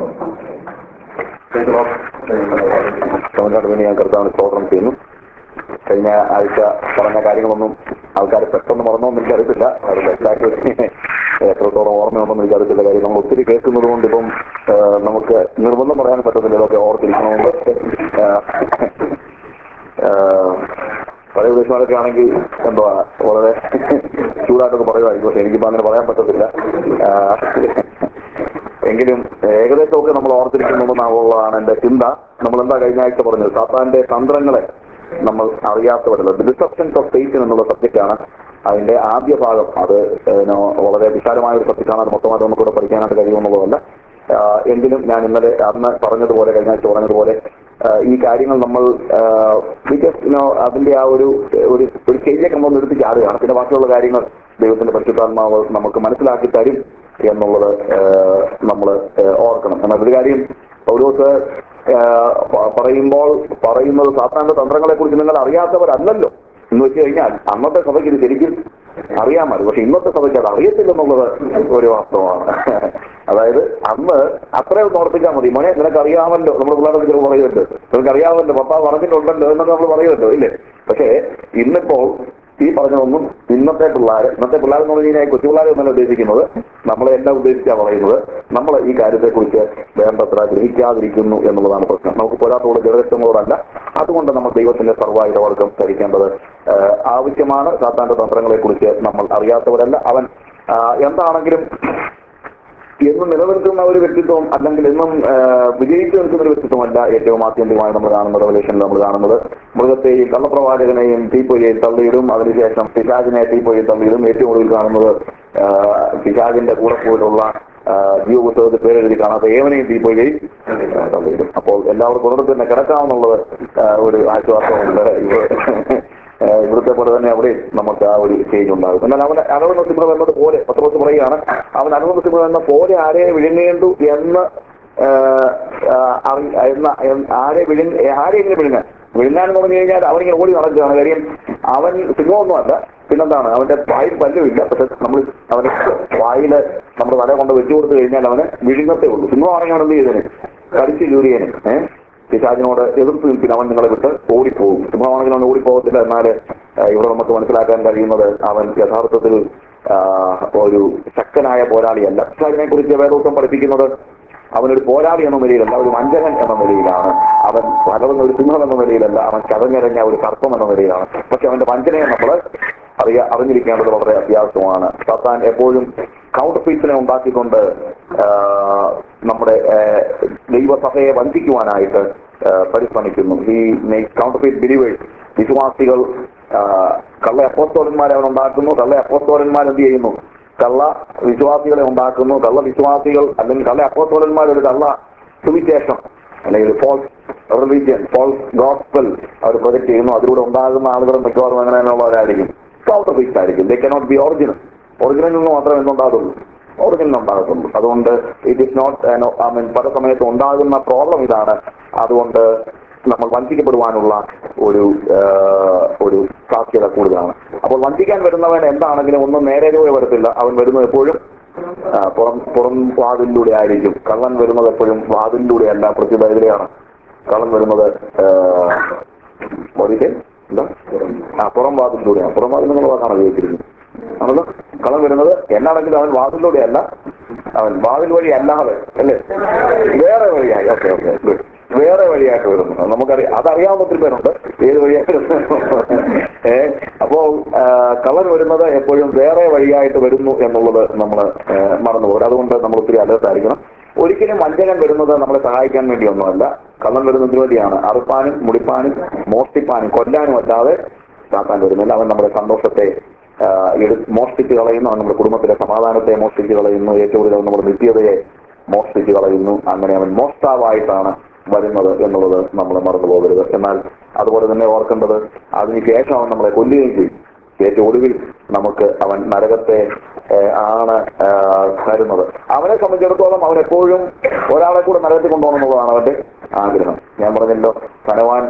തമിഴ്നാട് വേണ്ടി ഞാൻ കർത്താവിന് സ്തോത്രം ചെയ്യുന്നു. കഴിഞ്ഞ ആഴ്ച പറഞ്ഞ കാര്യങ്ങളൊന്നും ആൾക്കാർ പെട്ടെന്ന് മറന്നോന്നും എനിക്കറിയത്തില്ല. അത് തെറ്റായിട്ട് എത്രത്തോളം ഓർമ്മയുണ്ടെന്ന് എനിക്കറിയത്തില്ല. കാര്യം നമ്മൾ ഒത്തിരി കേൾക്കുന്നത് കൊണ്ട് ഇപ്പം നമുക്ക് നിർബന്ധം പറയാൻ പറ്റത്തില്ല ഇതൊക്കെ ഓർത്തിരിക്കണമെന്ന്. പഴയ ഉപദേശങ്ങളൊക്കെ ആണെങ്കിൽ എന്തുവാ വളരെ ചൂടായിട്ടൊക്കെ പറയുമായിരിക്കും. പക്ഷെ എനിക്കിപ്പോൾ അങ്ങനെ പറയാൻ പറ്റത്തില്ല. എങ്കിലും ഏകദേശമൊക്കെ നമ്മൾ ഓർത്തിരിക്കുന്നുള്ളതാണ് എന്റെ ചിന്ത. നമ്മളെന്താ കഴിഞ്ഞ ആഴ്ച പറഞ്ഞത്? സാത്താന്റെ തന്ത്രങ്ങളെ നമ്മൾ അറിയാത്തവരല്ല. ദി ഡിസെപ്ഷൻസ് ഓഫ് സേറ്റൻ എന്നുള്ള സബ്ജക്റ്റാണ് അതിന്റെ ആദ്യ ഭാഗം. അത് വളരെ വിശാലമായ ഒരു സബ്ജക്റ്റാണ്. അത് മൊത്തമായിട്ട് നമുക്കിവിടെ പഠിക്കാനായിട്ട് കഴിയുമെന്നുള്ളതല്ല. എങ്കിലും ഞാൻ അന്ന് പറഞ്ഞതുപോലെ, കഴിഞ്ഞ ആഴ്ച പറഞ്ഞതുപോലെ, ഈ കാര്യങ്ങൾ നമ്മൾ അതിന്റെ ആ ഒരു ശരിയൊക്കെ നമ്മൾ നിർത്തി ചാടുകയാണ്. പിന്നെ ബാക്കിയുള്ള കാര്യങ്ങൾ ദൈവത്തിന്റെ പരിശുദ്ധാത്മാവ് നമുക്ക് മനസ്സിലാക്കി തരും എന്നുള്ളത് നമ്മൾ ഓർക്കണം. എന്നാൽ ഒരു കാര്യം പൗലോസ് പറയുന്നത് സാത്താന്റെ തന്ത്രങ്ങളെ കുറിച്ച് നിങ്ങൾ അറിയാത്തവരല്ലല്ലോ എന്ന് വെച്ച് കഴിഞ്ഞാൽ അന്നത്തെ സഭയ്ക്ക് ഇത് ശരിക്കും അറിയാമായിരുന്നു. പക്ഷെ ഇന്നത്തെ സഭയ്ക്ക് അത് അറിയത്തില്ലെന്നുള്ളത് ഒരു വാസ്തവമാണ്. അതായത് അന്ന് അത്രയും ഒന്ന് ഓർപ്പിച്ചാൽ മതി. മോനെ നിനക്ക് അറിയാമല്ലോ, നമ്മുടെ പിള്ളേരുടെ ചിലപ്പോൾ പറയുമല്ലോ, നിനക്ക് അറിയാമല്ലോ, പപ്പാ പറഞ്ഞിട്ടുണ്ടല്ലോ എന്നൊക്കെ നമ്മൾ പറയുമല്ലോ, ഇല്ലേ? പക്ഷേ ഇന്നിപ്പോൾ ഈ പറഞ്ഞതൊന്നും ഇന്നത്തെ പിള്ളേരെന്ന് പറഞ്ഞു കഴിഞ്ഞാൽ കൊച്ചു പിള്ളേരെ ഒന്നല്ല ഉദ്ദേശിക്കുന്നത്, നമ്മളെ എല്ലാം ഉദ്ദേശിച്ചാണ് പറയുന്നത്. നമ്മൾ ഈ കാര്യത്തെക്കുറിച്ച് വേണ്ടത്ര ഗ്രഹിക്കാതിരിക്കുന്നു എന്നുള്ളതാണ് പ്രശ്നം. നമുക്ക് പോരാത്തോട് ജനലക്ഷങ്ങളോടല്ല. അതുകൊണ്ട് നമ്മൾ ദൈവത്തിന്റെ സർവ്വായുധവർഗം ധരിക്കേണ്ടത് ആവശ്യമാണ്. സാത്താന്റെ തന്ത്രങ്ങളെ കുറിച്ച് നമ്മൾ അറിയാത്തവരല്ല. അവൻ എന്താണെങ്കിലും എന്നും നിലനിൽക്കുന്ന ഒരു വ്യക്തിത്വം, അല്ലെങ്കിൽ എന്നും വിജയിച്ചു നിൽക്കുന്ന ഒരു വ്യക്തിത്വമല്ല ഏറ്റവും ആത്യന്തികമായി നമ്മൾ കാണുന്നത്. റെവലേഷനിൽ നമ്മൾ കാണുന്നത് മൃഗത്തെയും കള്ളപ്രവാചകനെയും തീപ്പൊയ്യയിൽ തള്ളിയിടും, അതിനുശേഷം പിശാചിനെ തീപ്പൊയ്യയിൽ തള്ളിയിടും. ഏറ്റവും കൂടുതൽ കാണുന്നത് പിശാചിന്റെ കൂടെ പോയിട്ടുള്ള ജീവപുസ്തകത്തിൽ പേരെഴുതി കാണാത്ത ഏവനെയും തീപ്പൊയ്യയിൽ തള്ളിയിടും. അപ്പോൾ എല്ലാവർക്കും ഒരിടത്ത് തന്നെ കിടക്കാമെന്നുള്ളത് ഒരു ആശ്വാസമുണ്ട്. ഇവിടുത്തെ പോലെ തന്നെ അവിടെ നമുക്ക് ആ ഒരു ചേഞ്ച് ഉണ്ടാകും. എന്നാൽ അവൻ അനവധി സിംഹം എന്നത് പോലെ പത്രോസ് പറയുകയാണ്, അവൻ അനവധി സിംഹം എന്ന പോലെ ആരെ വിഴുങ്ങേണ്ടു എന്ന് ആരെങ്കിലും വിഴുങ്ങാൻ എന്ന് പറഞ്ഞു കഴിഞ്ഞാൽ അവനിങ്ങനെ ഓടി നടക്കുകയാണ്. കാര്യം അവൻ സിംഹമൊന്നുമല്ല. പിന്നെന്താണ്? അവന്റെ വായിൽ പല്ലുമില്ല. പക്ഷെ നമ്മൾ അവന്റെ വായില് നമ്മൾ തല കൊണ്ട് വെച്ചു കൊടുത്തു കഴിഞ്ഞാൽ അവന് വിഴുങ്ങത്തേ ഉള്ളൂ. സിംഹമാണെങ്കിൽ അവൻ എന്ത് ചെയ്തേനെ? കടിച്ചു കീറിയേനെ. പിശാചിനോട് എതിർത്ത് നിൽപ്പിന് അവൻ നിങ്ങളെ വിട്ട് ഓടിപ്പോകും. സിംഹമാണെങ്കിൽ അവൻ ഓടിപ്പോകത്തില്ല. എന്നാൽ ഇവിടെ നമുക്ക് മനസ്സിലാക്കാൻ കഴിയുന്നത് അവൻ യഥാർത്ഥത്തിൽ ഒരു ശക്തനായ പോരാളിയല്ല. പിശാചിനെ കുറിച്ച് വേദോക്തം പഠിപ്പിക്കുന്നത് അവനൊരു പോരാളി എന്ന നിലയിലല്ല, ഒരു വഞ്ചകൻ എന്ന നിലയിലാണ്. അവൻ പലർന്ന ഒരു സിംഹം എന്ന നിലയിലല്ല, അവൻ ചതഞ്ഞരഞ്ഞ ഒരു സർപ്പം എന്ന നിലയിലാണ്. പക്ഷെ അവന്റെ വഞ്ചനയെ നമ്മൾ അറിഞ്ഞിരിക്കേണ്ടത് വളരെ അത്യാവശ്യമാണ്. സാത്താൻ എപ്പോഴും കൗണ്ടർ പീസിനെ ഉണ്ടാക്കിക്കൊണ്ട് നമ്മുടെ ദൈവസഭയെ വഞ്ചിക്കുവാനായിട്ട് പരിശ്രമിക്കുന്നു. ഈ കൗണ്ടർ പീസ് ബിലീവേഴ്സ്, വിശ്വാസികൾ കള്ള അപ്പോസ്തലന്മാരെ അവൻ ഉണ്ടാക്കുന്നു. കള്ള അപ്പോസ്തലന്മാർ എന്ത് ചെയ്യുന്നു? കള്ള വിശ്വാസികളെ ഉണ്ടാക്കുന്നു. കള്ള വിശ്വാസികൾ അല്ലെങ്കിൽ കള്ള അപ്പോസ്തലന്മാർ ഒരു കള്ള സുവിശേഷം അല്ലെങ്കിൽ ഫോൾസ് റിലീജിയൻ, ഫോൾസ് ഗോസ്പൽ അവർ പ്രൊജക്ട് ചെയ്യുന്നു. അതിലൂടെ ഉണ്ടാകുന്ന ആളുകളും മിക്കവാറും അങ്ങനെയുള്ളവരായിരിക്കും. കൗണ്ടർ പീസ് ആയിരിക്കും. They cannot be original. ഒറിജിനലിൽ നിന്ന് മാത്രമേ എന്തുണ്ടാകത്തുള്ളൂ? ഒറിജിനൽ ഉണ്ടാകത്തുള്ളൂ. അതുകൊണ്ട് ഇറ്റ് ഇസ് നോട്ട് പല സമയത്ത് ഉണ്ടാകുന്ന പ്രോബ്ലം ഇതാണ്. അതുകൊണ്ട് നമ്മൾ വഞ്ചിക്കപ്പെടുവാനുള്ള ഒരു സാധ്യത കൂടുതലാണ്. അപ്പോൾ വഞ്ചിക്കാൻ വരുന്നവൻ എന്താണെങ്കിലും ഒന്നും നേരെ വരത്തില്ല. അവൻ വരുന്നത് എപ്പോഴും പുറം വാതിലൂടെ ആയിരിക്കും. കള്ളൻ വരുന്നത് എപ്പോഴും വാതിലൂടെ അല്ല, പ്രത്യുപരിയാണ്. കള്ളൻ വരുന്നത് പുറം വാതിലൂടെയാണ്. പുറം വാതിൽ നിങ്ങൾ വാക്കാണ് ഉപയോഗിച്ചിരിക്കുന്നത്. ആണല്ലോ. കള്ളൻ വരുന്നത് എന്നാണെങ്കിലും അവൻ വാതിലൂടെ അല്ല, അവൻ വാതിൽ വഴി അല്ലാതെ അല്ലേ, വേറെ വഴിയായി. Okay good. വേറെ വഴിയായിട്ട് വരുന്നു. നമുക്കറിയാം, അതറിയാവുന്ന ഒത്തിരി പേരുണ്ട് ഏത് വഴിയായിട്ട്. അപ്പോൾ കള്ളൻ വരുന്നത് എപ്പോഴും വേറെ വഴിയായിട്ട് വരുന്നു എന്നുള്ളത് നമ്മൾ മറന്നുപോകും. അതുകൊണ്ട് നമ്മൾ ഒത്തിരി അലേർട്ടായിരിക്കണം. ഒരിക്കലും വഞ്ചകൻ വരുന്നത് നമ്മളെ സഹായിക്കാൻ വേണ്ടിയൊന്നുമല്ല. കള്ളൻ വരുന്നതിന് വേണ്ടിയാണ്. അറുപ്പാനും മുടിപ്പാനും മോഷ്ടിപ്പാനും കൊല്ലാനും അല്ലാതെ സാത്താൻ വരുന്നില്ല. അവൻ നമ്മുടെ സന്തോഷത്തെ മോഷ്ടിച്ച് കളയുന്നു. അവൻ നമ്മുടെ കുടുംബത്തിലെ സമാധാനത്തെ മോഷ്ടിച്ച് കളയുന്നു. ഏറ്റവും കൂടുതൽ നമ്മുടെ നിത്യതയെ മോഷ്ടിച്ച് കളയുന്നു. അങ്ങനെ അവൻ മോഷ്ടാവായിട്ടാണ് വരുന്നത് എന്നുള്ളത് നമ്മൾ മറന്നു പോകരുത്. എന്നാൽ അതുപോലെ തന്നെ ഓർക്കേണ്ടത്, അതിനുശേഷം അവൻ നമ്മളെ കൊല്ലുകയും ചെയ്യും. ഏറ്റവും ഒടുവിൽ നമുക്ക് അവൻ നരകത്തെ ആണ് തരുന്നത്. അവനെ സംബന്ധിച്ചിടത്തോളം അവൻ എപ്പോഴും ഒരാളെ കൂടെ നരകത്തിൽ കൊണ്ടുപോകണം എന്നുള്ളതാണ് അവന്റെ ആഗ്രഹം. ഞാൻ പറഞ്ഞല്ലോ, ധനവാൻ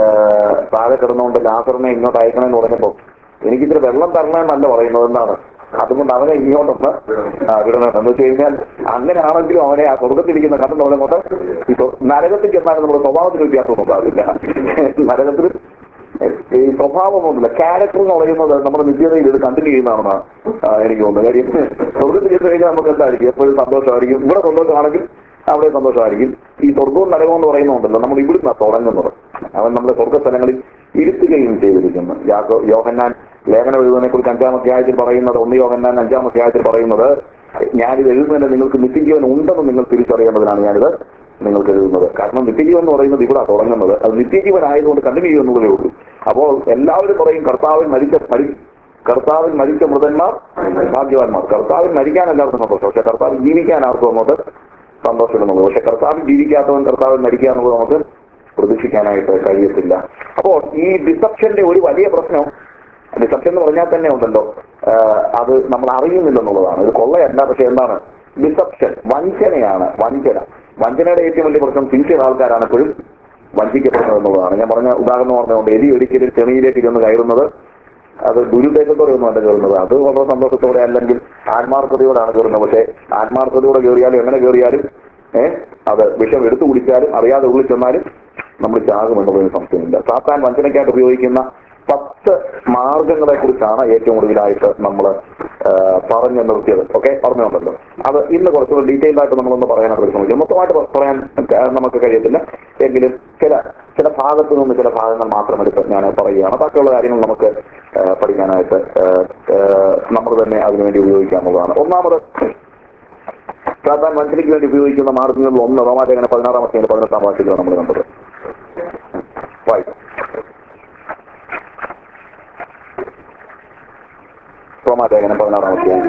താഴെ കിടന്നുകൊണ്ട് ലാസറിനെ ഇങ്ങോട്ട് അയക്കണമെന്ന് പറഞ്ഞപ്പോ എനിക്കിത്തിരി വെള്ളം തരണമെന്നല്ല പറയുന്നത്. എന്താണ്? അതുകൊണ്ട് അവനെ ഇങ്ങോട്ടൊന്ന് വിടണം എന്ന് വെച്ച് കഴിഞ്ഞാൽ അങ്ങനെയാണെങ്കിലും അവനെ ആ സ്വർഗത്തിരിക്കുന്ന കണ്ടെന്നവനെ കൊണ്ട് ഈ നരകത്തിൽ ചെന്നാലും നമ്മുടെ സ്വഭാവത്തിന് വ്യത്യാസമൊന്നും ഉണ്ടാവില്ല. നരകത്തിൽ ഈ സ്വഭാവമൊന്നുമില്ല. ക്യാരക്ടർ എന്ന് പറയുന്നത് നമ്മുടെ നിത്യതയിൽ ഇത് കണ്ടിന്യൂ ചെയ്യുന്നതാണെന്നാണ് എനിക്ക് തോന്നുന്നത്. കാര്യം സ്വർഗത്തിൽ ചെന്ന് കഴിഞ്ഞാൽ നമുക്ക് എന്തായിരിക്കും, എപ്പോഴും സന്തോഷമായിരിക്കും. ഇവിടെ സന്തോഷമാണെങ്കിൽ അവിടെ സന്തോഷമായിരിക്കും. ഈ സ്വർഗവും നരകവും എന്ന് പറയുന്നുണ്ടല്ലോ, നമ്മൾ ഇവിടുന്ന് തുടങ്ങുന്നത്. അവൻ നമ്മുടെ സ്വർഗസ്ഥലങ്ങളിൽ ഇരുത്തുകയും ചെയ്തിരിക്കുന്നു. യോഹന്നാൻ ലേഖനം എഴുതുന്നതിനെ കുറിച്ച് 5-ാം അധ്യായത്തിൽ പറയുന്നത്, 1 യോഹന്നാൻ 5-ാം അധ്യായത്തിൽ പറയുന്നത്, ഞാനിത് എഴുതുന്നതിന് നിങ്ങൾക്ക് നിത്യജീവൻ ഉണ്ടെന്ന് നിങ്ങൾ തിരിച്ചറിയേണ്ടതിനാണ് ഞാനിത് നിങ്ങൾക്ക് എഴുതുന്നത്. കാരണം നിത്യജീവൻ എന്ന് പറയുന്നത് ഇവിടെ തുടങ്ങുന്നത്. അത് നിത്യജീവൻ ആയതുകൊണ്ട് കണ്ടിന്യൂ ചെയ്യുന്നതേ ഉള്ളൂ. അപ്പോൾ എല്ലാവരും പറയും കർത്താവിൽ മരിച്ച മൃതന്മാർ ഭാഗ്യവാന്മാർ. കർത്താവിൽ മരിക്കാൻ എല്ലാവർക്കും സന്തോഷം, പക്ഷെ കർത്താവിൽ ജീവിക്കാൻ ആർക്കും അങ്ങോട്ട് സന്തോഷമില്ലെന്നുള്ളത്. പക്ഷെ കർത്താവിൽ ജീവിക്കാത്തവൻ കർത്താവിൽ മരിക്കുക എന്നുള്ളത് നമുക്ക് പ്രതീക്ഷിക്കാനായിട്ട് കഴിയത്തില്ല. അപ്പോൾ ഈ ഡിസപ്ഷന്റെ ഒരു വലിയ പ്രശ്നം, ഡിസപ്ഷൻ എന്ന് പറഞ്ഞാൽ തന്നെ ഉണ്ടല്ലോ, അത് നമ്മൾ അറിയുന്നില്ലെന്നുള്ളതാണ്. ഇത് കൊള്ളയല്ല, പക്ഷെ എന്താണ് ഡിസപ്ഷൻ? വഞ്ചനയാണ്. വഞ്ചനയുടെ ഏറ്റവും വലിയ പ്രശ്നം സിൻസിയർ ആൾക്കാരാണ് എപ്പോഴും വഞ്ചിക്കപ്പെടുന്നത് എന്നുള്ളതാണ്. ഞാൻ പറഞ്ഞ ഉദാഹരണം പറഞ്ഞുകൊണ്ട്, എലി ഒരിക്കലും ചെണിയിലേക്ക് ഇരുന്ന് കയറുന്നത് അത് ദുരുദ്ദേശത്തോടെ ഒന്നും അല്ല കയറുന്നത്. അത് വളരെ സന്തോഷത്തോടെ അല്ലെങ്കിൽ ആത്മാർത്ഥതയോടാണ് കയറുന്നത്. പക്ഷെ ആത്മാർത്ഥതയോടെ കയറിയാലും എങ്ങനെ കയറിയാലും അത് വിഷം എടുത്തു കുടിച്ചാലും അറിയാതെ ഉള്ളിൽ ചെന്നാലും നമ്മൾ ചാകുമെന്നുള്ളതിന് സംശയമില്ല. സാത്താൻ വഞ്ചനയ്ക്കായിട്ട് ഉപയോഗിക്കുന്ന 10 മാർഗങ്ങളെ കുറിച്ചാണ് ഏറ്റവും ഒടുവിലായിട്ട് നമ്മൾ പറഞ്ഞു നിർത്തിയത്. പറഞ്ഞുകൊണ്ടല്ലോ, അത് ഇന്ന് കുറച്ചുകൂടി ഡീറ്റെയിൽഡ് ആയിട്ട് നമ്മളൊന്ന് പറയാനായിട്ട് ശ്രമിക്കും. മൊത്തമായിട്ട് പറയാൻ നമുക്ക് കഴിയത്തില്ല, എങ്കിലും ചില ഭാഗത്തു നിന്ന് ചില ഭാഗങ്ങൾ മാത്രം എടുത്ത് ഞാൻ പറയുകയാണ്. ബാക്കിയുള്ള കാര്യങ്ങൾ നമുക്ക് പഠിക്കാനായിട്ട് നമ്മൾ തന്നെ അതിനുവേണ്ടി ഉപയോഗിക്കാവുന്നതാണ്. ഒന്നാമത് സാത്താൻ വഞ്ചനയ്ക്ക് വേണ്ടി ഉപയോഗിക്കുന്ന മാർഗങ്ങളിൽ ഒന്ന് റോമാലേഖനം 16-ാം അധ്യായം 18-ാം വാക്യത്തിലാണ് നമ്മൾ കണ്ടത്. റോമാലേഖനം 16-ാം അധ്യായം.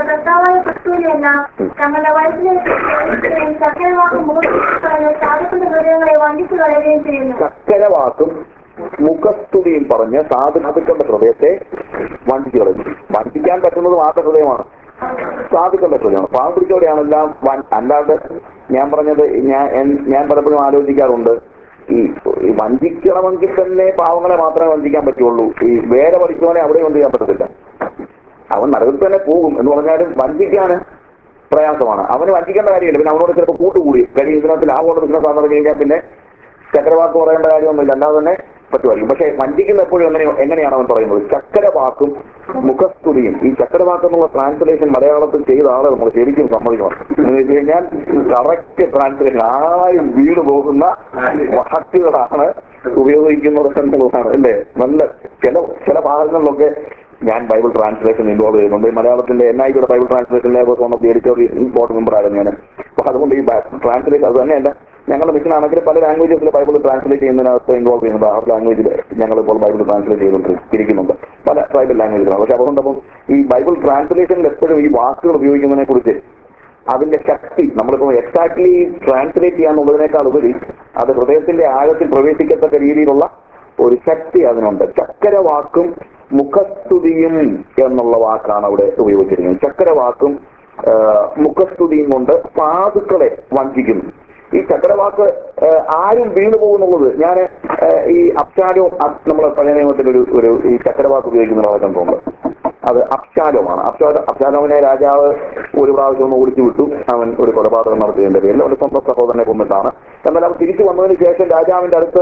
ചക്കരവാക്കും മുഖസ്തുതിയും പറഞ്ഞ് സാധുക്കളുടെ ഹൃദയത്തെ വഞ്ചിച്ചു കളഞ്ഞു. വഞ്ചിക്കാൻ പറ്റുന്നത് മാത്രം ഹൃദയമാണ്, സാധുക്കളുടെ ഹൃദയമാണ്. പാവം പിടിച്ചോടെയാണെല്ലാം. അല്ലാതെ ഞാൻ പറഞ്ഞത്, ഞാൻ പലപ്പോഴും ആലോചിക്കാറുണ്ട്, ഈ വഞ്ചിക്കണമെങ്കിൽ തന്നെ പാവങ്ങളെ മാത്രമേ വഞ്ചിക്കാൻ പറ്റുള്ളൂ. ഈ വേറെ പഠിച്ചവനെ അവിടെ ഒന്നും ചെയ്യാൻ പറ്റത്തില്ല. അവൻ നരകത്തിൽ തന്നെ പോകും എന്ന് പറഞ്ഞാലും വഞ്ചിക്കാൻ പ്രയാസമാണ്. അവന് വഞ്ചിക്കേണ്ട കാര്യമില്ല. പിന്നെ അവനോട് ചിലപ്പോൾ കൂട്ടുകൂടി കാര്യം ഇതിനകത്ത് ലാഭമുള്ള ബിസിനസ് ആണെന്ന് പറഞ്ഞു കഴിഞ്ഞാൽ പിന്നെ ചക്രവാക്ക് പറയേണ്ട കാര്യമൊന്നുമില്ല, അല്ലാതെ തന്നെ പറ്റുമായിരിക്കും. പക്ഷെ വഞ്ചിക്കുന്ന എപ്പോഴും എങ്ങനെയാണ് അവൻ പറയുന്നത്? ചക്കരവാക്കും മുഖസ്തുതിയും. ഈ ചക്കരവാക്കെന്നുള്ള ട്രാൻസ്ലേഷൻ മലയാളത്തിൽ ചെയ്ത ആളെ നമ്മൾ ശരിക്കും സമ്മതിക്കണം. എന്ന് വെച്ച് കഴിഞ്ഞാൽ കറക്റ്റ് ട്രാൻസ്ലേഷൻ, ആരും വീട് പോകുന്ന വാക്കുകളാണ് ഉപയോഗിക്കുന്നത് എന്നുള്ളതാണ് അല്ലേ. നല്ല ചില ഭാഗങ്ങളിലൊക്കെ ഞാൻ ബൈബിൾ ട്രാൻസ്ലേഷൻ ഇൻവോൾവ് ചെയ്യുന്നുണ്ട്. മലയാളത്തിന്റെ NIV ബൈബിൾ ട്രാൻസ്ലേഷനിലെ one of the editorial board member ആയിരുന്നു ഞാൻ. അപ്പൊ അതുകൊണ്ട് ഈ ട്രാൻസ്ലേഷൻ അത് തന്നെയല്ല, ഞങ്ങളുടെ മിഷൻ ആണെങ്കിൽ പല ലാംഗ്വേജസിൽ ബൈബിൾ ട്രാൻസ്ലേറ്റ് ചെയ്യുന്നതിനകത്ത് ഇൻവോൾവ് ചെയ്യുന്നുണ്ട്. ആ ലാംഗ്വേജിൽ ഞങ്ങളിപ്പോൾ ബൈബിൾ ട്രാൻസ്ലേറ്റ് ചെയ്തുകൊണ്ടിരിക്കുന്നുണ്ട്, പല ട്രൈബൽ ലാംഗ്വേജിലാണ്. പക്ഷെ അതുകൊണ്ടപ്പം ഈ ബൈബിൾ ട്രാൻസ്ലേഷനിൽ എപ്പോഴും ഈ വാക്കുകൾ ഉപയോഗിക്കുന്നതിനെ കുറിച്ച് അതിന്റെ ശക്തി നമ്മളിപ്പോൾ എക്സാക്ട്ലി ട്രാൻസ്ലേറ്റ് ചെയ്യാന്നുള്ളതിനേക്കാൾ ഉപരി അത് ഹൃദയത്തിന്റെ ആഴത്തിൽ പ്രവേശിക്കത്തക്ക രീതിയിലുള്ള ഒരു ശക്തി അതിനുണ്ട്. ചക്കരവാക്കും മുഖസ്തുതിയും എന്നുള്ള വാക്കാണ് അവിടെ ഉപയോഗിച്ചിരിക്കുന്നത്. ചക്കരവാക്കും മുഖസ്തുതിയും കൊണ്ട് സാധുക്കളെ വഞ്ചിക്കുന്നു. ഈ ചക്രവാക്ക് ആരും വീണു പോകുന്നുള്ളത് ഞാൻ ഈ അബ്ശാലോം, നമ്മളെ പഴയ നിയമത്തിൽ ഒരു ഈ ചക്രവാക്ക് ഉപയോഗിക്കുന്ന കണ്ടുണ്ട്. അത് അബ്ശാലോമാണ്. അബ്ശാലോമിനെ രാജാവ് ഒരു പ്രാവശ്യം ഒന്ന് ഓടിച്ചു വിട്ടു. അവൻ ഒരു കൊലപാതകം നടത്തിയതിന്റെ പേരിൽ ഒരു സ്വന്തം സഹോദരനെ കൊന്നിട്ടാണ്. എന്നാൽ അവൻ തിരിച്ചു വന്നതിന് ശേഷം രാജാവിന്റെ അടുത്ത്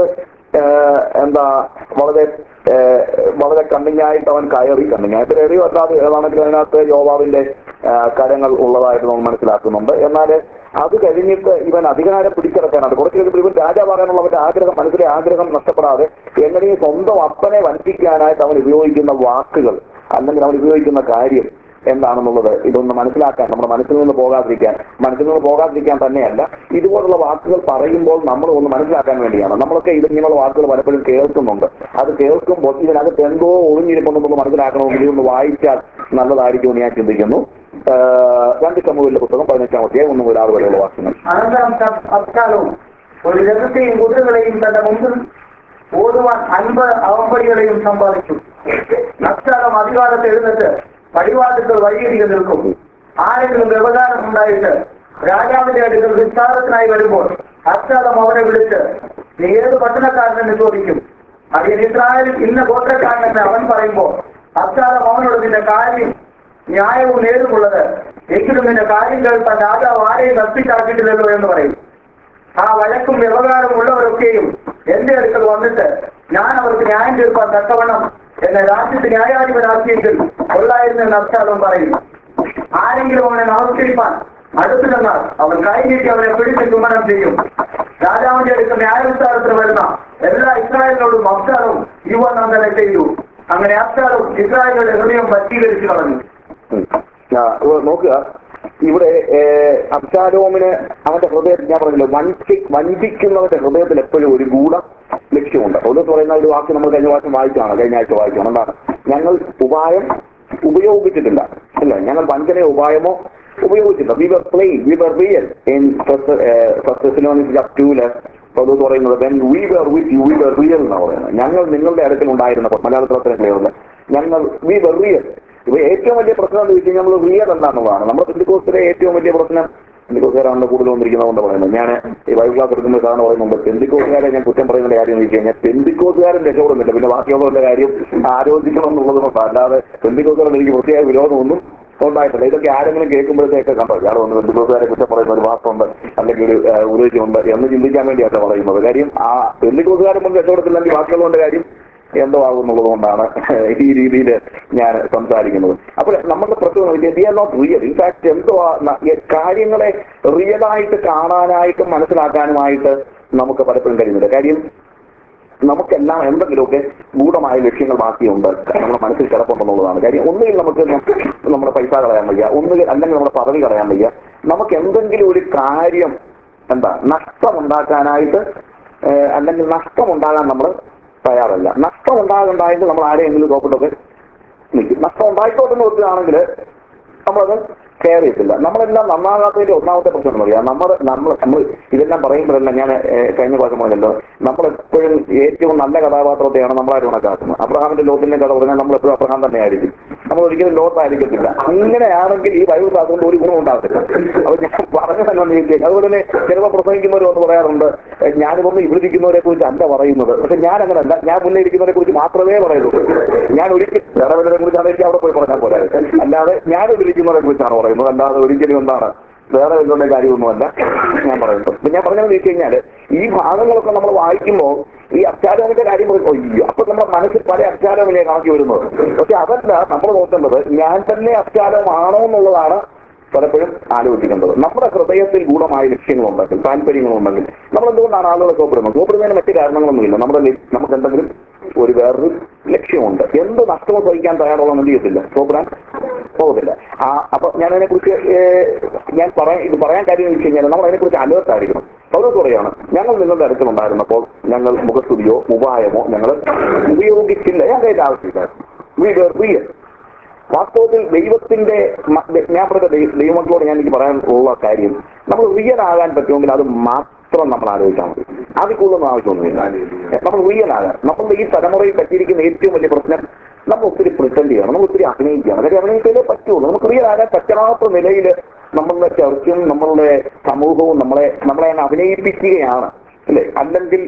വളരെ കണ്ണിങ്ങായിട്ട് അവൻ കണ്ണിങ്ങായിട്ട് കയറി. അല്ലാതെ ഏതാണെങ്കിൽ അതിനകത്ത് യോവാബിന്റെ കരങ്ങൾ ഉള്ളതായിട്ട് നമ്മൾ മനസ്സിലാക്കുന്നുണ്ട്. എന്നാൽ അത് കഴിഞ്ഞിട്ട് ഇവൻ അധികാരം പിടിച്ചെടുക്കാനാണ് കുറച്ച് കഴിഞ്ഞപ്പോൾ ഇവൻ രാജാവാകാനുള്ളവന്റെ മനസ്സിലെ ആഗ്രഹം നഷ്ടപ്പെടാതെ എങ്ങനെയും സ്വന്തം അപ്പനെ വഞ്ചിക്കാനായിട്ട് അവൻ ഉപയോഗിക്കുന്ന വാക്കുകൾ അല്ലെങ്കിൽ അവൻ ഉപയോഗിക്കുന്ന കാര്യം എന്താണെന്നുള്ളത് ഇതൊന്ന് മനസ്സിലാക്കാൻ, നമ്മുടെ മനസ്സിൽ നിന്ന് പോകാതിരിക്കാൻ തന്നെയല്ല, ഇതുപോലുള്ള വാക്കുകൾ പറയുമ്പോൾ നമ്മൾ ഒന്ന് മനസ്സിലാക്കാൻ വേണ്ടിയാണ്. നമ്മളൊക്കെ ഇതിങ്ങനെയുള്ള വാക്കുകൾ പലപ്പോഴും കേൾക്കുന്നുണ്ട്. അത് കേൾക്കുമ്പോൾ ഇതിനകത്ത് എന്തോ ഒളിഞ്ഞിരിപ്പുണ്ടെന്ന് മനസ്സിലാക്കണമെങ്കിൽ ഇതൊന്ന് വായിച്ചാൽ നല്ലതായിരിക്കുമെന്ന് ഞാൻ ചിന്തിക്കുന്നു. 2 ശമൂവേലിന്റെ പുസ്തകം 15-ാം അധ്യായം 1 മുതൽ 6 വരെയുള്ള വാക്യങ്ങൾ. അനന്തരം ഒരു രഥത്തെയും കുതിരകളെയും തന്റെ മുമ്പിൽ ഓടുവാൻ 50 അവമ്പടികളെയും സമ്പാദിച്ചു. അബ്ശാലോം അധികാരത്തെ എഴുന്നേറ്റ് പടിവാതിൽക്കൽ വഴിയരികെ നിൽക്കും. ആരെങ്കിലും വ്യവധാനം ഉണ്ടായിട്ട് രാജാവിന്റെ അടുക്കൽ വിസ്താരത്തിനായി വരുമ്പോൾ അബ്ശാലോം അവനെ വിളിച്ച്, നീ ഏത് പട്ടണക്കാരനെന്ന് ചോദിക്കും. അതിന് ഇസ്രായേലിൽ ഇന്ന ഗോത്രക്കാരനെന്ന് അവൻ പറയുമ്പോൾ അബ്ശാലോം അവനോട് നിന്റെ കാര്യം ന്യായവും നേരുമുള്ളത്. എങ്കിലും നിന്റെ കാര്യം കേൾപ്പാൻ രാജാവ് ആരെയും കൽപ്പിച്ചാക്കിയിട്ടില്ലല്ലോ എന്ന് പറയും. ആ വഴക്കും വ്യവഹാരം ഉള്ളവരൊക്കെയും എന്റെ അടുക്കൽ വന്നിട്ട് ഞാൻ അവർക്ക് ന്യായം തീർപ്പാൻ തക്കവണ്ണം എന്നെ രാജ്യത്ത് ന്യായാധിപനാക്കിയെങ്കിൽ കൊള്ളായിരുന്നു എന്ന് അബ്ശാലോം പറയും. ആരെങ്കിലും അവനെ നമസ്കരിപ്പാൻ അടുത്തു ചെന്നാൽ അവൻ കൈനീട്ടി അവനെ പിടിച്ച് ചുമനം ചെയ്യും. രാജാവിന്റെ അടുത്ത് ന്യായവിസ്താരത്തിന് വരുന്ന എല്ലാ ഇസ്രായേലിനോടും അബ്ശാലോം യുവനം തന്നെ ചെയ്തു. അങ്ങനെ അബ്ശാലോം ഇസ്രായേലിന്റെ ഹൃദയം വശീകരിച്ചു കളഞ്ഞു. നോക്കുക, ഇവിടെ അബ്ശാലോമിന് അവന്റെ ഹൃദയത്തിൽ, ഞാൻ പറഞ്ഞില്ല, വഞ്ചിക്കുന്നവന്റെ ഹൃദയത്തിൽ എപ്പോഴും ഒരു ഗൂഢ ലക്ഷ്യമുണ്ട്. പൗലോസ് പറയുന്ന ഒരു വാക്ക് നമ്മൾ കഴിഞ്ഞ ആഴ്ച വായിച്ചാണ്. എന്താണ്? ഞങ്ങൾ ഉപായം ഉപയോഗിച്ചിട്ടില്ല, അല്ല, ഞങ്ങൾ വഞ്ചനയോ ഉപായമോ ഉപയോഗിച്ചില്ല. We were plain, we were real. In first Thessalonians chapter 2 പൗലോസ് പറയുന്നത് when we were with you we were real എന്നാണ് പറയുന്നത്. ഞങ്ങൾ നിങ്ങളുടെ അടുക്കൽ ഉണ്ടായിരുന്നപ്പോൾ, മലയാളത്തിലെ ഞങ്ങൾ we were real. ഇപ്പൊ ഏറ്റവും വലിയ പ്രശ്നം എന്ന് വെച്ച് കഴിഞ്ഞാൽ നമ്മൾ റിയൽ എന്താണെന്നുള്ളതാണ്. നമ്മുടെ പെന്തിക്കോസ്തിലെ ഏറ്റവും വലിയ പ്രശ്നം, പെന്തിക്കോസ്തുകാരാണ് കൂടുതൽ വന്നിരിക്കുന്നതുകൊണ്ട് പറയുന്നത്. ഞാൻ ഈ ബൈബിൾ ക്ലാസ് എടുക്കുന്ന സാധാരണ പറയുന്നുണ്ട്, പെന്തിക്കോസ്തുകാരെ ഞാൻ കുറ്റം പറയുന്ന കാര്യം എന്ന് വെച്ച് കഴിഞ്ഞാൽ പെന്തിക്കോസ്തുകാരൻ രക്ഷപ്പെടുന്നില്ല, പിന്നെ ബാക്കിയുള്ളവരുടെ കാര്യം ആലോചിക്കണം എന്നുള്ളത് കൊണ്ടാണ്. അല്ലാതെ പെന്തിക്കോസ്തുകാരോട് എനിക്ക് പ്രത്യേക വിരോധമൊന്നും ഉണ്ടായിട്ടില്ല. ഇതൊക്കെ ആരെങ്കിലും കേൾക്കുമ്പോഴത്തേക്ക് കണ്ടോ ഇയാൾ വന്ന് പെന്തിക്കോസ്തുകാരെ കുറ്റം പറയുന്ന ഒരു വാക്കുണ്ട് അല്ലെങ്കിൽ ഒരു ഉപദേശമുണ്ട് എന്ന് ചിന്തിക്കാൻ വേണ്ടിയാണ് പറയുന്നത്. കാര്യം ആ പെന്തിക്കോസ്തുകാരൻ മുൻ രക്ഷപ്പെടത്തില്ലെങ്കിൽ ബാക്കിയുള്ളവരുടെ കാര്യം എന്തോ ആകുന്നുള്ളത് കൊണ്ടാണ് ഈ രീതിയിൽ ഞാൻ സംസാരിക്കുന്നത്. അപ്പോൾ നമ്മുടെ പ്രശ്നം we are not real. In fact എന്തോ കാര്യങ്ങളെ റിയലായിട്ട് കാണാനായിട്ടും മനസ്സിലാക്കാനുമായിട്ട് നമുക്ക് പലപ്പോഴും കഴിയുന്നില്ല. കാര്യം നമുക്കെല്ലാം എന്തെങ്കിലുമൊക്കെ ഗൂഢമായ ലക്ഷ്യങ്ങൾ ബാക്കിയുണ്ട്, നമ്മുടെ മനസ്സിൽ കിടപ്പുണ്ടെന്നുള്ളതാണ് കാര്യം. ഒന്നുകിൽ നമുക്ക് നമ്മുടെ പൈസ കളയാൻ വയ്യ, ഒന്നുകിൽ അല്ലെങ്കിൽ നമ്മുടെ പദവി കളയാൻ വയ്യ. നമുക്ക് എന്തെങ്കിലും ഒരു കാര്യം നഷ്ടമുണ്ടാക്കാനായിട്ട്, അല്ലെങ്കിൽ നഷ്ടമുണ്ടാകാൻ നമ്മൾ തയ്യാറല്ല. നഷ്ടം ഉണ്ടാകുണ്ടായിട്ട് നമ്മൾ ആരെയെങ്കിലും തോപ്പിട്ടൊക്കെ നിൽക്കും. നഷ്ടം ഉണ്ടായിക്കോട്ടെന്ന് വെച്ചാണെങ്കിൽ നമ്മളത് കെയർ ചെയ്യത്തില്ല. നമ്മളെല്ലാം നന്നാകാത്തതിന്റെ ഒന്നാമത്തെ പ്രശ്നം എന്ന് പറയാം, നമ്മൾ ഇതെല്ലാം പറയുമ്പോഴല്ല, ഞാൻ കഴിഞ്ഞ പ്രാവശ്യം പറഞ്ഞല്ലോ, നമ്മളെപ്പോഴും ഏറ്റവും നല്ല കഥാപാത്രത്തെയാണ് നമ്മളാരും കണക്കാക്കുന്നത്. അബ്രഹാമിന്റെ ലോത്തിന്റെ കഥ പറഞ്ഞാൽ നമ്മളെപ്പോഴും അബ്രഹാം തന്നെ ആയിരിക്കും, നമ്മൾ ഒരിക്കലും ലോത്തായിരിക്കത്തില്ല. അങ്ങനെയാണെങ്കിൽ ഈ ബൈബിൾ ക്ലാസ് കൊണ്ട് ഒരു ഗുണം ഉണ്ടാകത്തില്ല. അപ്പൊ ഞാൻ പറഞ്ഞതെന്നു ചോദിച്ചാൽ, അതുപോലെ തന്നെ ചിലപ്പോൾ പ്രസംഗിക്കുന്നവരൊന്ന് പറയാറുണ്ട്, ഞാനിതൊന്നും ഇവിടിരിക്കുന്നവരെ കുറിച്ച് അല്ല പറയുന്നത്. പക്ഷെ ഞാൻ അങ്ങനല്ല, ഞാൻ മുന്നേ ഇരിക്കുന്നവരെ കുറിച്ച് മാത്രമേ പറയുള്ളൂ. ഞാൻ ഒരിക്കലും വേറെ വല്ലവരെ കുറിച്ചാണ് എനിക്ക് അവിടെ പോയി പറഞ്ഞാൽ പോലെ, അല്ലാതെ ഞാൻ ഇരിക്കുന്നവരെ കുറിച്ചാണ് പറയുന്നത്, അല്ലാതെ ഒരിക്കലും എന്താണ് വേറെ വല്ലവരുടെ കാര്യമൊന്നുമല്ല ഞാൻ പറയുന്നത്. അപ്പൊ ഞാൻ പറഞ്ഞതെന്ന് വെച്ച് കഴിഞ്ഞാല്, ഈ ഭാഗങ്ങളൊക്കെ നമ്മൾ വായിക്കുമ്പോൾ ഈ അബ്ശാലോമിന്റെ കാര്യം അപ്പൊ നമ്മുടെ മനസ്സിൽ പല അബ്ശാലോമിനെ കണക്കി വരുന്നത്. പക്ഷെ അതല്ല നമ്മൾ നോക്കേണ്ടത്, ഞാൻ തന്നെ അബ്ശാലോമാണോ എന്നുള്ളതാണ് പലപ്പോഴും ആലോചിക്കേണ്ടത്. നമ്മുടെ ഹൃദയത്തിൽ ഗൂഢമായ ലക്ഷ്യങ്ങളുണ്ടെങ്കിൽ, താല്പര്യങ്ങളുണ്ടെങ്കിൽ നമ്മൾ എന്തുകൊണ്ടാണ് ആളുകളെ കോപ്പിടുന്നതിന് മറ്റു കാരണങ്ങളൊന്നുമില്ല. നമുക്ക് എന്തെങ്കിലും ഒരു വേറൊരു ലക്ഷ്യമുണ്ട്. എന്ത് നഷ്ടവും സഹിക്കാൻ തയ്യാറുള്ള എന്ത് ചെയ്യത്തില്ല, കോപ്പിടാൻ പോകത്തില്ല. അപ്പൊ ഞാൻ അതിനെക്കുറിച്ച് ഇത് പറയാൻ കാര്യം എന്ന് വെച്ച് കഴിഞ്ഞാൽ, നമ്മൾ അതിനെക്കുറിച്ച് അലേർട്ട് ആയിരിക്കണം. പൗലോസ് പറയാണ്, ഞങ്ങൾ നിങ്ങളുടെ അടുത്തുണ്ടായിരുന്നപ്പോൾ ഞങ്ങൾ മുഖസ്തുതിയോ ഉപായമോ ഞങ്ങൾ ഉപയോഗിച്ചില്ല, ഞങ്ങളുടെ ആവശ്യമില്ല. വാസ്തവത്തിൽ ദൈവത്തിന്റെ, ഞാൻ പറഞ്ഞ ദൈവമക്കളോട് ഞാൻ എനിക്ക് പറയാനുള്ള കാര്യം, നമ്മൾ റിയൽ ആകാൻ പറ്റുമെങ്കിൽ അത് മാത്രം നമ്മൾ ആലോചിച്ചാൽ മതി. അതിൽ കൂടുതലൊന്നും ആവശ്യമൊന്നുമില്ല. നമ്മൾ റിയൽ ആകാൻ, നമ്മളുടെ ഈ തലമുറയിൽ പറ്റിയിരിക്കുന്ന ഏറ്റവും വലിയ പ്രശ്നം, നമ്മൾ ഒത്തിരി പ്രിറ്റൻഡ് ചെയ്യണം, നമ്മൾ ഒത്തിരി അഭിനയിക്കുകയാണ്. അതൊക്കെ അഭിനയിച്ചാലേ പറ്റുള്ളൂ. നമുക്ക് റിയൽ ആകാൻ പറ്റാത്ത നിലയിൽ നമ്മളുടെ ചർച്ചയും നമ്മളുടെ സമൂഹവും നമ്മളെ അങ്ങ് അഭിനയിപ്പിക്കുകയാണ്, അല്ലേ? അല്ലെങ്കിൽ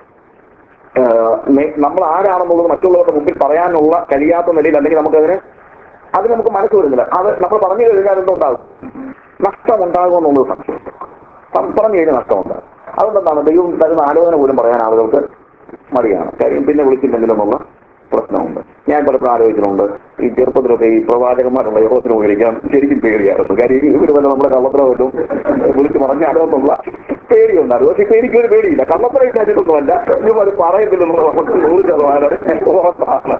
നമ്മൾ ആരാണെന്നുള്ളത് മറ്റുള്ളവരുടെ മുമ്പിൽ പറയാനുള്ള കഴിയാത്ത നിലയിൽ, അല്ലെങ്കിൽ അത് നമുക്ക് മനസ്സ് വരുന്നില്ല. അത് നമ്മൾ പറഞ്ഞു കഴിഞ്ഞാൽ എന്തുണ്ടാകും, നഷ്ടമുണ്ടാകുമെന്നുള്ളത് സംശയം. പറഞ്ഞു കഴിഞ്ഞാൽ നഷ്ടമുണ്ടാകും. അതുകൊണ്ടെന്താണ് ദൈവം തരുന്ന ആലോചന പോലും പറയാൻ ആളുകൾക്ക് മടിയാണ്. കാര്യം പിന്നെ വിളിച്ചില്ലെങ്കിലും എന്നുള്ള പ്രശ്നമുണ്ട്. ഞാൻ പലപ്പോഴും ആലോചിച്ചിട്ടുണ്ട്, ഈ ചെറുപ്പത്തിലൊക്കെ ഈ പ്രവാചകന്മാരുള്ള യോഗത്തിന് ഉപയോഗിക്കാൻ ശരിക്കും പേടിയായിരുന്നു. കാര്യം ഇവർ വല്ല നമ്മുടെ കള്ളത്തരവല്ലും വിളിച്ച് പറഞ്ഞാലോ എന്നുള്ള പേടിയുണ്ടായിരുന്നു. പക്ഷെ ഇപ്പൊ എനിക്കൊരു പേടിയില്ല. കള്ളത്തരം ഇല്ലാതിട്ടൊന്നുമല്ല, ഇതും അത് പറയത്തില്ലെന്നുള്ള നമുക്ക് 100% ഉറപ്പാണ്.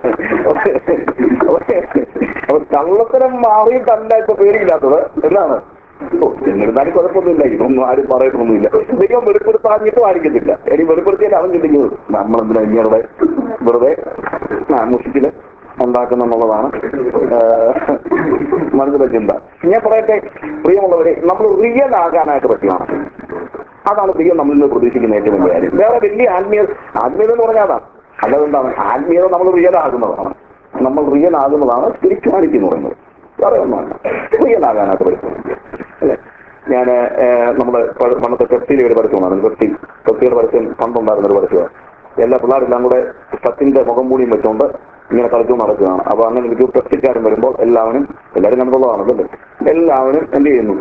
അപ്പൊ കള്ളത്തരം മാറിയിട്ടല്ല ഇപ്പൊ പേടിയില്ലാത്തത്. എന്താണ്, എന്നിരുന്നാലും കുഴപ്പമൊന്നുമില്ല, ഇതൊന്നും ആരും പറയത്തൊന്നുമില്ല. ദൈവം വെളിപ്പെടുത്താഞ്ഞിട്ടും ആയിരിക്കത്തില്ല. ഇനി വെളിപ്പെടുത്തിയാൽ അവൻ ചിന്തിക്കുന്നത് നമ്മളെന്തിനാ ഇങ്ങനെ വെറുതെ മുഷിച്ചില് ഉണ്ടാക്കുന്നുള്ളതാണ് മനസ്സിലെ ചിന്ത. ഞാൻ പറയട്ടെ പ്രിയമുള്ളവരെ, നമ്മൾ റിയൽ ആകാനായിട്ട് പറ്റുകയാണ്. അതാണ് ദൈവം നമ്മളിൽ നിന്ന് പ്രതീക്ഷിക്കുന്ന ഏറ്റവും വലിയ കാര്യം. വേറെ വലിയ ആത്മീയത എന്ന് പറഞ്ഞാൽ അതാണ്. അല്ലാതെന്താണ് ആത്മീയത, നമ്മൾ റിയൽ ആകുന്നതാണ്. നമ്മൾ റിയൽ ആകുന്നതാണ് സ്പിരിച്വാലിറ്റി എന്ന് പറയുന്നത്. വേറെ ഒന്നുമല്ല, റിയൽ ആകാനായിട്ട് പറ്റും, അല്ലേ? ഞാൻ നമ്മുടെ പണ്ടത്തെ പെപ്സിയിലെ ഒരു പരസ്യമാണ്. പെപ്സിയുടെ പരസ്യം പണ്ടുണ്ടായിരുന്ന ഒരു പരസ്യമാണ്. എല്ലാ പിള്ളേരെല്ലാം കൂടെ സച്ചിന്റെ മുഖം മൂടിയും വെച്ചുകൊണ്ട് ഇങ്ങനെ കളിച്ചു നടക്കുകയാണ്. അപ്പൊ അങ്ങനെ എനിക്ക് ടെസ്റ്റിക്കാരൻ വരുമ്പോൾ എല്ലാവരും കണ്ടുള്ളതാണല്ലോ, എല്ലാവരും എന്ത് ചെയ്യുന്നു,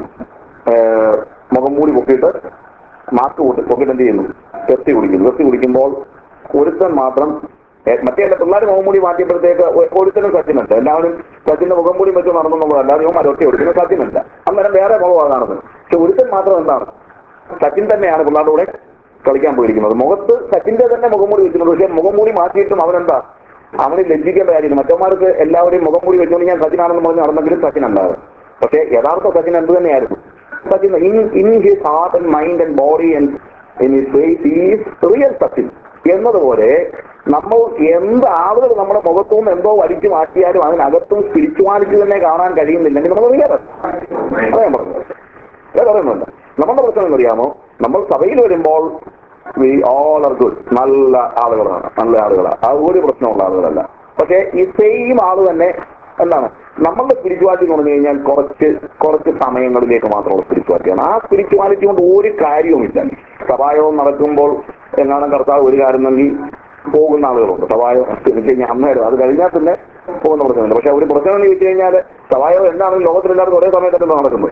മുഖം മൂടി പൊക്കിയിട്ട് മാസ്ക് പൊക്കിയിട്ട് എന്ത് ചെയ്യുന്നു, ടെസ്റ്റ് കുടിക്കുമ്പോൾ ഒരുത്തൻ മാത്രം, മറ്റേ എല്ലാ പിള്ളേർ മുഖം മൂടി മാറ്റിയപ്പോഴത്തേക്ക് ഒരുത്തനും സച്ചിനുണ്ട്. എല്ലാവരും സച്ചിന്റെ മുഖം മൂടി വെച്ച് നടന്നുള്ളതല്ലാതെ ഇവൻ മരൊക്കെ ഒരുത്തനും സച്ചിനുണ്ട്. അന്നേരം വേറെ മുഖമാണ് കാണുന്നത്. പക്ഷെ ഒരുത്തൻ മാത്രം എന്താണ്, സച്ചിൻ തന്നെയാണ് പിള്ളേരുടെ കൂടെ കളിക്കാൻ പോയിരിക്കുന്നത്. മുഖത്ത് സച്ചിന്റെ തന്നെ മുഖം മൂടി വെക്കുന്നത്. പക്ഷെ മുഖം മൂടി മാറ്റിയിട്ടും അവനെന്താ, അവന് ലജ്ജിക്കേണ്ട കാര്യമില്ല. മറ്റന്മാർക്ക് എല്ലാവരെയും മുഖം മൂടി വെച്ചുകൊണ്ട് ഞാൻ സച്ചിനാണെന്ന് പറഞ്ഞ് നടന്നെങ്കിലും സച്ചിൻ ഉണ്ടാകും. പക്ഷെ യഥാർത്ഥ സച്ചിൻ എന്ത് തന്നെയായിരുന്നു, Sachin in his heart and mind and body and in his face is real Sachin എന്നതുപോലെ നമ്മൾ എന്ത് ആളുകൾ നമ്മുടെ മുഖത്തുനിന്ന് എന്തോ വലിച്ചു മാറ്റിയാലും അതിനകത്തും സ്പിരിച്വാലിറ്റി തന്നെ കാണാൻ കഴിയുന്നില്ലെങ്കിൽ നമ്മൾ റിയൽ അതാ ഞാൻ പറഞ്ഞത്. അതെ പറയുന്നുണ്ട്. നമ്മുടെ പ്രശ്നം എന്നറിയാമോ, നമ്മൾ സഭയിൽ വരുമ്പോൾ വി ഓൾ ആർ ഗുഡ്, നല്ല ആളുകളാണ്. അത് ഒരു പ്രശ്നമുള്ള ആളുകളല്ല. പക്ഷെ ഈ സെയിം ആള് തന്നെ എന്താണ്, നമ്മളുടെ സ്പിരിച്വാലിറ്റി എന്ന് പറഞ്ഞു കഴിഞ്ഞാൽ കുറച്ച് സമയങ്ങളിലേക്ക് മാത്രമുള്ള സ്പിരിച്വാലിറ്റിയാണ്. ആ സ്പിരിച്വാലിറ്റി കൊണ്ട് ഒരു കാര്യവുമില്ല. സഭായോഗം നടക്കുമ്പോൾ എങ്ങാനും കർത്താവ് ഒരു കാര്യം നൽകി പോകുന്ന ആളുകളുണ്ട്. സഭായോഗം വെച്ച് കഴിഞ്ഞാൽ അന്നേരം അത് കഴിഞ്ഞാൽ പിന്നെ പോകുന്ന പ്രശ്നമുണ്ട്. പക്ഷെ ഒരു പ്രശ്നം എന്ന് വെച്ച് കഴിഞ്ഞാൽ സഭായോഗം എന്താണെങ്കിലും ലോകത്തിലെല്ലാവരും ഒരേ സമയത്തല്ലോ നടക്കുന്നത്.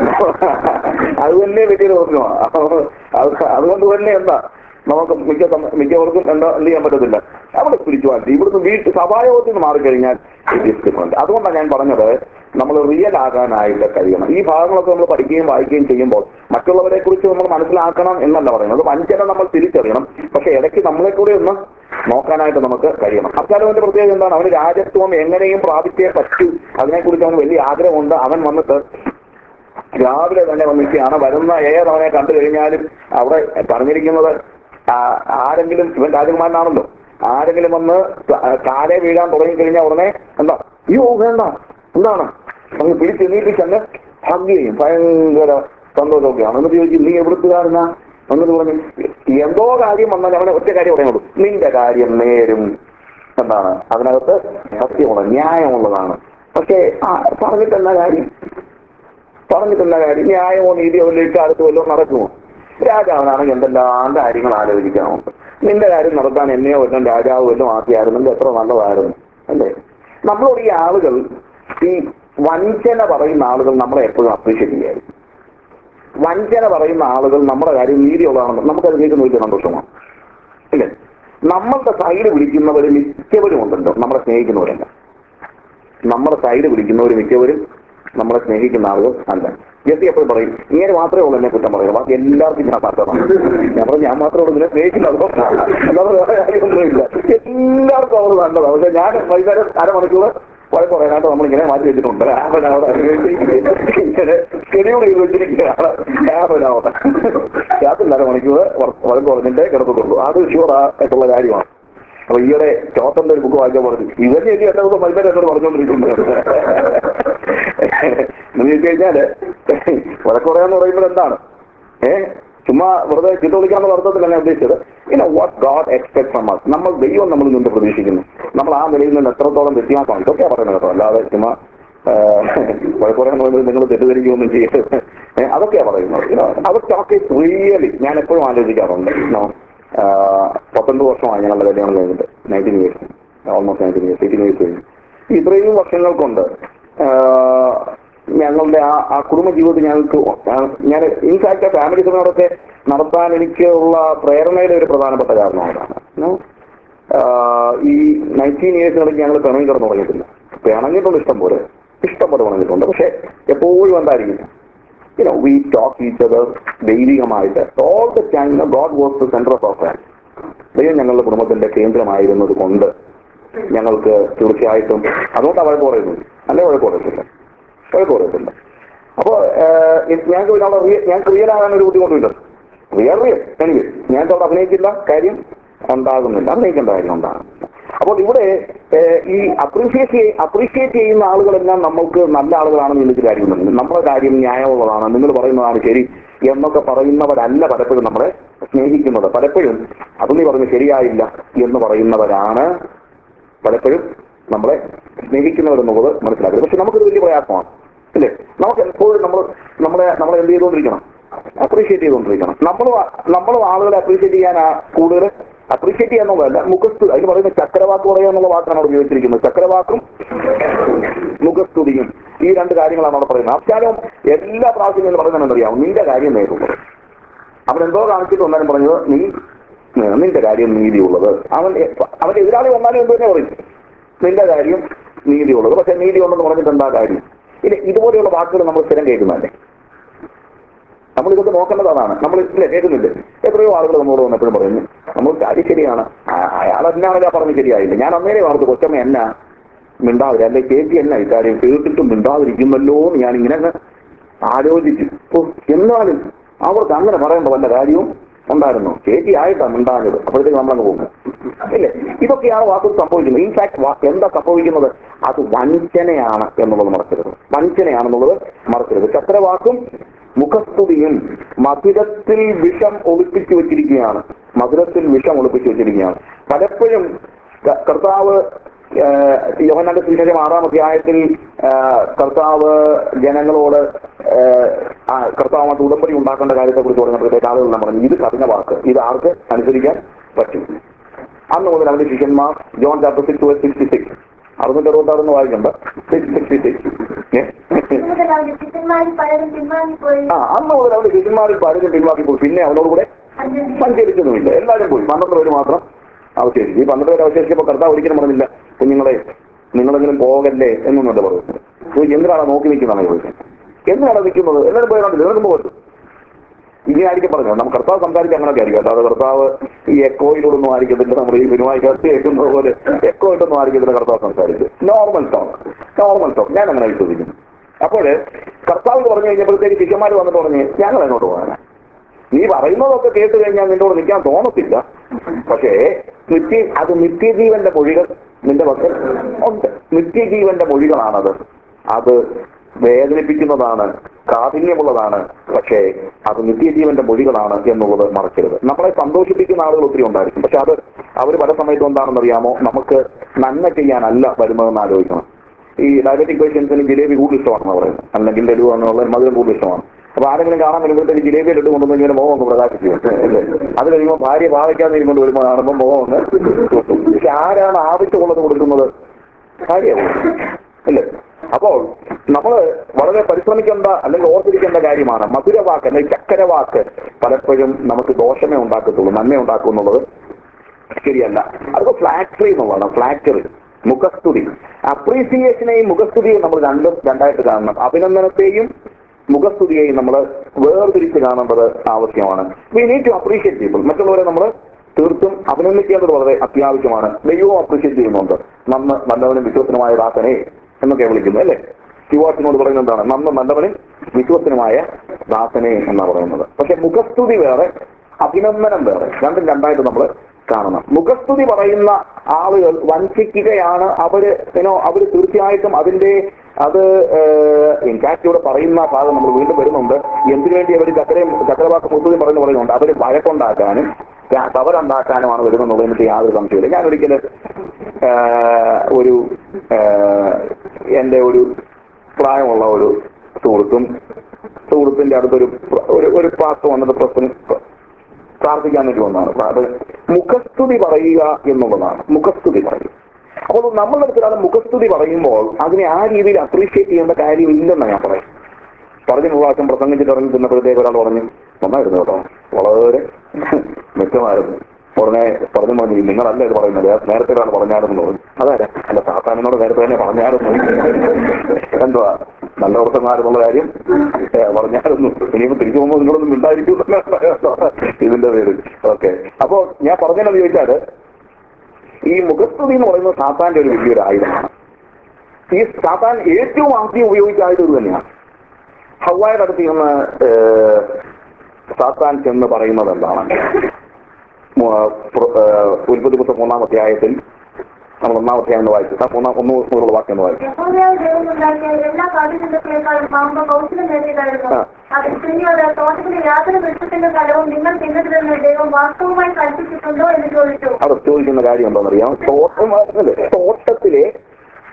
അത് തന്നെ വലിയൊരു പ്രശ്നമാണ്. അതുകൊണ്ട് തന്നെ എന്താ നമുക്ക് മിക്കവർക്കും എന്ത് ചെയ്യാൻ പറ്റത്തില്ല. അവിടെ സ്പിരിച്വാലിറ്റി ഇവിടുന്ന് സഭായോഗത്തിൽ നിന്ന് മാറിക്കഴിഞ്ഞാൽ ഇറ്റ് ഈസ് ഡിഫറെന്റ്. അതുകൊണ്ടാണ് ഞാൻ പറഞ്ഞത് നമ്മൾ റിയൽ ആകാനായിട്ട് കഴിയണം. ഈ ഭാഗങ്ങളൊക്കെ നമ്മൾ പഠിക്കുകയും വായിക്കുകയും ചെയ്യുമ്പോൾ മറ്റുള്ളവരെ കുറിച്ച് നമ്മൾ മനസ്സിലാക്കണം എന്നല്ല പറയുന്നത്. വഞ്ചന നമ്മൾ തിരിച്ചറിയണം. പക്ഷെ ഇടയ്ക്ക് നമ്മളെ കൂടെ ഒന്ന് നോക്കാനായിട്ട് നമുക്ക് കഴിയണം. അബ്ശാലോമിന്റെ പ്രത്യേകത എന്താണ്, അവന് രാജത്വം എങ്ങനെയും പ്രാപിച്ചേ പറ്റൂ. അതിനെക്കുറിച്ച് അവന് വലിയ ആഗ്രഹമുണ്ട്. അവൻ വന്നിട്ട് രാവിലെ തന്നെ വന്നിരിക്കുകയാണ്. വരുന്ന ഏതവനെ കണ്ടു കഴിഞ്ഞാലും അവിടെ പറഞ്ഞിരിക്കുന്നത്, ആരെങ്കിലും, ഇവൻ രാജകുമാരനാണല്ലോ, ആരെങ്കിലും വന്ന് കാലെ വീഴാൻ തുടങ്ങിക്കഴിഞ്ഞാൽ ഉടനെ എന്താ, അയ്യോ വേണ്ട, എന്താണ് അങ്ങ് പിടിച്ചെണീപ്പിച്ചങ്ങ് ഹഗ് ചെയ്യും. ഭയങ്കര സന്തോഷമൊക്കെയാണ്. എന്നിട്ട് ചോദിക്കും, നീ എവിടുത്തുകാരനാ എന്നിട്ട് പറഞ്ഞു, എന്തോ കാര്യം വന്നാൽ അവനെ ഒറ്റ കാര്യം പറയുള്ളൂ, നിന്റെ കാര്യം നേരും, എന്താണ് അതിനകത്ത് സത്യമുള്ള ന്യായമുള്ളതാണ്. പക്ഷേ പറഞ്ഞിട്ടെന്താ കാര്യം, ന്യായമോ നീതിയോ ഇക്കാലത്ത് വല്ലതും നടക്കുമോ? രാജാവിനാണെങ്കിൽ എന്തെല്ലാം കാര്യങ്ങൾ ആലോചിക്കാനുണ്ട്. നിന്റെ കാര്യം നടത്താൻ എന്നെയോ വല്ലതും രാജാവ് വല്ലതും ആക്കിയായിരുന്നെങ്കിൽ എത്ര നല്ലതായിരുന്നു അല്ലേ? നമ്മളോട് ഈ ആളുകൾ, ഈ വഞ്ചന പറയുന്ന ആളുകൾ നമ്മളെ എപ്പോഴും അപ്രീഷിയേറ്റ് ചെയ്യായിരുന്നു. വഞ്ചന പറയുന്ന ആളുകൾ നമ്മുടെ കാര്യം നീതിയുള്ളതാണെന്ന് നമുക്കത് കേൾക്കുന്ന വലിയ സന്തോഷമാണ് അല്ലേ? നമ്മളുടെ സൈഡ് വിളിക്കുന്നവർ മിക്കവരും ഉണ്ടല്ലോ നമ്മളെ സ്നേഹിക്കുന്നവരല്ല. നമ്മുടെ സൈഡ് വിളിക്കുന്നവർ മിക്കവരും നമ്മളെ സ്നേഹിക്കുന്ന ആളുകൾ അല്ല. ജെസ്സി എപ്പോഴും പറയും, ഇങ്ങനെ മാത്രമേ ഉള്ളൂ എന്നെ കുറ്റം പറയുക, ബാക്കി എല്ലാവർക്കും ഞാൻ പാത്രമാണ്. ഞാൻ മാത്രമേ ഉള്ളൂ ഇതിനെ സ്നേഹിക്കുന്നതോ അല്ലാതെ വേറെ കാര്യമൊന്നുമില്ല. എല്ലാവർക്കും അവർ നല്ലതാണ്. പക്ഷെ ഞാൻ വൈകുന്നേരം അരമണിക്കൂർ വഴക്ക് പറയാനായിട്ട് നമ്മളിങ്ങനെ മാറ്റി വെച്ചിട്ടുണ്ട്. ഇങ്ങനെ ഷെഡ്യൂൾ ചെയ്ത് വെച്ചിരിക്കുകയാണ്. രാത്രി അരമണിക്കൂർ വഴക്ക് പറഞ്ഞിട്ടേ കിടക്കത്തുള്ളൂ. അത് ഷുവറായിട്ടുള്ള കാര്യമാണ്. അപ്പൊ ഈയിടെ ചോത്തന്റെ ഒരു ബുക്ക് വായിക്കാൻ പറഞ്ഞു, ഇവരെ എനിക്ക് എന്റെ ദിവസം മരുന്നേരം എന്നോട് പറഞ്ഞുകൊണ്ടിരിക്കുന്നത് എന്ന് ചോദിച്ചു കഴിഞ്ഞാല്, വഴക്ക് പറയാന്ന് പറയുമ്പോൾ എന്താണ്, ചുമ്മാ വെറുതെ ചീത്ത വിളിക്കാനുള്ള അർത്ഥത്തിലാണ് ഞാൻ ഉദ്ദേശിച്ചത്. What God expect from us, നമ്മൾ ദൈവം നമ്മളിൽ നിന്ന് പ്രതീക്ഷിക്കുന്നു, നമ്മൾ ആ നിലയിൽ നിന്ന് എത്രത്തോളം വ്യത്യാസമാണ്, ഇതൊക്കെയാ പറയുന്നത് കേട്ടോ. അല്ലാതെ ചുമ്മാ വഴക്ക് പറയാൻ പറയുമ്പോൾ നിങ്ങൾ തെറ്റിദ്ധരിക്കുകയൊന്നും ചെയ്യരുത്. അതൊക്കെയാ പറയുന്നത്. അതൊക്കെ റിയലി ഞാൻ എപ്പോഴും ആലോചിക്കാറുണ്ട്. 19 വർഷമായി ഞങ്ങളുടെ കല്യാണം കഴിഞ്ഞിട്ട്, 19 years, ഓൾമോസ്റ്റ് 19 years, 18 years കഴിഞ്ഞു. ഇത്രയും വർഷങ്ങൾ കൊണ്ട് ഞങ്ങളുടെ ആ കുടുംബ ജീവിതത്തിൽ ഞാൻ ഇൻഫാക്ട് ഫാമിലി സെമിനാറൊക്കെ നടത്താൻ എനിക്ക് ഉള്ള പ്രേരണയുടെ ഒരു പ്രധാനപ്പെട്ട കാരണമാണ്. ഈ 19 yearsനിടയ്ക്ക് ഞങ്ങൾ പിണങ്ങി കിടന്നു തുടങ്ങിയിട്ടില്ല. പിണങ്ങിയിട്ടുണ്ട്, ഇഷ്ടം പോലെ പിണങ്ങിയിട്ടുണ്ട്. പക്ഷെ എപ്പോഴും എന്തായിരിക്കും, we talk each other ദൈവികമായിട്ട് all the time. God was the center of our family. ദൈവം ഞങ്ങളുടെ കുടുംബത്തിന്റെ കേന്ദ്രമായിരുന്നത് കൊണ്ട് ഞങ്ങൾക്ക് തീർച്ചയായിട്ടും അതുകൊണ്ട് വഴക്ക് പറയുന്നു, അല്ലെ? വഴക്ക് പറയത്തില്ല. അപ്പോ ഞങ്ങൾക്ക് റിയലാകാൻ ഒരു ബുദ്ധിമുട്ടില്ല. റിയൽ എനിക്ക് ഞങ്ങൾക്ക് അവിടെ അഭിനയിക്കില്ല, കാര്യം ഉണ്ടാകുന്നില്ല, അഭിനയിക്കേണ്ട കാര്യം ഉണ്ടാകുന്നില്ല. അപ്പോൾ ഇവിടെ ഈ അപ്രീഷിയേറ്റ് ചെയ്യുന്ന ആളുകളെല്ലാം നമ്മൾക്ക് നല്ല ആളുകളാണെന്ന് എനിക്ക് കാര്യമൊന്നുമില്ല. നമ്മുടെ കാര്യം ന്യായമുള്ളതാണ്, നിങ്ങൾ പറയുന്നതാണ് ശരി എന്നൊക്കെ പറയുന്നവരല്ല പലപ്പോഴും നമ്മളെ സ്നേഹിക്കുന്നത്. പലപ്പോഴും അത് നീ പറഞ്ഞു ശരിയായില്ല എന്ന് പറയുന്നവരാണ് പലപ്പോഴും നമ്മളെ സ്നേഹിക്കുന്നവരെന്നുള്ളത് മനസ്സിലാക്കുക. പക്ഷെ നമുക്കൊരു വലിയ പ്രയാസമാണ് അല്ലേ? നമുക്ക് എപ്പോഴും നമ്മളെ എന്ത് ചെയ്തുകൊണ്ടിരിക്കണം? അപ്രീഷിയേറ്റ് ചെയ്തുകൊണ്ടിരിക്കണം. നമ്മളും ആളുകളെ അപ്രീഷിയേറ്റ് ചെയ്യാൻ കൂടുതൽ അപ്രീഷിയേറ്റ് ചെയ്യാന്നുള്ളതല്ല, മുഖസ്തുതി. അതിന് പറയുന്ന ചക്രവാക്ക് പറയുക എന്നുള്ള വാക്കാണ് അവിടെ ഉപയോഗിച്ചിരിക്കുന്നത്. ചക്രവാക്കും മുഖസ്തുതിയും ഈ രണ്ട് കാര്യങ്ങളാണ് അവിടെ പറയുന്നത്. അബ്ശാലോം എല്ലാ പ്രാവശ്യം എന്ന് പറയുന്നത് അറിയാവും, നിന്റെ കാര്യം നേരുള്ളത്. അവൻ എന്തോ കാണിച്ചിട്ട് വന്നാലും പറഞ്ഞത് നിന്റെ കാര്യം നീതിയുള്ളത്. അവന്റെ എതിരാളി വന്നാലും എന്ത് തന്നെ പറയും, നിന്റെ കാര്യം നീതിയുള്ളത്. പക്ഷെ നീതിയുള്ളതെന്ന് പറഞ്ഞിട്ട് എന്താ കാര്യം? ഇനി ഇതുപോലെയുള്ള വാക്കുകൾ നമ്മൾ സ്ഥിരം കേൾക്കുന്നതല്ലേ? നമ്മളിതൊക്കെ നോക്കേണ്ടത് അതാണ്. നമ്മൾ ഇല്ലേ കേൾക്കുന്നില്ലേ? എത്രയോ ആളുകൾ നമ്മളോട് വന്നപ്പോഴും പറയുന്നു നമ്മൾ കാര്യം ശരിയാണ്, അയാൾ എന്നാണല്ലോ പറഞ്ഞ് ശരിയായില്ല. ഞാൻ അന്നേരെ ഓർത്ത് കൊച്ചമ്മ എന്നാ മിണ്ടാവില്ല, അല്ലെ ചേച്ചി എന്നാ ഇക്കാര്യം കേട്ടിട്ടും മിണ്ടാതിരിക്കുമല്ലോ എന്ന് ഞാനിങ്ങനെ ആലോചിച്ചു. എന്നാലും അവർക്ക് അങ്ങനെ പറയേണ്ട വല്ല കാര്യവും ഉണ്ടായിരുന്നു. ചേച്ചി ആയിട്ടാണ് മിണ്ടാഞ്ഞത്. അപ്പോഴത്തേക്ക് നമ്മളങ്ങ് പോകും ഇല്ലേ? ഇതൊക്കെയാണ് വാക്കുകൾ സംഭവിക്കുന്നത്. ഇൻഫാക്ട് എന്താ സംഭവിക്കുന്നത്? അത് വഞ്ചനയാണ് എന്നുള്ളത് മറക്കരുത്. വഞ്ചനയാണെന്നുള്ളത് മറക്കരുത്. ചക്രവാക്കും മുഖസ്തുതിയും മധുരത്തിൽ വിഷം ഒളിപ്പിച്ചു വെച്ചിരിക്കുകയാണ്. മധുരത്തിൽ വിഷം ഒളിപ്പിച്ചു വെച്ചിരിക്കുകയാണ്. പലപ്പോഴും കർത്താവ് യോഹന്നാന്റെ സുവിശേഷം 6-ാം അധ്യായത്തിൽ കർത്താവ് ജനങ്ങളോട് കർത്താവുമായിട്ട് ഉടമ്പടി ഉണ്ടാക്കേണ്ട കാര്യത്തെ കുറിച്ച് പറഞ്ഞപ്പോഴത്തേക്ക് ആളുകളെല്ലാം പറഞ്ഞു ഇത് കഠിന വാക്ക്, ഇത് ആർക്ക് അനുസരിക്കാൻ പറ്റും? അന്ന് മുതൽ അവന്റെ ശിഷ്യന്മാർ ജോൺ ചാപ്റ്റർ 6:66 666 വായിക്കണ്ട 666 അന്ന് മുതൽ അവന്റെ ശിഷ്യന്മാരിൽ പലരും പിൻവാക്കിപ്പോയി. പിന്നെ അവനോട് കൂടെ സഞ്ചരിക്കുന്നുമില്ല. എല്ലാവരും പോയി. 12 പേര് മാത്രം അവശേഷിച്ചു. ഈ 12 പേര് അവശേഷിച്ചപ്പോൾ കർത്താവ് ഒരിക്കലും പറഞ്ഞില്ല കുഞ്ഞുങ്ങളെ നിങ്ങളെങ്കിലും പോകല്ലേ എന്നൊന്നുമല്ല പറയുന്നത്. എന്തിനാണ് നോക്കി നിൽക്കുന്നതാണ് ചോദിച്ചത്. എന്തിനാണ് നിൽക്കുന്നത്? എല്ലാവരും പോയി കണ്ടില്ല, നിങ്ങൾക്കും പോകരുത്. ഇങ്ങനെ ആയിരിക്കും പറഞ്ഞു. നമുക്ക് കർത്താവ് സംസാരിച്ച് അങ്ങനെയൊക്കെ ആയിരിക്കും. അല്ലാതെ കർത്താവ് ഈ എക്കോയിലൂടൊന്നും ആയിരിക്കത്തില്ല. നമ്മൾ ഈ സിനിമയിൽ കേൾക്കുന്നത് പോലെ എക്കോ ഇട്ടൊന്നും ആയിരിക്കത്തില്ല കർത്താവ് സംസാരിച്ച്. നോർമൽ ടോക്ക് ഞാൻ അങ്ങനെ വിശ്വസിക്കുന്നു. അപ്പോൾ കർത്താവ് പറഞ്ഞു കഴിഞ്ഞപ്പോഴത്തേക്ക് ശിഷ്യന്മാർ വന്നിട്ട് പറഞ്ഞ് ഞങ്ങൾ എങ്ങോട്ട് പോകാനാ? നീ പറയുന്നതൊക്കെ കേട്ട് കഴിഞ്ഞാൽ നിന്നോട് നിൽക്കാൻ തോന്നത്തില്ല. പക്ഷേ അത് നിത്യജീവന്റെ മൊഴികൾ നിന്റെ പക്കൽ ഉണ്ട്. നിത്യജീവന്റെ മൊഴികളാണത്. അത് വേദനിപ്പിക്കുന്നതാണ്, കാഠിന്യമുള്ളതാണ്. പക്ഷേ അത് നിത്യജീവന്റെ മൊഴികളാണ് എന്നുള്ളത് മറക്കരുത്. നമ്മളെ സന്തോഷിപ്പിക്കുന്ന ആളുകൾ ഒത്തിരി ഉണ്ടായിരിക്കും. പക്ഷെ അത് അവർ പല സമയത്തും എന്താണെന്ന് അറിയാമോ? നമുക്ക് നന്മ ചെയ്യാനല്ല വരുന്നതെന്ന് ആലോചിക്കണം. ഈ ഡയബറ്റിക് പേഷ്യൻസിന് ജിലേബി കൂടുതൽ ഇഷ്ടമാണെന്ന് പറയുന്നത്, അല്ലെങ്കിൽ ലഡു എന്നുള്ള മധുരം കൂടുതൽ ഇഷ്ടമാണ്. അപ്പൊ ആരെങ്കിലും കാണാൻ വരുമ്പോഴത്തേക്ക് ജിലേബി ലഡു കൊണ്ടുവന്ന് ഇങ്ങനെ മോഹം ഒന്ന് പ്രകാശിച്ചു അല്ലേ? അത് കഴിയുമ്പോൾ ഭാര്യ ഭാവിക്കാതെ കൊണ്ട് വരുമ്പോൾ കാണുമ്പോൾ മോഹം ഒന്ന് കിട്ടും. പക്ഷെ ആരാണ് ആവശ്യമുള്ളത് കൊടുക്കുന്നത്? ഭാര്യയാണ് അല്ലേ? അപ്പോൾ നമ്മൾ വളരെ പരിശ്രമിക്കേണ്ട അല്ലെങ്കിൽ ഓർത്തിരിക്കേണ്ട കാര്യമാണ് മധുരവാക്ക് അല്ലെങ്കിൽ ചക്കരവാക്ക് പലപ്പോഴും നമുക്ക് ദോഷമേ ഉണ്ടാക്കത്തുള്ളൂ, നന്മ ഉണ്ടാക്കും എന്നുള്ളത് ശരിയല്ല. അതൊക്കെ ഫ്ലാക്ടറി എന്നുള്ളതാണ്. ഫ്ലാക്ടറി, മുഖസ്തുതി. അപ്രീസിയേഷനെയും മുഖസ്തുതിയെയും നമ്മൾ രണ്ടായിട്ട് കാണണം. അഭിനന്ദനത്തെയും മുഖസ്തുതിയെയും നമ്മൾ വേർതിരിച്ച് കാണേണ്ടത് ആവശ്യമാണ്. We need to appreciate people. മറ്റുള്ളവരെ നമ്മൾ തീർത്തും അഭിനന്ദിക്കേണ്ടത് വളരെ അത്യാവശ്യമാണ്. ദൈവവും അപ്രീഷിയേറ്റ് ചെയ്യുന്നുണ്ട്. നല്ലവനും വിശ്വസനുമായ ദാസനെ എന്നൊക്കെ വിളിക്കുന്നു അല്ലേ? ശിവാസിനോട് പറയുന്നത് എന്താണ്? നല്ലവനും വിശ്വസനുമായ ദാസനെ എന്നാണ് പറയുന്നത്. പക്ഷെ മുഖസ്തുതി വേറെ, അഭിനന്ദനം വേറെ. രണ്ടും രണ്ടായിട്ട് നമ്മൾ കാണണം. മുഖസ്തുതി പറയുന്ന ആളുകൾ വഞ്ചിക്കുകയാണ്. അവര് തീർച്ചയായിട്ടും അത് ഇൻഫാക്ട് ഇവിടെ പറയുന്ന ഭാഗം നമ്മൾ വീണ്ടും വരുന്നുണ്ട്. എന്തിനു വേണ്ടി അവർ ചക്രവാക്ക് മുസ്തുതി പറയുന്നുണ്ട്? അവര് വഴക്കുണ്ടാക്കാനും കവറുണ്ടാക്കാനുമാണ് വരുമെന്നുള്ളത് എനിക്ക് യാതൊരു സംശയമില്ല. ഞാനൊരിക്കലും എന്റെ ഒരു പ്രായമുള്ള ഒരു സുഹൃത്തിന്റെ അടുത്തൊരു പാസ്റ്റർ വന്നിട്ട് പ്രാർത്ഥിക്കാൻ വേണ്ടി വന്നതാണ്. അത് മുഖസ്തുതി പറയുക എന്നുള്ളതാണ്. മുഖസ്തുതി പറയുക. അപ്പോൾ നമ്മളുടെ അടുത്താണ് മുഖസ്തുതി പറയുമ്പോൾ അതിനെ ആ രീതിയിൽ അപ്രീഷിയേറ്റ് ചെയ്യേണ്ട കാര്യമില്ലെന്ന് ഞാൻ പറയും. പറഞ്ഞ പ്രാവശ്യം പ്രസംഗിച്ചിട്ട് ഇറങ്ങി ചെന്നപ്പോഴത്തേക്ക് ഒരാൾ പറഞ്ഞു നന്നായിരുന്നു കേട്ടോ, വളരെ മെച്ചമായിരുന്നു. ഉടനെ പറഞ്ഞു നിങ്ങളല്ല ഇത് പറയുന്നത്, നേരത്തെ ഒരാൾ പറഞ്ഞായിരുന്നു പറഞ്ഞു. അതാരാ? അല്ല സാത്താനോട് നേരത്തെ തന്നെ പറഞ്ഞായിരുന്നു. എന്തുവാ നല്ല പ്രസംഗമായിരുന്നുള്ള കാര്യം പറഞ്ഞായിരുന്നു. ഇനിയിപ്പോ തിരിച്ചു പോകുമ്പോൾ നിങ്ങളൊന്നും ഉണ്ടായിരിക്കും ഇതിന്റെ പേര്. ഓക്കെ. അപ്പോ ഞാൻ പറഞ്ഞതെന്ന് ചോദിച്ചാല് ഈ മുഖസ്തുതി എന്ന് പറയുന്നത് സാത്താന്റെ ഒരു വലിയൊരു ആയുധമാണ്. ഈ സാത്താൻ ഏറ്റവും ആദ്യം ഉപയോഗിച്ച ആയുധം ഇത് തന്നെയാണ്. ഹവ്വായുടെ അടുത്ത് ചെന്ന് സാത്താൻ ചെന്ന് പറയുന്നത് എന്താണ്? ഉൽപ്പത്തി പുസ്തകം 3-ാം അധ്യായത്തിൽ നമ്മൾ 1-ാം അധ്യായം എന്ന് വായിച്ചു. 1 വാക്യം എന്ന് വായിച്ചു. അത് ചോദിക്കുന്ന കാര്യം എന്താണെന്നറിയാം? തോട്ടത്തിലെ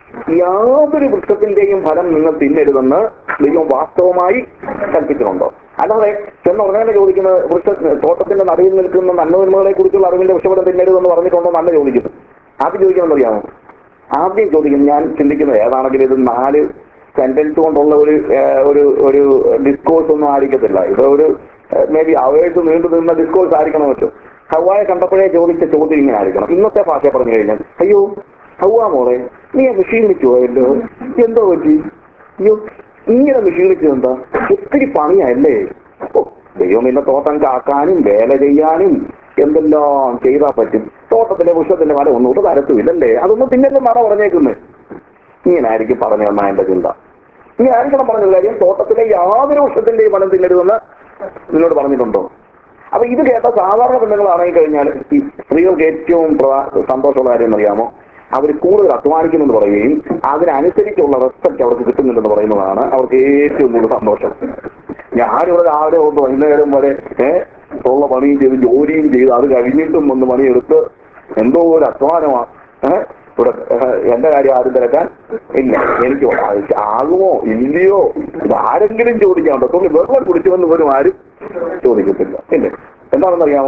യാതൊരു വൃക്ഷത്തിന്റെയും ഫലം നിങ്ങൾ തിന്നരുതെന്ന് ദൈവം വാസ്തവമായി കൽപ്പിച്ചിട്ടുണ്ടോ? അല്ലാതെ ചെന്ന ഉടനെ ചോദിക്കുന്നത് തോട്ടത്തിന്റെ നടുവിൽ നിൽക്കുന്ന നന്മതിന്മകളെ കുറിച്ചുള്ള അറിവിന്റെ വൃക്ഷഫലം തിന്നരുതെന്ന് പറഞ്ഞിട്ടുണ്ടോ നല്ല ചോദിക്കുന്നു. ആദ്യം ചോദിക്കണം അറിയാമോ? ആദ്യം ചോദിക്കുന്നു. ഞാൻ ചിന്തിക്കുന്നത് ഏതാണെങ്കിലും ഇത് 4 സെന്റൻസ് കൊണ്ടുള്ള ഒരു ഡിസ്കോഴ്സ് ഒന്നും ആയിരിക്കത്തില്ല. ഇത് ഒരു മേ ബി അവേഴ്സ് നീണ്ടു നിന്ന ഡിസ്കോഴ്സ് ആയിരിക്കണം. വെച്ചു ഹവ്വായെ കണ്ടപ്പോഴേ ചോദിച്ച ചോദ്യം ഇങ്ങനെ ആയിരിക്കണം. ഇന്നത്തെ ഭാഷ പറഞ്ഞു കഴിഞ്ഞാൽ, അയ്യോ ഹവ്വാ മോളെ നീ ക്ഷീണിച്ചു പോയല്ലോ, എന്തോ പറ്റി? അയ്യോ ഇങ്ങനെ ക്ഷീണിച്ചതെന്താ? ഒത്തിരി പണിയല്ലേ? ദൈവം ഇന്ന തോട്ടം കാക്കാനും വേല ചെയ്യാനും എന്തെല്ലാം ചെയ്താൽ പറ്റും. തോട്ടത്തിലെ വൃക്ഷത്തിന്റെ മല ഒന്നും തരത്തുമില്ലല്ലേ? അതൊന്നും പിന്നല്ലേ മറ പറഞ്ഞേക്കുന്നത്. ഇങ്ങനെ ആയിരിക്കും പറഞ്ഞു തന്ന എന്റെ ചിന്ത. ഇനി ആയിരിക്കണം പറഞ്ഞ കാര്യം, തോട്ടത്തിലെ യാതൊരു വൃക്ഷത്തിന്റെയും ഫലം തിന്നരുതെന്ന് നിന്നോട് പറഞ്ഞിട്ടുണ്ടോ? അപ്പൊ ഇത് കേട്ട സാധാരണ പെണ്ണുങ്ങളാണെങ്കിൽ കഴിഞ്ഞാൽ ഈ സ്ത്രീകൾക്ക് ഏറ്റവും സന്തോഷമുള്ള കാര്യം എന്നറിയാമോ? അവർ കൂടുതൽ അധ്വാനിക്കുമെന്ന് പറയുകയും അതിനനുസരിച്ചുള്ള റെസ്പെക്ട് അവർക്ക് കിട്ടുന്നുണ്ടെന്ന് പറയുന്നതാണ് അവർക്ക് ഏറ്റവും കൂടുതൽ സന്തോഷം. ഞാനിവിടെ രാവിലെ കൊണ്ട് വൈകുന്നേരം വരെ ഉള്ള പണിയും ചെയ്ത് ജോലിയും ചെയ്ത് അത് കഴിഞ്ഞിട്ടും ഒന്ന് പണിയെടുത്ത് എന്തോ ഒരു അധ്വാനമാണ്. ഇവിടെ എന്റെ കാര്യം ആരും തിരക്കാൻ ഇല്ല. എനിക്ക് ആകുമോ ഇല്ലയോ ആരെങ്കിലും ചോദിക്കാൻ പറ്റുള്ളൂ. വെറുതെ കുടിച്ചുവെന്ന് പോലും ആരും ചോദിക്കത്തില്ല. ഇല്ലേ? എന്താണെന്നറിയാമോ?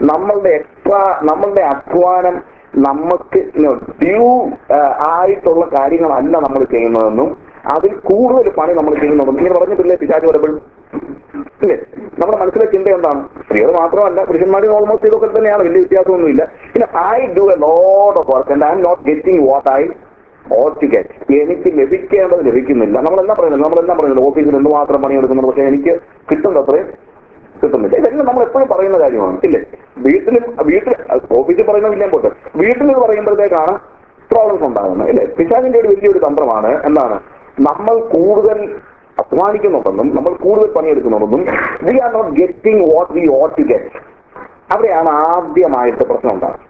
നമ്മളുടെ അധ്വാനം നമുക്ക് ഡ്യൂ ആയിട്ടുള്ള കാര്യങ്ങളല്ല നമ്മൾ ചെയ്യുന്നതെന്നും അതിൽ കൂടുതൽ പണി നമ്മൾ ചെയ്യുന്നതെന്നും ഇങ്ങനെ പറഞ്ഞിട്ടില്ലേ പിശാച് വരുമ്പോഴും? ഇല്ലേ? നമ്മുടെ മനസ്സിലെ ചിന്ത എന്താണ്? സ്ത്രീകൾ മാത്രമല്ല പുരുഷന്മാരും ഓൾമോസ്റ്റ് ഇതൊക്കെ തന്നെയാണ്, വലിയ വ്യത്യാസമൊന്നുമില്ല. പിന്നെ I do a lot of work and I am not getting what I ought to get. എനിക്ക് ലഭിക്കേണ്ടത് ലഭിക്കുന്നില്ല. നമ്മളെല്ലാം പറയുന്നത് ഓഫീസിൽ എന്തുമാത്രം പണിയെടുക്കുന്നുണ്ട്, പക്ഷെ എനിക്ക് കിട്ടുന്നത്രയും കിട്ടുന്നില്ല. ഇതെല്ലാം നമ്മൾ എപ്പോഴും പറയുന്ന കാര്യമാണ്. ഇല്ലേ? വീട്ടിൽ ഓഫീസിൽ പറയുന്നതില്ലേ പോട്ടെ, വീട്ടിൽ പറയുമ്പോഴത്തേക്കാണ് പ്രോബ്ലംസ് ഉണ്ടാകുന്നത്. ഇല്ലേ? പിശാചിന്റെ ഒരു വലിയൊരു തന്ത്രമാണ് എന്താണ്? നമ്മൾ കൂടുതൽ അധ്വാനിക്കുന്നുണ്ടെന്നും നമ്മൾ കൂടുതൽ പണിയെടുക്കുന്നുണ്ടെന്നും we are not getting what we ought to get. അവിടെയാണ് ആദ്യമായിട്ട് പ്രശ്നം ഉണ്ടാകുന്നത്.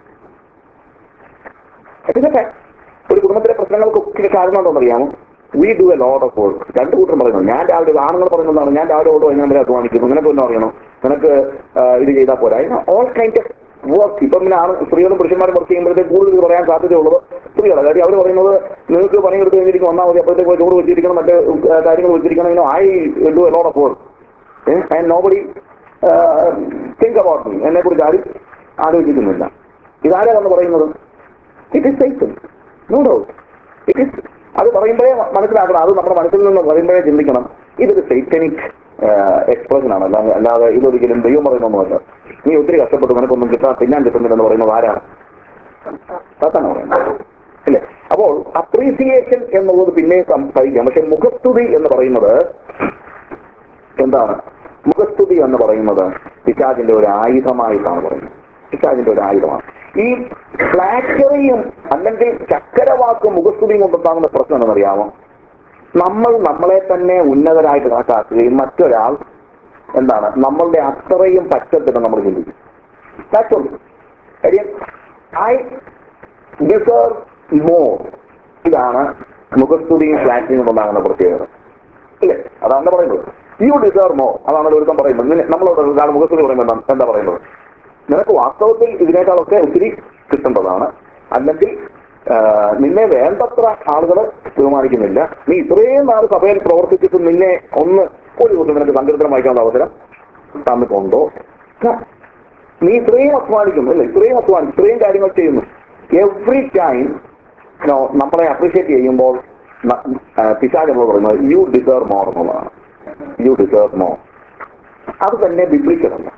ഇതൊക്കെ ഒരു കുടുംബത്തിലെ പ്രശ്നങ്ങൾക്കൊക്കെ കാരണം എന്താണെന്ന് അറിയാമോ? We do a lot of work. രണ്ടു കൂട്ടരും പറയുന്നു. ഞാൻ രാവിലെ, ആണുങ്ങൾ പറയുന്നതാണ്, ഞാൻ രാവിലെ ഓട്ടോ ഞാൻ വരെ അധ്വാനിക്കുന്നു, നിനക്ക് ഒന്നും അറിയണം, നിനക്ക് ഇത് ചെയ്താൽ പോരാ. All kind of work. ഇപ്പം പിന്നെ സ്ത്രീകളും പുരുഷന്മാരും വർക്ക് ചെയ്യുമ്പോഴത്തേക്ക് കൂടുതൽ പറയാൻ സാധ്യതയുള്ളത് സ്ത്രീകളാണ്. കാര്യം അവർ പറയുന്നത് നിങ്ങൾക്ക് പണിയെടുത്ത് കഴിഞ്ഞിരിക്കും, വന്നാൽ മതി, അപ്പോഴത്തേക്ക് ചോറ് വെച്ചിരിക്കണം, മറ്റ് കാര്യങ്ങൾ വെച്ചിരിക്കണം. I do a lot of work and nobody think about me. എന്നെ കുറിച്ച് ആരും ആലോചിക്കുന്നില്ല. ഇതാരാ വന്ന് പറയുന്നത്? It is cycle. No doubt it is. അത് പറയുമ്പോഴേ മനസ്സിലാക്കണം. അത് നമ്മുടെ മനസ്സിൽ നിന്ന് പറയുമ്പോഴേ ചിന്തിക്കണം, ഇതൊരു സൈറ്റനിക് എക്സ്പ്രഷൻ ആണ്. അല്ലാതെ ഇതൊരിക്കലും ദൈവം പറയുന്നൊന്നുമല്ല. നീ ഒത്തിരി കഷ്ടപ്പെട്ടു, നിനക്കൊന്നും തിന്നാൻ കിട്ടുന്നില്ലെന്ന് പറയുന്നത് ആരാണ്? സാത്താനാണ് പറയുന്നത്. അല്ലേ? അപ്പോൾ അപ്രീസിയേഷൻ എന്നുള്ളത് പിന്നെ സഹിക്കാം. പക്ഷെ മുഖസ്തുതി എന്ന് പറയുന്നത് എന്താണ്? മുഖസ്തുതി എന്ന് പറയുന്നത് പിശാചിന്റെ ഒരു ആയുധമായിട്ടാണ് പറയുന്നത്. പിശാചിന്റെ ഒരു ആയുധമാണ്. ഈ ഫ്ലാറ്ററിയും അല്ലെങ്കിൽ ചക്കരവാക്കും മുഖസ്തുതിയും കൊണ്ടുണ്ടാകുന്ന പ്രശ്നം എന്താണെന്നറിയാമോ? നമ്മൾ നമ്മളെ തന്നെ ഉന്നതരായിട്ട് കണക്കാക്കുകയും മറ്റൊരാൾ എന്താണ് നമ്മളുടെ അത്രയും പച്ചത്തിട്ട് നമ്മൾ ചിന്തിക്കും. കാര്യം ഐ ഡിസേർവ് മോർ. ഇതാണ് മുഖസ്തുതിയും ഫ്ലാറ്ററിയും കൊണ്ടുണ്ടാകുന്ന പ്രത്യേകത. ഇല്ലേ? അതാണ് പറയുന്നത്. You deserve more. അതാണ് ഒരുത്തം പറയുന്നത്. നമ്മളോട് മുഖസ്തുതി പറയുമ്പോൾ എന്താ പറയുന്നത്? നിനക്ക് വാസ്തവത്തിൽ ഇതിനേക്കാളൊക്കെ ഒത്തിരി കിട്ടേണ്ടതാണ്, അല്ലെങ്കിൽ നിന്നെ വേണ്ടത്ര ആളുകൾ തീരുമാനിക്കുന്നില്ല. നീ ഇത്രയും നാൾ സഭയിൽ പ്രവർത്തിച്ചിട്ട് നിന്നെ ഒരു ദിവസം നിനക്ക് സങ്കീർത്തനം വായിക്കാനുള്ള അവസരം തന്നിട്ടുണ്ടോ? നീ ഇത്രയും അധ്വാനിക്കുന്നു, അല്ലേ? ഇത്രയും കാര്യങ്ങൾ ചെയ്യുന്നു. എവ്രി ടൈം നമ്മളെ അപ്രീഷിയേറ്റ് ചെയ്യുമ്പോൾ പിശാച് നമ്മൾ പറയുന്നത് യു ഡിസേർവ് മോർ എന്നുള്ളതാണ്. You deserve more. അത് തന്നെ ബിബ്ലിക്കലാണ്.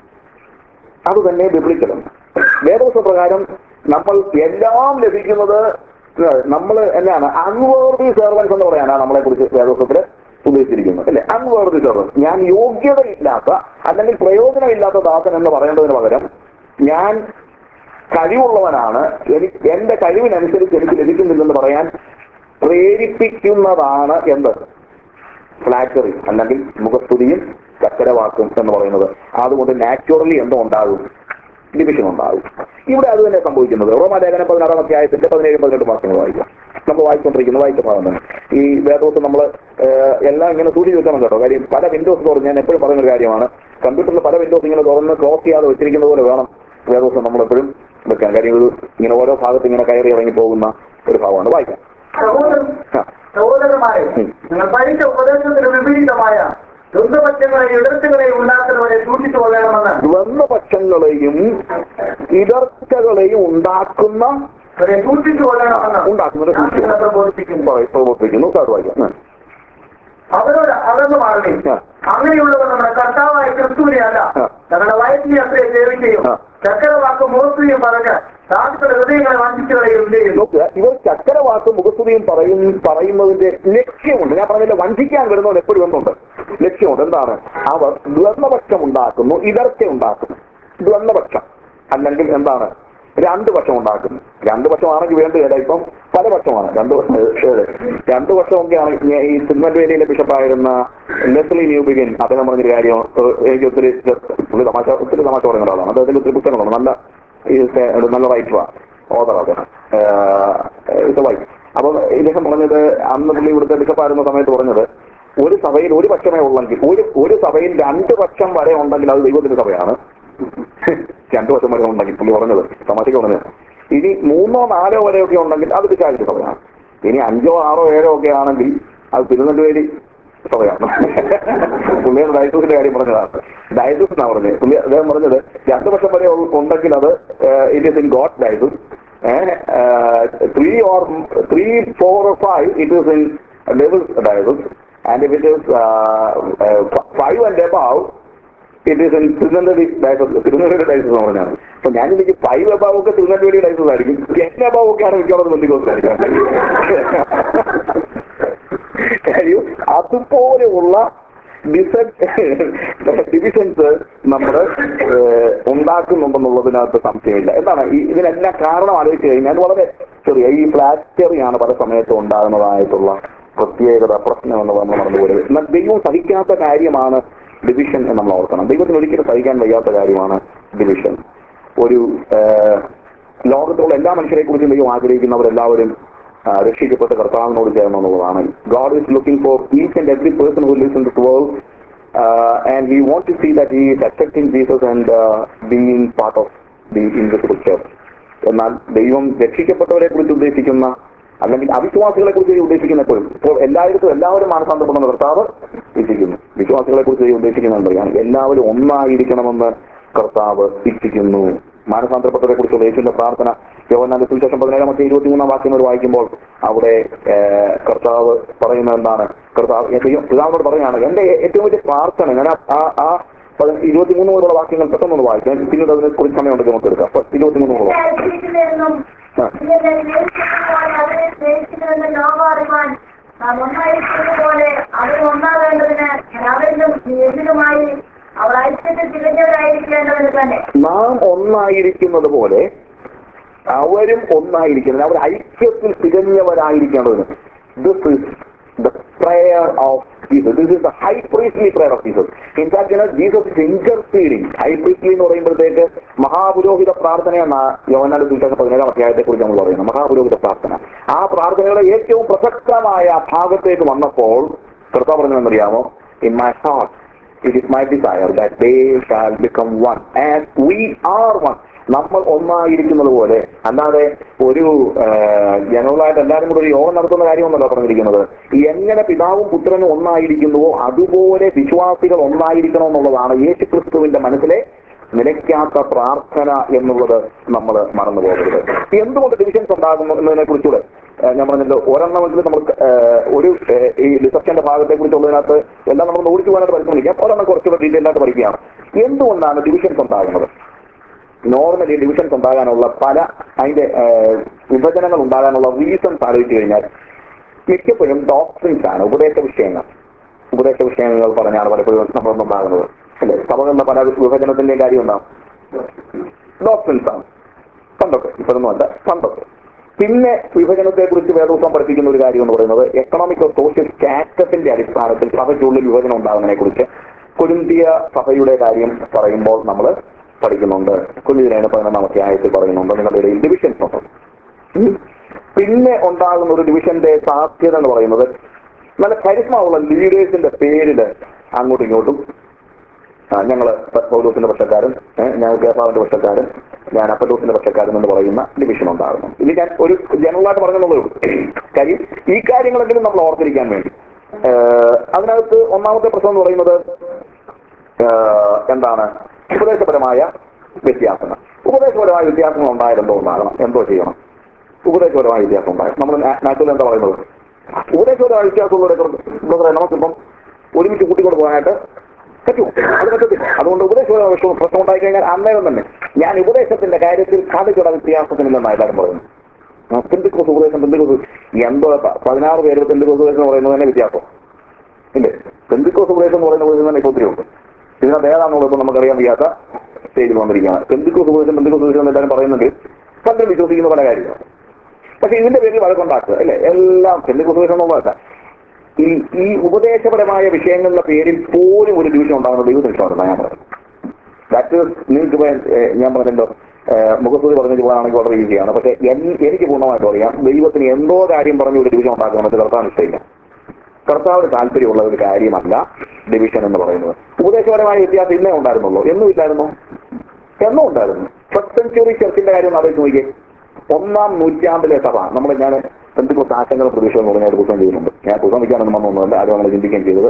വേദവസ്തു പ്രകാരം നമ്മൾ എല്ലാം ലഭിക്കുന്നത് നമ്മൾ എന്നാണ് അൺവേർതി സെർവൻസ് എന്ന് പറയാനാണ് നമ്മളെ കുറിച്ച് വേദവസ്തുത്തിൽ ഉദ്ദേശിച്ചിരിക്കുന്നത്. അല്ലെ? Unworthy servants. ഞാൻ യോഗ്യതയില്ലാത്ത അല്ലെങ്കിൽ പ്രയോജനമില്ലാത്ത ദാസൻ എന്ന് പറയേണ്ടതിന് പകരം ഞാൻ കഴിവുള്ളവനാണ്, എന്റെ കഴിവിനനുസരിച്ച് എനിക്ക് ലഭിക്കുന്നില്ലെന്ന് പറയാൻ പ്രേരിപ്പിക്കുന്നതാണ് എന്ത്? ഫ്ലാറ്ററി അല്ലെങ്കിൽ മുഖസ്തുതിയും ചക്കരവാക്കും എന്ന് പറയുന്നത്. അതുകൊണ്ട് നാച്ചുറലി എന്തോ ഉണ്ടാകും? ഡിവിഷൻ ഉണ്ടാകും. ഇവിടെ അത് തന്നെ സംഭവിക്കുന്നത്. റോമാലേഖനം 16-ാം അധ്യായത്തിന്റെ 17-18 വാക്യങ്ങൾ വായിക്കാം. നമ്മൾ വായിച്ച ഭാഗം തന്നെ. ഈ വേദവസ്തു നമ്മൾ എല്ലാം ഇങ്ങനെ സൂചിച്ച് വെക്കണം കേട്ടോ. കാര്യം പല വിൻഡോസ് തുറന്ന്, ഞാൻ എപ്പോഴും പറയുന്ന ഒരു കാര്യമാണ്, കമ്പ്യൂട്ടറിൽ പല വിൻഡോസ് ഇങ്ങനെ തുറന്ന് ക്ലോസ് ചെയ്യാതെ വെച്ചിരിക്കുന്ന പോലെ വേണം വേദവസ്തു നമ്മളെപ്പോഴും വെക്കാൻ. കാര്യം ഇത് ഇങ്ങനെ ഓരോ ഭാഗത്ത് ഇങ്ങനെ കയറി ഇറങ്ങി പോകുന്ന ഒരു ഭാഗമാണ്. വായിക്കാം. സഹോദരന്മാരെ, നിങ്ങൾ പഠിച്ച ഉപദേശത്തിന് വിപരീതമായ ദ്വന്ദ്പക്ഷങ്ങളെയും എതിർത്തുകളെയും ഉണ്ടാക്കുന്നവരെ സൂക്ഷിച്ചു കൊള്ളണമെന്ന് ദ്വന്ദ്പക്ഷങ്ങളെയും ഇടർച്ചകളെയും ഉണ്ടാക്കുന്നവരെ സൂക്ഷിച്ചു കൊള്ളണമെന്ന് പ്രവർത്തിക്കുന്നു. അവരോട് അകന്നു മാറുകയും അങ്ങനെയുള്ളവർ നമ്മുടെ കർത്താവായ ക്രിസ്തുവിനെ അല്ല ഞങ്ങളുടെ വയറ്റിനെ അത്രയെ സേവിക്കുകയും ചക്കരവാക്കും മുഖസ്തുതിയും പറഞ്ഞ് സാധുക്കളുടെ ഹൃദയങ്ങളെ വഞ്ചിച്ചുകളയും ചെയ്യുന്നു. ഇവർ ചക്കരവാക്കും മുഖസ്തുതിയും പറയുന്നതിന്റെ ലക്ഷ്യമുണ്ട്. ഞാൻ പറഞ്ഞില്ല, വഞ്ചിക്കാൻ വരുന്നവൻ എപ്പോഴും ഒന്നുണ്ട്, ലക്ഷ്യമുണ്ട്. എന്താണ്? അവർ ദ്വന്ദ്പക്ഷം ഉണ്ടാക്കുന്നു, ഇടർച്ച ഉണ്ടാക്കുന്നു. ദ്വന്ദ്പക്ഷം അല്ലെങ്കിൽ എന്താണ്? രണ്ടു പക്ഷം ഉണ്ടാക്കുന്നു. രണ്ടു പക്ഷമാണെങ്കിൽ വേണ്ടതല്ല, ഇപ്പം പല പക്ഷമാണ്. രണ്ടു പക്ഷമൊക്കെയാണ്. ഈ തിരുനെൽവേലിയിലെ ബിഷപ്പായിരുന്ന ലെസ്ലി ന്യൂബിഗൻ അദ്ദേഹം പറഞ്ഞൊരു കാര്യം എനിക്ക് ഒത്തിരി തമാശ പറയുന്ന ആളാണ്. അദ്ദേഹത്തിന് ഒത്തിരി പുസ്തകങ്ങളുണ്ട്. നല്ല റൈറ്ററാണ്, ഓതർ അദ്ദേഹം. അപ്പം ഇദ്ദേഹം പറഞ്ഞത്, അന്ന് പുള്ളി ഇവിടുത്തെ ബിഷപ്പായിരുന്ന സമയത്ത് പറഞ്ഞത്, ഒരു സഭയിൽ ഒരു പക്ഷമേ ഉള്ളെങ്കിൽ, ഒരു സഭയിൽ രണ്ടു പക്ഷം വരെ ഉണ്ടെങ്കിൽ അത് ദൈവത്തിന്റെ സഭയാണ്. രണ്ടു പക്ഷം വരെ ഉണ്ടെങ്കിൽ, പുള്ളി പറഞ്ഞത് തമാശയ്ക്ക് പറഞ്ഞത്. ഇനി 3 or 4 വരെയൊക്കെ ഉണ്ടെങ്കിൽ അത് പിശാചിന്റെ സഭയാണ്. ഇനി 5 or 6 or 7 ഒക്കെ ആണെങ്കിൽ അത് തിരുനെൽവേലി സഭയാണ്. പുള്ളിയുടെ ഡയസസിന്റെ കാര്യം പറഞ്ഞതാണ്. ഡയസസ് എന്നാ പറഞ്ഞത്. പുള്ളി അദ്ദേഹം പറഞ്ഞത് 2 പക്ഷം വരെ ഉണ്ടെങ്കിൽ അത് it is in God diocese. 3 or 4 or 5 it is in devil's diocese, and if it is 5 and above it is in Tirunelveli diocese എന്ന് പറഞ്ഞാണ്. അപ്പൊ ഞാൻ എനിക്ക് 5 above ഒക്കെ തിരുനെൽവേലി ഡയസസ് ആയിരിക്കും, 10 above ഒക്കെയാണ് മിക്കവാറും ബന്ധുക്കോസായിരിക്കും. കാര്യം അതുപോലെയുള്ള ഡിവിഷൻസ് നമ്മൾ ഉണ്ടാക്കുന്നുണ്ടെന്നുള്ളതിനകത്ത് സംശയമില്ല. എന്താണ് ഇതിനെല്ലാം കാരണം ആലോചിച്ച് കഴിഞ്ഞാൽ വളരെ ചെറിയ ഈ ഫ്ലാറ്ററിയാണ് പല സമയത്തും ഉണ്ടാകുന്നതായിട്ടുള്ള പ്രത്യേകത, പ്രശ്നം എന്നുള്ളത് നമ്മൾ മറന്നുപോയത്. എന്നാൽ ദൈവം സഹിക്കാത്ത കാര്യമാണ് ഡിവിഷൻ എന്ന് നമ്മൾ ഓർക്കണം. ദൈവത്തിന് ഒരിക്കലും സഹിക്കാൻ വയ്യാത്ത കാര്യമാണ് ഡിവിഷൻ. ഒരു ലോകത്തുള്ള എല്ലാ മനുഷ്യരെ കുറിച്ചും ദൈവം ആഗ്രഹിക്കുന്നവരെല്ലാവരും രക്ഷിക്കപ്പെട്ട് കർത്താവിനോട് ചേർന്നു എന്നുള്ളതാണ്. God is looking for each and every person who lives in this world, and we want to see that he is accepting Jesus and being part of the invisible church. എന്നാൽ ദൈവം രക്ഷിക്കപ്പെട്ടവരെ കുറിച്ച് ഉദ്ദേശിക്കുന്ന, അല്ലെങ്കിൽ അവിശ്വാസികളെ കുറിച്ച് ഉദ്ദേശിക്കുന്ന എപ്പോഴും, ഇപ്പോൾ എല്ലാവരും മാനസാന്തരപ്പെടുന്ന കർത്താവ് ഇച്ഛിക്കുന്നു. വിശ്വാസികളെ കുറിച്ച് ഉദ്ദേശിക്കുന്നുണ്ട്, എല്ലാവരും ഒന്നായിരിക്കണമെന്ന് കർത്താവ് ഇച്ഛിക്കുന്നു. മാനസാന്തരപ്പെട്ടവരെ കുറിച്ചുള്ള യേശുവിന്റെ പ്രാർത്ഥന യോഹന്നാന്റെ സുവിശേഷം 17-23 വാക്യങ്ങൾ വായിക്കുമ്പോൾ അവിടെ കർത്താവ് പറയുന്നത് എന്താണ്? പിതാവിനോട് പറയുകയാണ്, എന്റെ ഏറ്റവും വലിയ പ്രാർത്ഥന. ഞാൻ ആ 23 മുതലുള്ള വാക്യങ്ങൾ പെട്ടെന്നൊന്ന് വായിക്കാം, പിന്നീട് അതിനെ കുറിച്ച് സമയം ഉണ്ടെങ്കിൽ നമുക്ക് എടുക്കാം. 23 മുതലുള്ള നാം ഒന്നായിരിക്കുന്നത് പോലെ അവരും ഒന്നായിരിക്കുന്നത്, അവർ ഐക്യത്തിൽ തികഞ്ഞവരായിരിക്കേണ്ടതിന്. This is the prayer of Jesus. This is the high priestly prayer of Jesus. In fact Jesus is interceding. High priestly എന്ന് പറയുമ്പോഴത്തേക്ക് മഹാപുരോഹിത പ്രാർത്ഥനയെന്ന യോഹന്നാന്റെ സുവിശേഷം 17-ാം അധ്യായത്തെ കുറിച്ച് നമ്മൾ പറയുന്നത്. മഹാപുരോഹിത പ്രാർത്ഥന, ആ പ്രാർത്ഥനയുടെ ഏറ്റവും പ്രസക്തമായ ഭാഗത്തേക്ക് വന്നപ്പോൾ കർത്താവ് പറഞ്ഞതെന്നറിയാമോ? In my heart it is my desire that they shall become one as we are one. നമ്മൾ ഒന്നായിരിക്കുന്നത് പോലെ, അല്ലാതെ ഒരു ജനറലായിട്ട് എല്ലാവരും കൂടെ ഒരു യോഗം നടത്തുന്ന കാര്യമൊന്നല്ല പറഞ്ഞിരിക്കുന്നത്. എങ്ങനെ പിതാവും പുത്രനും ഒന്നായിരിക്കുന്നുവോ അതുപോലെ വിശ്വാസികൾ ഒന്നായിരിക്കണമെന്നുള്ളതാണ് യേശു ക്രിസ്തുവിന്റെ മനസ്സിലെ നിലയ്ക്കാത്ത പ്രാർത്ഥന എന്നുള്ളത് നമ്മൾ മറന്നു പോകരുത്. എന്തുകൊണ്ട് ഡിവിഷൻസ് ഉണ്ടാകുന്നു എന്നതിനെ കുറിച്ചുകൂടെ ഞാൻ പറഞ്ഞല്ലോ. ഒരെണ്ണമെങ്കിലും നമുക്ക് ഒരു ഈ ഡിസപ്ഷന്റെ ഭാഗത്തെ കുറിച്ചുള്ളതിനകത്ത് എല്ലാം നമ്മൾ ഓടിച്ചു പോകാനായിട്ട് പരിശ്രമിക്കാം. ഒരെണ്ണം കുറച്ചുകൂടെ ഡീറ്റെയിൽ ആയിട്ട് പഠിക്കുകയാണ്. എന്തുകൊണ്ടാണ് ഡിവിഷൻസ് ഉണ്ടാകുന്നത്? നോർമലി ഡിവിഷൻസ് ഉണ്ടാകാനുള്ള അതിന്റെ വിഭജനങ്ങൾ ഉണ്ടാകാനുള്ള റീസൺസ് ആലോചിച്ചു കഴിഞ്ഞാൽ മിക്കപ്പോഴും ഡോക്ട്രിൻസ് ആണ്, ഉപദേശ വിഷയങ്ങൾ പറഞ്ഞാണ് പലപ്പോഴും നമ്മളൊന്നുണ്ടാകുന്നത്, അല്ലെ? സഭകളുടെ പല വിഭജനത്തിന്റെ കാര്യം ഉണ്ടാകും ഡോക്ട്രിൻസ് ആണ്. പണ്ടൊക്കെ, ഇപ്പോഴൊന്നുമല്ല, പണ്ടൊക്കെ. പിന്നെ വിഭജനത്തെ കുറിച്ച് വേദപുസ്തകം പഠിപ്പിക്കുന്ന ഒരു കാര്യം എന്ന് പറയുന്നത് എക്കണോമിക് ഓർ സോഷ്യൽ സ്റ്റാറ്റസിന്റെ അടിസ്ഥാനത്തിൽ സഭയ്ക്കുള്ളിൽ വിഭജനം ഉണ്ടാകുന്നതിനെ കുറിച്ച് കൊരിന്തിയ സഭയുടെ കാര്യം പറയുമ്പോൾ നമ്മൾ പഠിക്കുന്നുണ്ട്. കൊരിന്ത്യരുടെ 11-ാം അധ്യായത്തിൽ പറയുന്നുണ്ട് നിങ്ങളുടെ ഇടയിൽ ഡിവിഷൻസ് ഉണ്ട്. പിന്നെ ഉണ്ടാകുന്ന ഒരു ഡിവിഷന്റെ സാധ്യത എന്ന് പറയുന്നത് നല്ല കരിസ്മ ഉള്ള ലീഡേഴ്സിന്റെ പേരില് അങ്ങോട്ടും ഇങ്ങോട്ടും ഞങ്ങള് പൗലോസിന്റെ പക്ഷക്കാരൻ, ഞാൻ കേരളാവിന്റെ പക്ഷക്കാരൻ, ഞാൻ അപ്പലോസിന്റെ പക്ഷക്കാരൻ എന്ന് പറയുന്ന ഡിവിഷൻ ഉണ്ടാകുന്നു. ഇത് ഞാൻ ഒരു ജനറലായിട്ട് പറഞ്ഞെന്നുള്ളൂ. കാര്യം ഈ കാര്യങ്ങളെങ്കിലും നമ്മൾ ഓർത്തിരിക്കാൻ വേണ്ടി. അതിനകത്ത് ഒന്നാമത്തെ പ്രശ്നം എന്ന് പറയുന്നത് എന്താണ്? ഉപദേശപരമായ വ്യത്യാസങ്ങൾ. ഉപദേശപരമായ വ്യത്യാസങ്ങൾ ഉണ്ടായാലെന്തോ ഉണ്ടാകണം, എന്തോ ചെയ്യണം? ഉപദേശപരമായ വ്യത്യാസം ഉണ്ടാകും. നമ്മൾ നാട്ടിൽ എന്താ പറയുന്നത്? ഉപദേശപരമായ വ്യത്യാസമുള്ളവരെ നമുക്കിപ്പം ഒരുമിച്ച് കൂട്ടിക്കൊണ്ട് പോകാനായിട്ട് പറ്റുമോ? അത് പറ്റത്തില്ല. അതുകൊണ്ട് ഉപദേശപരമായ പ്രശ്നം ഉണ്ടായിക്കഴിഞ്ഞാൽ അന്നേരം തന്നെ ഞാൻ ഉപദേശത്തിന്റെ കാര്യത്തിൽ കാണിച്ചുള്ള വ്യത്യാസത്തിനില്ലെന്ന് എല്ലാവരും പറയുന്നു. പെന്തിക്കോസ് ഉപദേശം, പെന്തിക്കോസ് എന്തോ 16 പേര് പെന്തിക്കോസ് ഉപദേശം എന്ന് പറയുന്നത് തന്നെ വ്യത്യാസം ഇല്ലേ? പെന്തിക്കോസ് ഉപദേശം എന്ന് പറയുന്ന ഉപദേശം തന്നെ ഇപ്പോൾ ഒത്തിരി ഉണ്ട്. ഇതിനകത്ത് ഏതാണെന്നുള്ളത് നമുക്കറിയാൻ വയ്യാത്ത സ്റ്റേജിൽ വന്നിരിക്കുകയാണ്. പെന്തിക്കോസ് ഉപദേശം എല്ലാവരും പറയുന്നത് പലരും വിശ്വസിക്കുന്ന പല കാര്യങ്ങളും. പക്ഷെ ഇതിന്റെ പേരിൽ വഴക്കുണ്ടാക്കുക അല്ലേ? എല്ലാം പെന്തിക്കോസ് ഉപദേശം എന്നുള്ളതല്ല. ഈ ഉപദേശപരമായ വിഷയങ്ങളുടെ പേരിൽ പോലും ഒരു ഡിവിഷൻ ഉണ്ടാകുന്ന ദൈവത്തിന് ഇഷ്ടമാണ്. ഞാൻ പറയുന്നത് ദാറ്റ് നിങ്ങൾക്ക് ഞാൻ പറഞ്ഞല്ലോ, മുഖസ്തുതി പറഞ്ഞു പോകാനാണെങ്കിൽ വളരെ ഈസിയാണ്. പക്ഷെ എനിക്ക് പൂർണ്ണമായിട്ടും അറിയാം, ദൈവത്തിന് എന്തോ കാര്യം പറഞ്ഞ് ഒരു ഡിവിഷൻ ഉണ്ടാക്കാൻ പറ്റും കർത്താവിന് ഇഷ്ടമില്ല. കർത്താവിന് താല്പര്യമുള്ള ഒരു കാര്യമല്ല ഡിവിഷൻ എന്ന് പറയുന്നത്. ഉപദേശപരമായ വ്യത്യാസം ഇന്നേ ഉണ്ടായിരുന്നുള്ളൂ, എന്നും ഇല്ലായിരുന്നു, എന്നും ഉണ്ടായിരുന്നു. ഫസ്റ്റ് സെഞ്ചുറി ചർച്ചിന്റെ കാര്യം ആലോചിച്ച് നോക്കിയേ. 1-ാം നൂറ്റാണ്ടിലെ സഭ, ഞാൻ പെന്തിക്കോസ് ആശങ്കകളും പ്രതീക്ഷകളും പറഞ്ഞ ഒരു പുസ്തകം ചെയ്യുന്നുണ്ട്. ഞാൻ പുസ്തകം വയ്ക്കാനൊന്നും വന്നൊന്നുമല്ല, ആരും അങ്ങനെ ചിന്തിക്കുകയും ചെയ്തത്.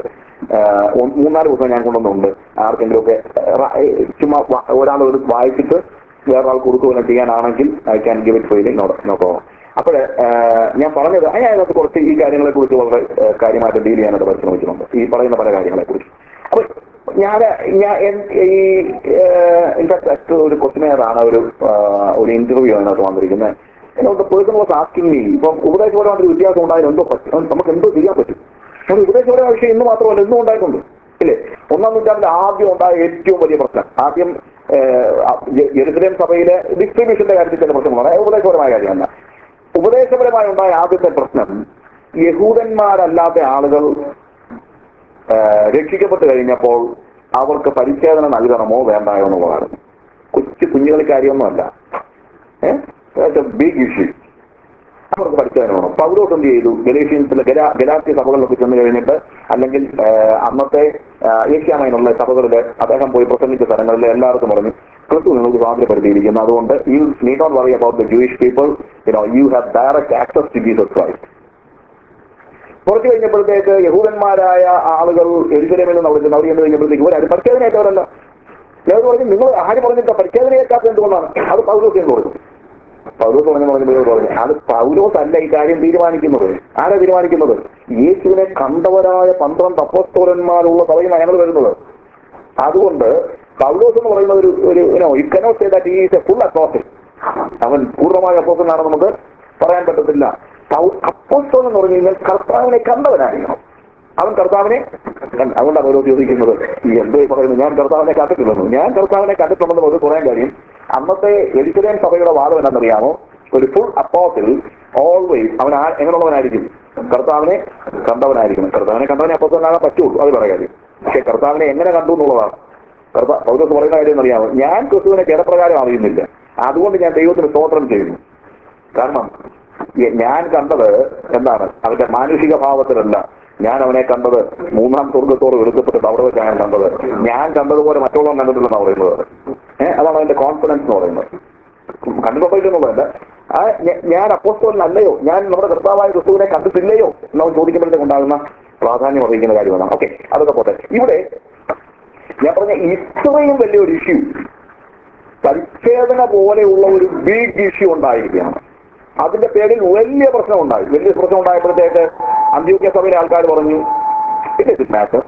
3-4 പുസ്തകം ഞാൻ കൊണ്ടുവന്നുണ്ട്. ആർക്കെങ്കിലുമൊക്കെ ചുമ്മാ ഒരാൾ വായിച്ചിട്ട് വേറൊരാൾ കൊടുക്കുകയും ചെയ്യാനാണെങ്കിൽ I can give it freely, no problem. അപ്പോൾ ഞാൻ പറഞ്ഞത് അതിനകത്ത് കുറച്ച് ഈ കാര്യങ്ങളെ കുറിച്ച് വളരെ കാര്യമായിട്ട് ഡീൽ ചെയ്യാനായിട്ട് പരിശ്രമിക്കുന്നുണ്ട്, ഈ പറയുന്ന പല കാര്യങ്ങളെ കുറിച്ച്. അപ്പൊ ഞാൻ ഈ ഇൻഫാക്ട് ഒരു ക്വസ്റ്റനെയറാണ്, ഒരു ഇന്റർവ്യൂ അതിനകത്ത് വന്നിരിക്കുന്നത്. എന്നോട് പേഴ്സൺ വാസ് ആസ്കിങ് മീ, ഇപ്പം ഉപദേശപരമായിട്ട് വ്യത്യാസം ഉണ്ടായാലും എന്തോ പറ്റും, നമുക്ക് എന്തോ ചെയ്യാൻ പറ്റും? നമുക്ക് ഉപദേശപരമായ വിഷയം ഇന്ന് മാത്രമല്ല എന്നും ഉണ്ടായിട്ടുണ്ട് ഇല്ലേ? 1-ാം നൂറ്റാണ്ടിൽ ആദ്യം ഉണ്ടായ ഏറ്റവും വലിയ പ്രശ്നം, ആദ്യം യെരുശലേം സഭയിലെ ഡിസ്ട്രിബ്യൂഷന്റെ കാര്യത്തിൽ ചില പ്രശ്നങ്ങളാണ്, ഉപദേശപരമായ കാര്യമല്ല. ഉപദേശപരമായി ഉണ്ടായ ആദ്യത്തെ പ്രശ്നം, യഹൂദന്മാരല്ലാത്ത ആളുകൾ രക്ഷിക്കപ്പെട്ട് കഴിഞ്ഞപ്പോൾ അവർക്ക് പരിച്ഛേദന നൽകണമോ വേണ്ടായോ എന്നുള്ളതാണ്. കുഞ്ഞുകളി കാര്യമൊന്നുമല്ല, ബിഗ് ഇഷ്യൂ. അവർക്ക് പരിച്ഛേദന വേണം. പൗലോസ് എന്ത് ചെയ്തു? ഗലാത്യൻസിലെ ഗലാത്യ സഭകളിലൊക്കെ ചെന്ന് കഴിഞ്ഞിട്ട്, അല്ലെങ്കിൽ അന്നത്തെ ഏഷ്യാമൈനുള്ള സഭകളിൽ അദ്ദേഹം പോയി പ്രസംഗിച്ച സ്ഥലങ്ങളിൽ എല്ലാവർക്കും പറഞ്ഞു, ക്രിസ്തു നിങ്ങൾക്ക് സ്വാതന്ത്ര്യപ്പെടുത്തിയിരിക്കുന്നു, അതുകൊണ്ട് you need not worry about the Jewish people, you have direct access to Jesus Christ. കുറച്ച് കഴിഞ്ഞപ്പോഴത്തേക്ക് യഹൂദന്മാരായ ആളുകൾ യെരുശലേമിൽ നിന്ന് അവർ ചെന്ന് കഴിഞ്ഞപ്പോഴത്തേക്ക് ഇവരാരും പരിച്ഛേദനയേറ്റവരല്ല. ഞാൻ പറഞ്ഞു, നിങ്ങൾ ആര് പറഞ്ഞിട്ട് പരിച്ഛേദനയേറ്റാത്ത എന്തുകൊണ്ടാണ്? അത് പൗലോസ് എന്ന് പറഞ്ഞു. പൗലോസ് പറഞ്ഞു, അത് പൗലോസ് അല്ല ഈ കാര്യം തീരുമാനിക്കുന്നത്. ആരാ തീരുമാനിക്കുന്നത്? യേശുവിനെ കണ്ടവരായ 12 അപ്പോസ്തലന്മാരുള്ള സഭയിൽ ഞങ്ങൾ വരുന്നത്. അതുകൊണ്ട് പൗലോസ് എന്ന് പറയുന്ന ഒരു you cannot say that he is a full apostle. അവൻ പൂർണ്ണമായ അപ്പോസ്റ്റലാണെന്ന് നമുക്ക് പറയാൻ പറ്റത്തില്ല. അപ്പോസ്തലൻ എന്ന് പറഞ്ഞു കഴിഞ്ഞാൽ കർത്താവിനെ കണ്ടവനായിരിക്കണം. അവൻ കർത്താവിനെ അതുകൊണ്ടാണ് ഓരോ ചോദിക്കുന്നത്, ഈ എന്തോ പറയുന്നത് ഞാൻ കർത്താവിനെ കണ്ടിട്ടില്ലെന്നു. ഞാൻ കർത്താവിനെ കണ്ടിട്ടുണ്ടെന്ന് ഒരു പറയാൻ കാര്യം, അന്നത്തെ യെരുശലേം സഭയുടെ വാദം എന്താണെന്നറിയാമോ? ഒരു ഫുൾ അപ്പോസ്റ്റൽ ഓൾവേസ് അവൻ എങ്ങനെയുള്ളവനായിരിക്കും? കർത്താവിനെ കണ്ടവനായിരിക്കണം. കർത്താവിനെ കണ്ടവനെ അപ്പോസ്റ്റലനാകാൻ പറ്റുള്ളൂ, അത് പറയാൻ കാര്യം. പക്ഷെ കർത്താവിനെ എങ്ങനെ കണ്ടു എന്നുള്ളതാണ് പൗലോസ് പറയുന്ന കാര്യം എന്നറിയാമോ? ഞാൻ ക്രിസ്തുവിനെ ജനപ്രകാരം അറിയുന്നില്ല, അതുകൊണ്ട് ഞാൻ ദൈവത്തിന് സ്തോത്രം ചെയ്യുന്നു. കാരണം ഞാൻ കണ്ടത് എന്താണ്? അവന്റെ മാനുഷിക ഭാവത്തിലല്ല. ഞാൻ അവനെ കണ്ടത് 3-ാം സ്വർഗത്തോട് എടുക്കപ്പെട്ടിട്ട് അവിടെ വെച്ചാണ് കണ്ടത്. ഞാൻ കണ്ടതുപോലെ മറ്റുള്ളവൻ കണ്ടിട്ടില്ലെന്നാണ് പറയുന്നത്. അതാണ് അതിന്റെ കോൺഫിഡൻസ് എന്ന് പറയുന്നത്. കണ്ടുകൊണ്ടിരിക്കുന്നുള്ളതല്ല. ഞാൻ അപ്പോസ്തലനല്ലയോ, ഞാൻ നമ്മുടെ കർത്താവായ ക്രിസ്തുവിനെ കണ്ടിട്ടില്ലയോ എന്നവൻ ചോദിക്കുമ്പോഴത്തേക്ക് ഉണ്ടാകുന്ന പ്രാധാന്യം അറിയിക്കുന്ന കാര്യമാണ്. ഓക്കെ, അതൊക്കെ പോട്ടെ. ഇവിടെ ഞാൻ പറഞ്ഞ ഇത്രയും വലിയൊരു ഇഷ്യൂ, പരിച്ഛേദന പോലെയുള്ള ഒരു ബിഗ് ഇഷ്യൂ ഉണ്ടായിരിക്കുകയാണ്. അതിന്റെ പേരിൽ വലിയ പ്രശ്നം ഉണ്ടായി. വലിയ പ്രശ്നം ഉണ്ടായപ്പോഴത്തേക്ക് അന്ത്യോക്യ സഭയിലെ ആൾക്കാർ പറഞ്ഞു, ഇറ്റ് ഇസ് മാറ്റർ,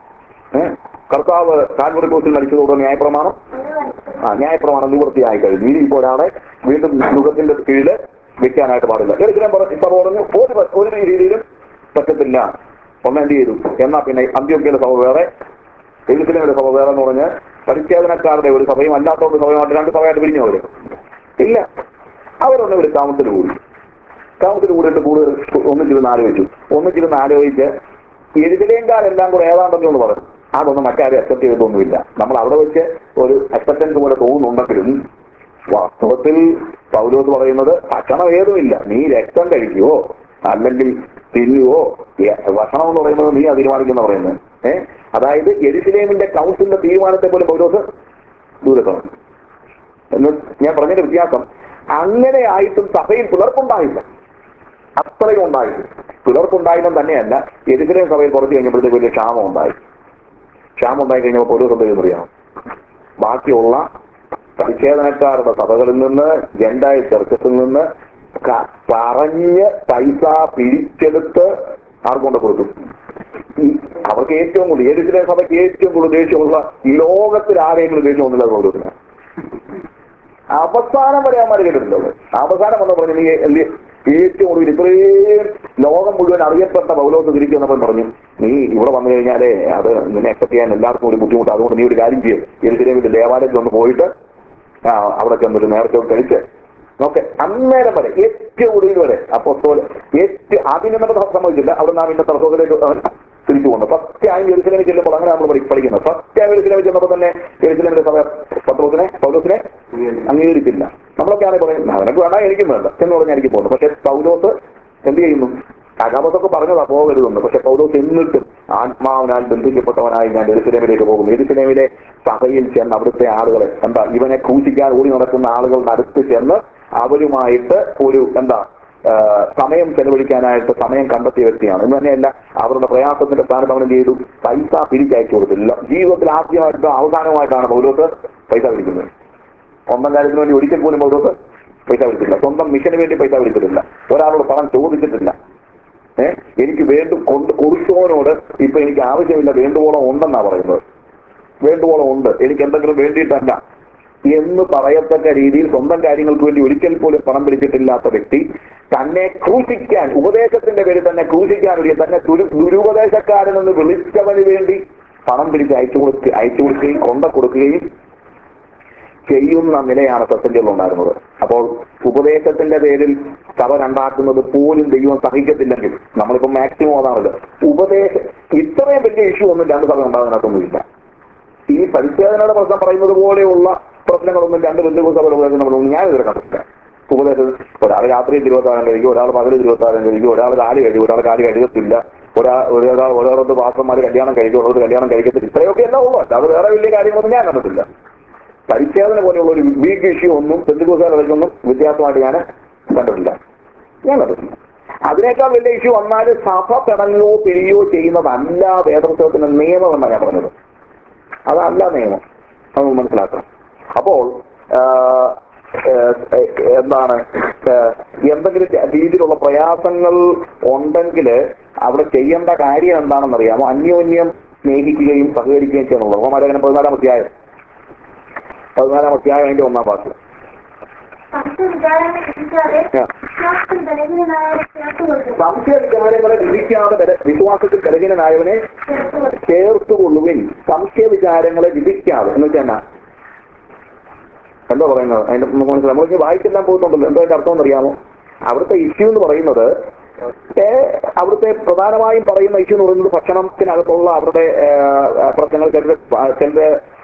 കർത്താവ് കാൽവറി ക്രൂശിൽ മരിച്ചതോടെ ന്യായപ്രമാണം നിവൃത്തിയായി കഴിഞ്ഞു. ഇനി ഇപ്പോൾ ഒരാളെ വീണ്ടും യുഗത്തിന്റെ കീഴിൽ വെക്കാനായിട്ട് പാടില്ല. യെരുശലേം സഭ പറഞ്ഞു ഒരു രീതിയിലും പറ്റത്തില്ല. എന്ത് ചെയ്തു? എന്നാ പിന്നെ അന്ത്യോക്യയിലെ സഭ വേറെ, യെരുശലേമിലെ സഭ വേറെ എന്ന് പറഞ്ഞ് പരിച്ഛേദനക്കാരുടെ ഒരു സഭയും അല്ലാത്തവരുടെ സഭയുമായിട്ട് 2 സഭയായിട്ട് പിരിഞ്ഞു. അവര് ഇല്ല, അവരൊന്നും ഒരു കൗൺസിൽ കൂടിയിട്ട് കൂടുതൽ ഒന്നിച്ചിരുന്ന് ആലോചിച്ച് യെരുശലേംകാരെല്ലാം കൂടെ ഏതാണ്ടെന്ന് പറഞ്ഞു. അതൊന്നും മറ്റാരും അക്സെപ്റ്റ് ചെയ്തൊന്നുമില്ല. നമ്മൾ അവിടെ വെച്ച് ഒരു അക്സെപ്റ്റൻസ് പോലെ തോന്നുന്നുണ്ടെങ്കിലും വാസ്തവത്തിൽ പൗലോസ് പറയുന്നത് ഭക്ഷണം ഏതുമില്ല, നീ രക്തം കഴിക്കുവോ അല്ലെങ്കിൽ തിന്നുവോ, ഭക്ഷണം എന്ന് പറയുന്നത് നീ തീരുമാനിക്കുന്ന പറയുന്നത്. അതായത് യെരുശലേമിന്റെ കൗൺസിലിന്റെ തീരുമാനത്തെ പോലെ പൗലോസ് ദൂരത്താണ് എന്ന് ഞാൻ പറഞ്ഞതിന്റെ വ്യത്യാസം. അങ്ങനെ ആയിട്ടും സഭയിൽ പിളർപ്പുണ്ടായില്ല, അത്രയും ഉണ്ടായില്ല. പിളർപ്പുണ്ടായതും തന്നെയല്ല, യെരൂശലേം സഭയിൽ കുറച്ച് കഴിഞ്ഞപ്പോഴത്തേക്ക് വലിയ ക്ഷാമം ഉണ്ടായി. ക്ഷാമം ഉണ്ടായി കഴിഞ്ഞപ്പോൾ പൗലോസ് എന്ത് ചെയ്യുമെന്ന് അറിയാമോ? ബാക്കിയുള്ള പരിച്ഛേദനക്കാരുടെ സഭകളിൽ നിന്ന്, ജെൻഡായി ചർച്ചസിൽ നിന്ന് പറഞ്ഞ് പൈസ പിരിച്ചെടുത്ത് ആർക്കൊണ്ട് കൊടുത്തു? അവർക്ക് ഏറ്റവും കൂടുതൽ, യെരൂശലേം സഭയ്ക്ക് ഏറ്റവും കൂടുതൽ ദേഷ്യമുള്ള ഈ ലോകത്തിൽ ആരെങ്കിലും ദേഷ്യമൊന്നുമില്ല പൗലോസിന്. അവസാനം വരെ അവന്മാർ കേട്ടിട്ടുള്ളത്. അവസാനം വന്ന് പറഞ്ഞു, നീ ഏറ്റവും കൂടുതൽ ഇത്രയും ലോകം മുഴുവൻ അറിയപ്പെട്ട പൗലോസ് തിരിച്ചു വന്നപ്പോൾ പറഞ്ഞു, നീ ഇവിടെ വന്നു കഴിഞ്ഞാലേ അത് നിന്നെ അക്സെപ്റ്റ് ചെയ്യാൻ എല്ലാവർക്കും ഒരു ബുദ്ധിമുട്ട്, അതുകൊണ്ട് നീ ഒരു കാര്യം ചെയ്യും, യെരൂശലേമിന്റെ ദേവാലയത്തിൽ ഒന്ന് പോയിട്ട് അവിടെ ചെന്നൊരു നേരത്തെ കഴിച്ച് നോക്കെ. അന്നേരം വരെ ഏറ്റവും ഒടുവിൽ വരെ അപ്പോസ്തലൻ ആദ്യം നമുക്ക് സംഭവിച്ചില്ല. അവിടെ നാം ഇന്ന തർക്കത്തിലേക്ക് തിരിച്ചു വന്നു. ഫസ്റ്റ് ടൈം യെരൂശലേമിൽ ചെല്ലുമ്പോൾ അങ്ങനെ നമ്മൾ പഠിക്കുന്നത്. ഫസ്റ്റ് ടൈം യെരൂശലേമിൽ ചെന്നപ്പോൾ തന്നെ യെരൂശലേമിന്റെ സഭ പൗലോസിനെ അംഗീകരിച്ചില്ല. നമ്മളൊക്കെയാണ് പറയുന്നത്, അവനക്ക് വേണ്ട എനിക്കും വേണ്ട എന്ന് പറഞ്ഞാൽ എനിക്ക് പോകുന്നു. പക്ഷെ പൗലോസ് എന്ത് ചെയ്യുന്നു? അഗാബത്തൊക്കെ പറഞ്ഞതാ പോകരുതെന്ന്. പക്ഷെ പൗലോസ് എന്നിട്ടും ആത്മാവിനാൽ ബന്ധിക്കപ്പെട്ടവനായി ഞാൻ യെരൂശലേമിലേക്ക് പോകുന്നു. യെരൂശലേമിലെ സഭയിൽ ചെന്ന് അവിടുത്തെ ആളുകളെ ഇവനെ ക്രൂശിക്കാൻ ഓടി നടക്കുന്ന ആളുകളുടെ അടുത്ത് ചെന്ന് അവരുമായിട്ട് ഒരു സമയം ചെലവഴിക്കാനായിട്ട് സമയം കണ്ടെത്തിയ വ്യക്തിയാണ്. എന്ന് തന്നെയല്ല, അവരുടെ പ്രയാസത്തിന്റെ സ്ഥാനത്ത് അവൻ ചെയ്തു പൈസ പിരിച്ചയച്ചു കൊടുത്തില്ല. ജീവിതത്തിൽ ആദ്യമായിട്ട് അവസാനമായിട്ടാണ് പൗലോസ് പൈസ പിടിക്കുന്നത്. സ്വന്തം കാര്യത്തിന് വേണ്ടി ഒരിക്കൽ പോലും പൗലോസ് പൈസ പിടിച്ചില്ല. സ്വന്തം മിഷന് വേണ്ടി പൈസ പിടിച്ചിട്ടില്ല. ഒരാളോട് പണം ചോദിച്ചിട്ടില്ല. എനിക്ക് കൊടുത്തവനോട് ഇപ്പൊ എനിക്ക് ആവശ്യമില്ല, വേണ്ടുവോളം ഉണ്ടെന്നാ പറയുന്നത്. വേണ്ടുവോളം ഉണ്ട്, എനിക്ക് എന്തെങ്കിലും വേണ്ടിയിട്ടല്ല എന്ന് പറയത്തക്ക രീതിയിൽ സ്വന്തം കാര്യങ്ങൾക്ക് വേണ്ടി ഒരിക്കൽ പോലും പണം പിടിച്ചിട്ടില്ലാത്ത വ്യക്തി തന്നെ ക്രൂശിക്കാൻ, ഉപദേശത്തിന്റെ പേരിൽ തന്നെ ക്രൂശിക്കാൻ തന്നെ ദുരുപദേശക്കാരനെന്ന് വിളിച്ചവന് വേണ്ടി പണം പിടിച്ച് അയച്ചു കൊടുക്കുകയും കൊടുക്കുകയും ചെയ്യുന്ന നിലയാണ് സത്യത്തിൽ ഉണ്ടായിരുന്നത്. അപ്പോൾ ഉപദേശത്തിന്റെ പേരിൽ സഭ രണ്ടാക്കുന്നത് പോലും ദൈവം സഹിക്കത്തില്ലെങ്കിൽ, നമ്മളിപ്പോ മാക്സിമം അതാണല്ലോ ഉപദേശം. ഇത്രയും വലിയ ഇഷ്യൂ ഒന്നും രണ്ട് സഭ ഉണ്ടാകുന്നതിനകത്തൊന്നുമില്ല. ഈ പരിച്ഛേദനയുടെ പ്രശ്നം പറയുന്നത് പോലെയുള്ള പ്രശ്നങ്ങളൊന്നും രണ്ട് ബന്ധുക്കൾ സഭ ഉപദേശങ്ങളൊന്നും ഞാൻ ഇതുവരെ കണ്ടിട്ടില്ല. ഉപദേശം ഒരാൾ രാത്രി തിരുവത്താരം കഴിക്കും, ഒരാൾ പകല് തിരുവത്താരം കഴിക്കും, ഒരാൾ കാല് കഴിക്കും, ഒരാൾ കാല് കഴുകത്തില്ല, ഒരാളോട് പാസ്റ്റർമാർ കല്യാണം കഴിക്കും, ഒരാളോട് കല്യാണം കഴിക്കത്തില്ല. ഇത്രയൊക്കെ എല്ലാം ഉള്ളൂ. അത് വേറെ വലിയ കാര്യങ്ങളൊന്നും ഞാൻ കണ്ടിട്ടില്ല. പരിച്ഛേദന പോലെയുള്ള ഒരു ബിഗ് ഇഷ്യൂ ഒന്നും ബന്ധുക്കൂസാരൊന്നും വ്യത്യാസമായിട്ട് ഞാൻ കണ്ടിട്ടില്ല. അതിനേക്കാൾ വലിയ ഇഷ്യൂ വന്നാൽ സഭ പിണങ്ങോ പിരിയോ ചെയ്യുന്നതല്ല വേദപുസ്തകത്തിന്റെ നിയമം എന്നാണ് ഞാൻ പറഞ്ഞത്. അതല്ല നിയമം, അത് മനസ്സിലാക്കണം. അപ്പോൾ എന്തെങ്കിലും രീതിയിലുള്ള പ്രയാസങ്ങൾ ഉണ്ടെങ്കിൽ അവിടെ ചെയ്യേണ്ട കാര്യം എന്താണെന്നറിയാമോ? അന്യോന്യം സ്നേഹിക്കുകയും സഹകരിക്കുകയും ചെയ്യുന്നുള്ളൂ. റോമാലേഖനം 14-ാം അധ്യായം അതിന്റെ 1-ാം വാക്യം. സംശയ വിചാരങ്ങളെ വിധിക്കാതെ വിശ്വാസത്തിൽ ബലഹീനനായവനെ ചേർത്തുകൊള്ളുവിൻ. സംശയ വിചാരങ്ങളെ വിധിക്കാതെ എന്ന് വെച്ചാൽ എന്താ പറയുന്നത്? അതിന്റെ മനസ്സിലായി. നമ്മൾക്ക് വായിച്ചെല്ലാം പോകുന്നുണ്ടല്ലോ. എന്താ അതിന്റെ അർത്ഥം എന്നറിയാമോ? അവിടുത്തെ ഇഷ്യൂ എന്ന് പറയുന്നത്, അവിടുത്തെ പ്രധാനമായും പറയുന്ന ഇഷ്യൂ എന്ന് പറയുന്നത് ഭക്ഷണത്തിനകത്തുള്ള അവരുടെ പ്രശ്നങ്ങൾ. ചിലര്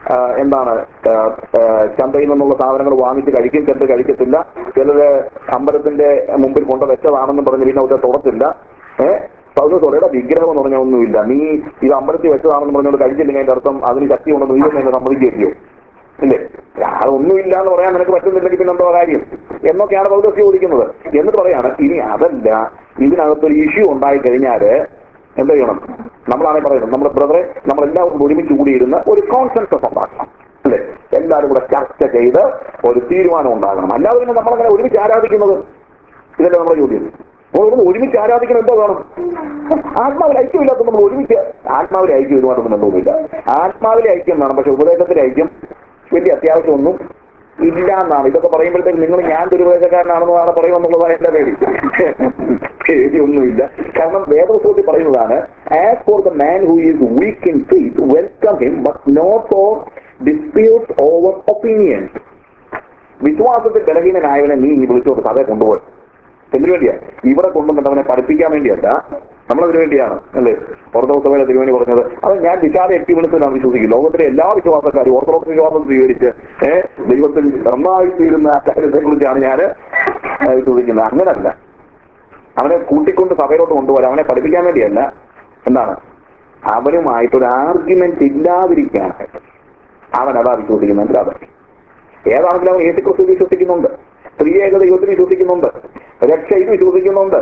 ചന്തയിൽ നിന്നുള്ള സാധനങ്ങൾ വാങ്ങിച്ച് കഴിക്കും, ചിലർ കഴിക്കത്തില്ല. ചിലര് അമ്പലത്തിന്റെ മുമ്പിൽ കൊണ്ട് വെച്ചതാണെന്നും പറഞ്ഞ് പിന്നെ അവിടെ തുടത്തില്ല. പൗലോസ് വിഗ്രഹം എന്ന് പറഞ്ഞ ഒന്നുമില്ല. നീ ഇത് അമ്പലത്തിൽ വെച്ചതാണെന്ന് പറഞ്ഞുകൊണ്ട് കഴിച്ചില്ലെങ്കിൽ അതിന്റെ അർത്ഥം അതിന് ശക്തി ഉണ്ടെന്ന് നീ തന്നെ സമ്മതിക്കുകയോ ഇല്ലേ? അതൊന്നുമില്ല എന്ന് പറയാൻ നിനക്ക് പറ്റുന്നില്ലെങ്കിൽ പിന്നെ എന്തോ കാര്യം എന്നൊക്കെയാണ് പൗലോസ് ചോദിക്കുന്നത്. എന്നിട്ട് പറയാണ്, ഇനി അതല്ല, ഇതിനകത്തൊരു ഇഷ്യൂ ഉണ്ടായി കഴിഞ്ഞാല് എന്ത് ചെയ്യണം? നമ്മളാണെ പറയുന്നത്, നമ്മുടെ ബ്രദറെ നമ്മളെല്ലാവരും ഒരുമിച്ച് കൂടിയിരുന്ന് ഒരു കോൺസെൻസസ് ഉണ്ടാക്കണം, അല്ലെ? എല്ലാവരും കൂടെ ചർച്ച ചെയ്ത് ഒരു തീരുമാനം ഉണ്ടാകണം. അല്ലാതെ പിന്നെ നമ്മളങ്ങനെ ഒരുമിച്ച് ആരാധിക്കുന്നത് ഇതല്ലേ നമ്മുടെ ചോദ്യം. ഒരുമിച്ച് ആരാധിക്കണം എന്തോ വേണം? ആത്മാവിൽ ഐക്യമില്ലാത്ത നമ്മൾ ഒരുമിച്ച് ആത്മാവിലെ ഐക്യം ഇതുമായിട്ടൊന്നും ബന്ധവുമില്ല. ആത്മാവിലെ ഐക്യം വേണം, പക്ഷെ ഉപദേശത്തിലെ ഐക്യം വലിയ അത്യാവശ്യമൊന്നും ഇല്ല എന്നാണ്. ഇതൊക്കെ പറയുമ്പോഴത്തേക്ക് നിങ്ങൾ ഞാൻ ദുരുപദേശക്കാരനാണെന്നാണ് പറയുമെന്നുള്ളതാണ് എന്റെ പേടിയൊന്നുമില്ല. കാരണം വേദപുസ്തകത്തിൽ പറയുന്നതാണ്, as for the man who is weak in faith welcome him but not for disputes over opinions. വിശ്വാസത്തിൽ ബലഹീനനായവനെ നീ വിളിച്ചോട്ട് സഭയെ കൊണ്ടുപോയി. എന്തിനു വേണ്ടിയാ? ഇവിടെ കൊണ്ടുവന്നിട്ട് അവനെ പഠിപ്പിക്കാൻ വേണ്ടിയല്ല, നമ്മളതിനു വേണ്ടിയാണ്, അല്ലേ? ഓർത്തഡോക്സ് സഭയിലെ തിരുമേനി പറഞ്ഞത്. അത് ഞാൻ വിശാല എക്സ്പീരിയൻസിലാണ് വിശ്വസിക്കും. ലോകത്തിലെ എല്ലാ വിശ്വാസക്കാരും ഓർത്തഡോക്സ് വിശ്വാസം സ്വീകരിച്ച് ദൈവത്തിൽ നന്നായി തീരുന്ന കാര്യത്തെ കുറിച്ചാണ് ഞാൻ വിശ്വസിക്കുന്നത്. അങ്ങനല്ല, അവനെ കൂട്ടിക്കൊണ്ട് സഭയിലോട്ട് കൊണ്ടുപോകാൻ, അവനെ പഠിപ്പിക്കാൻ വേണ്ടിയല്ല. അവനുമായിട്ടൊരു ആർഗ്യുമെന്റ് ഇല്ലാതിരിക്കാനായിട്ട് അവനതാ വിശ്വസിക്കുന്നത്. മനസ്സിലാവും. ഏതാണെങ്കിലും അവൻ യേശുക്രിസ്തു വിശ്വസിക്കുന്നുണ്ട്, സ്ത്രീയേക ദൈവത്തിൽ വിശ്വസിക്കുന്നുണ്ട്, രക്ഷയിൽ വിശ്വസിക്കുന്നുണ്ട്,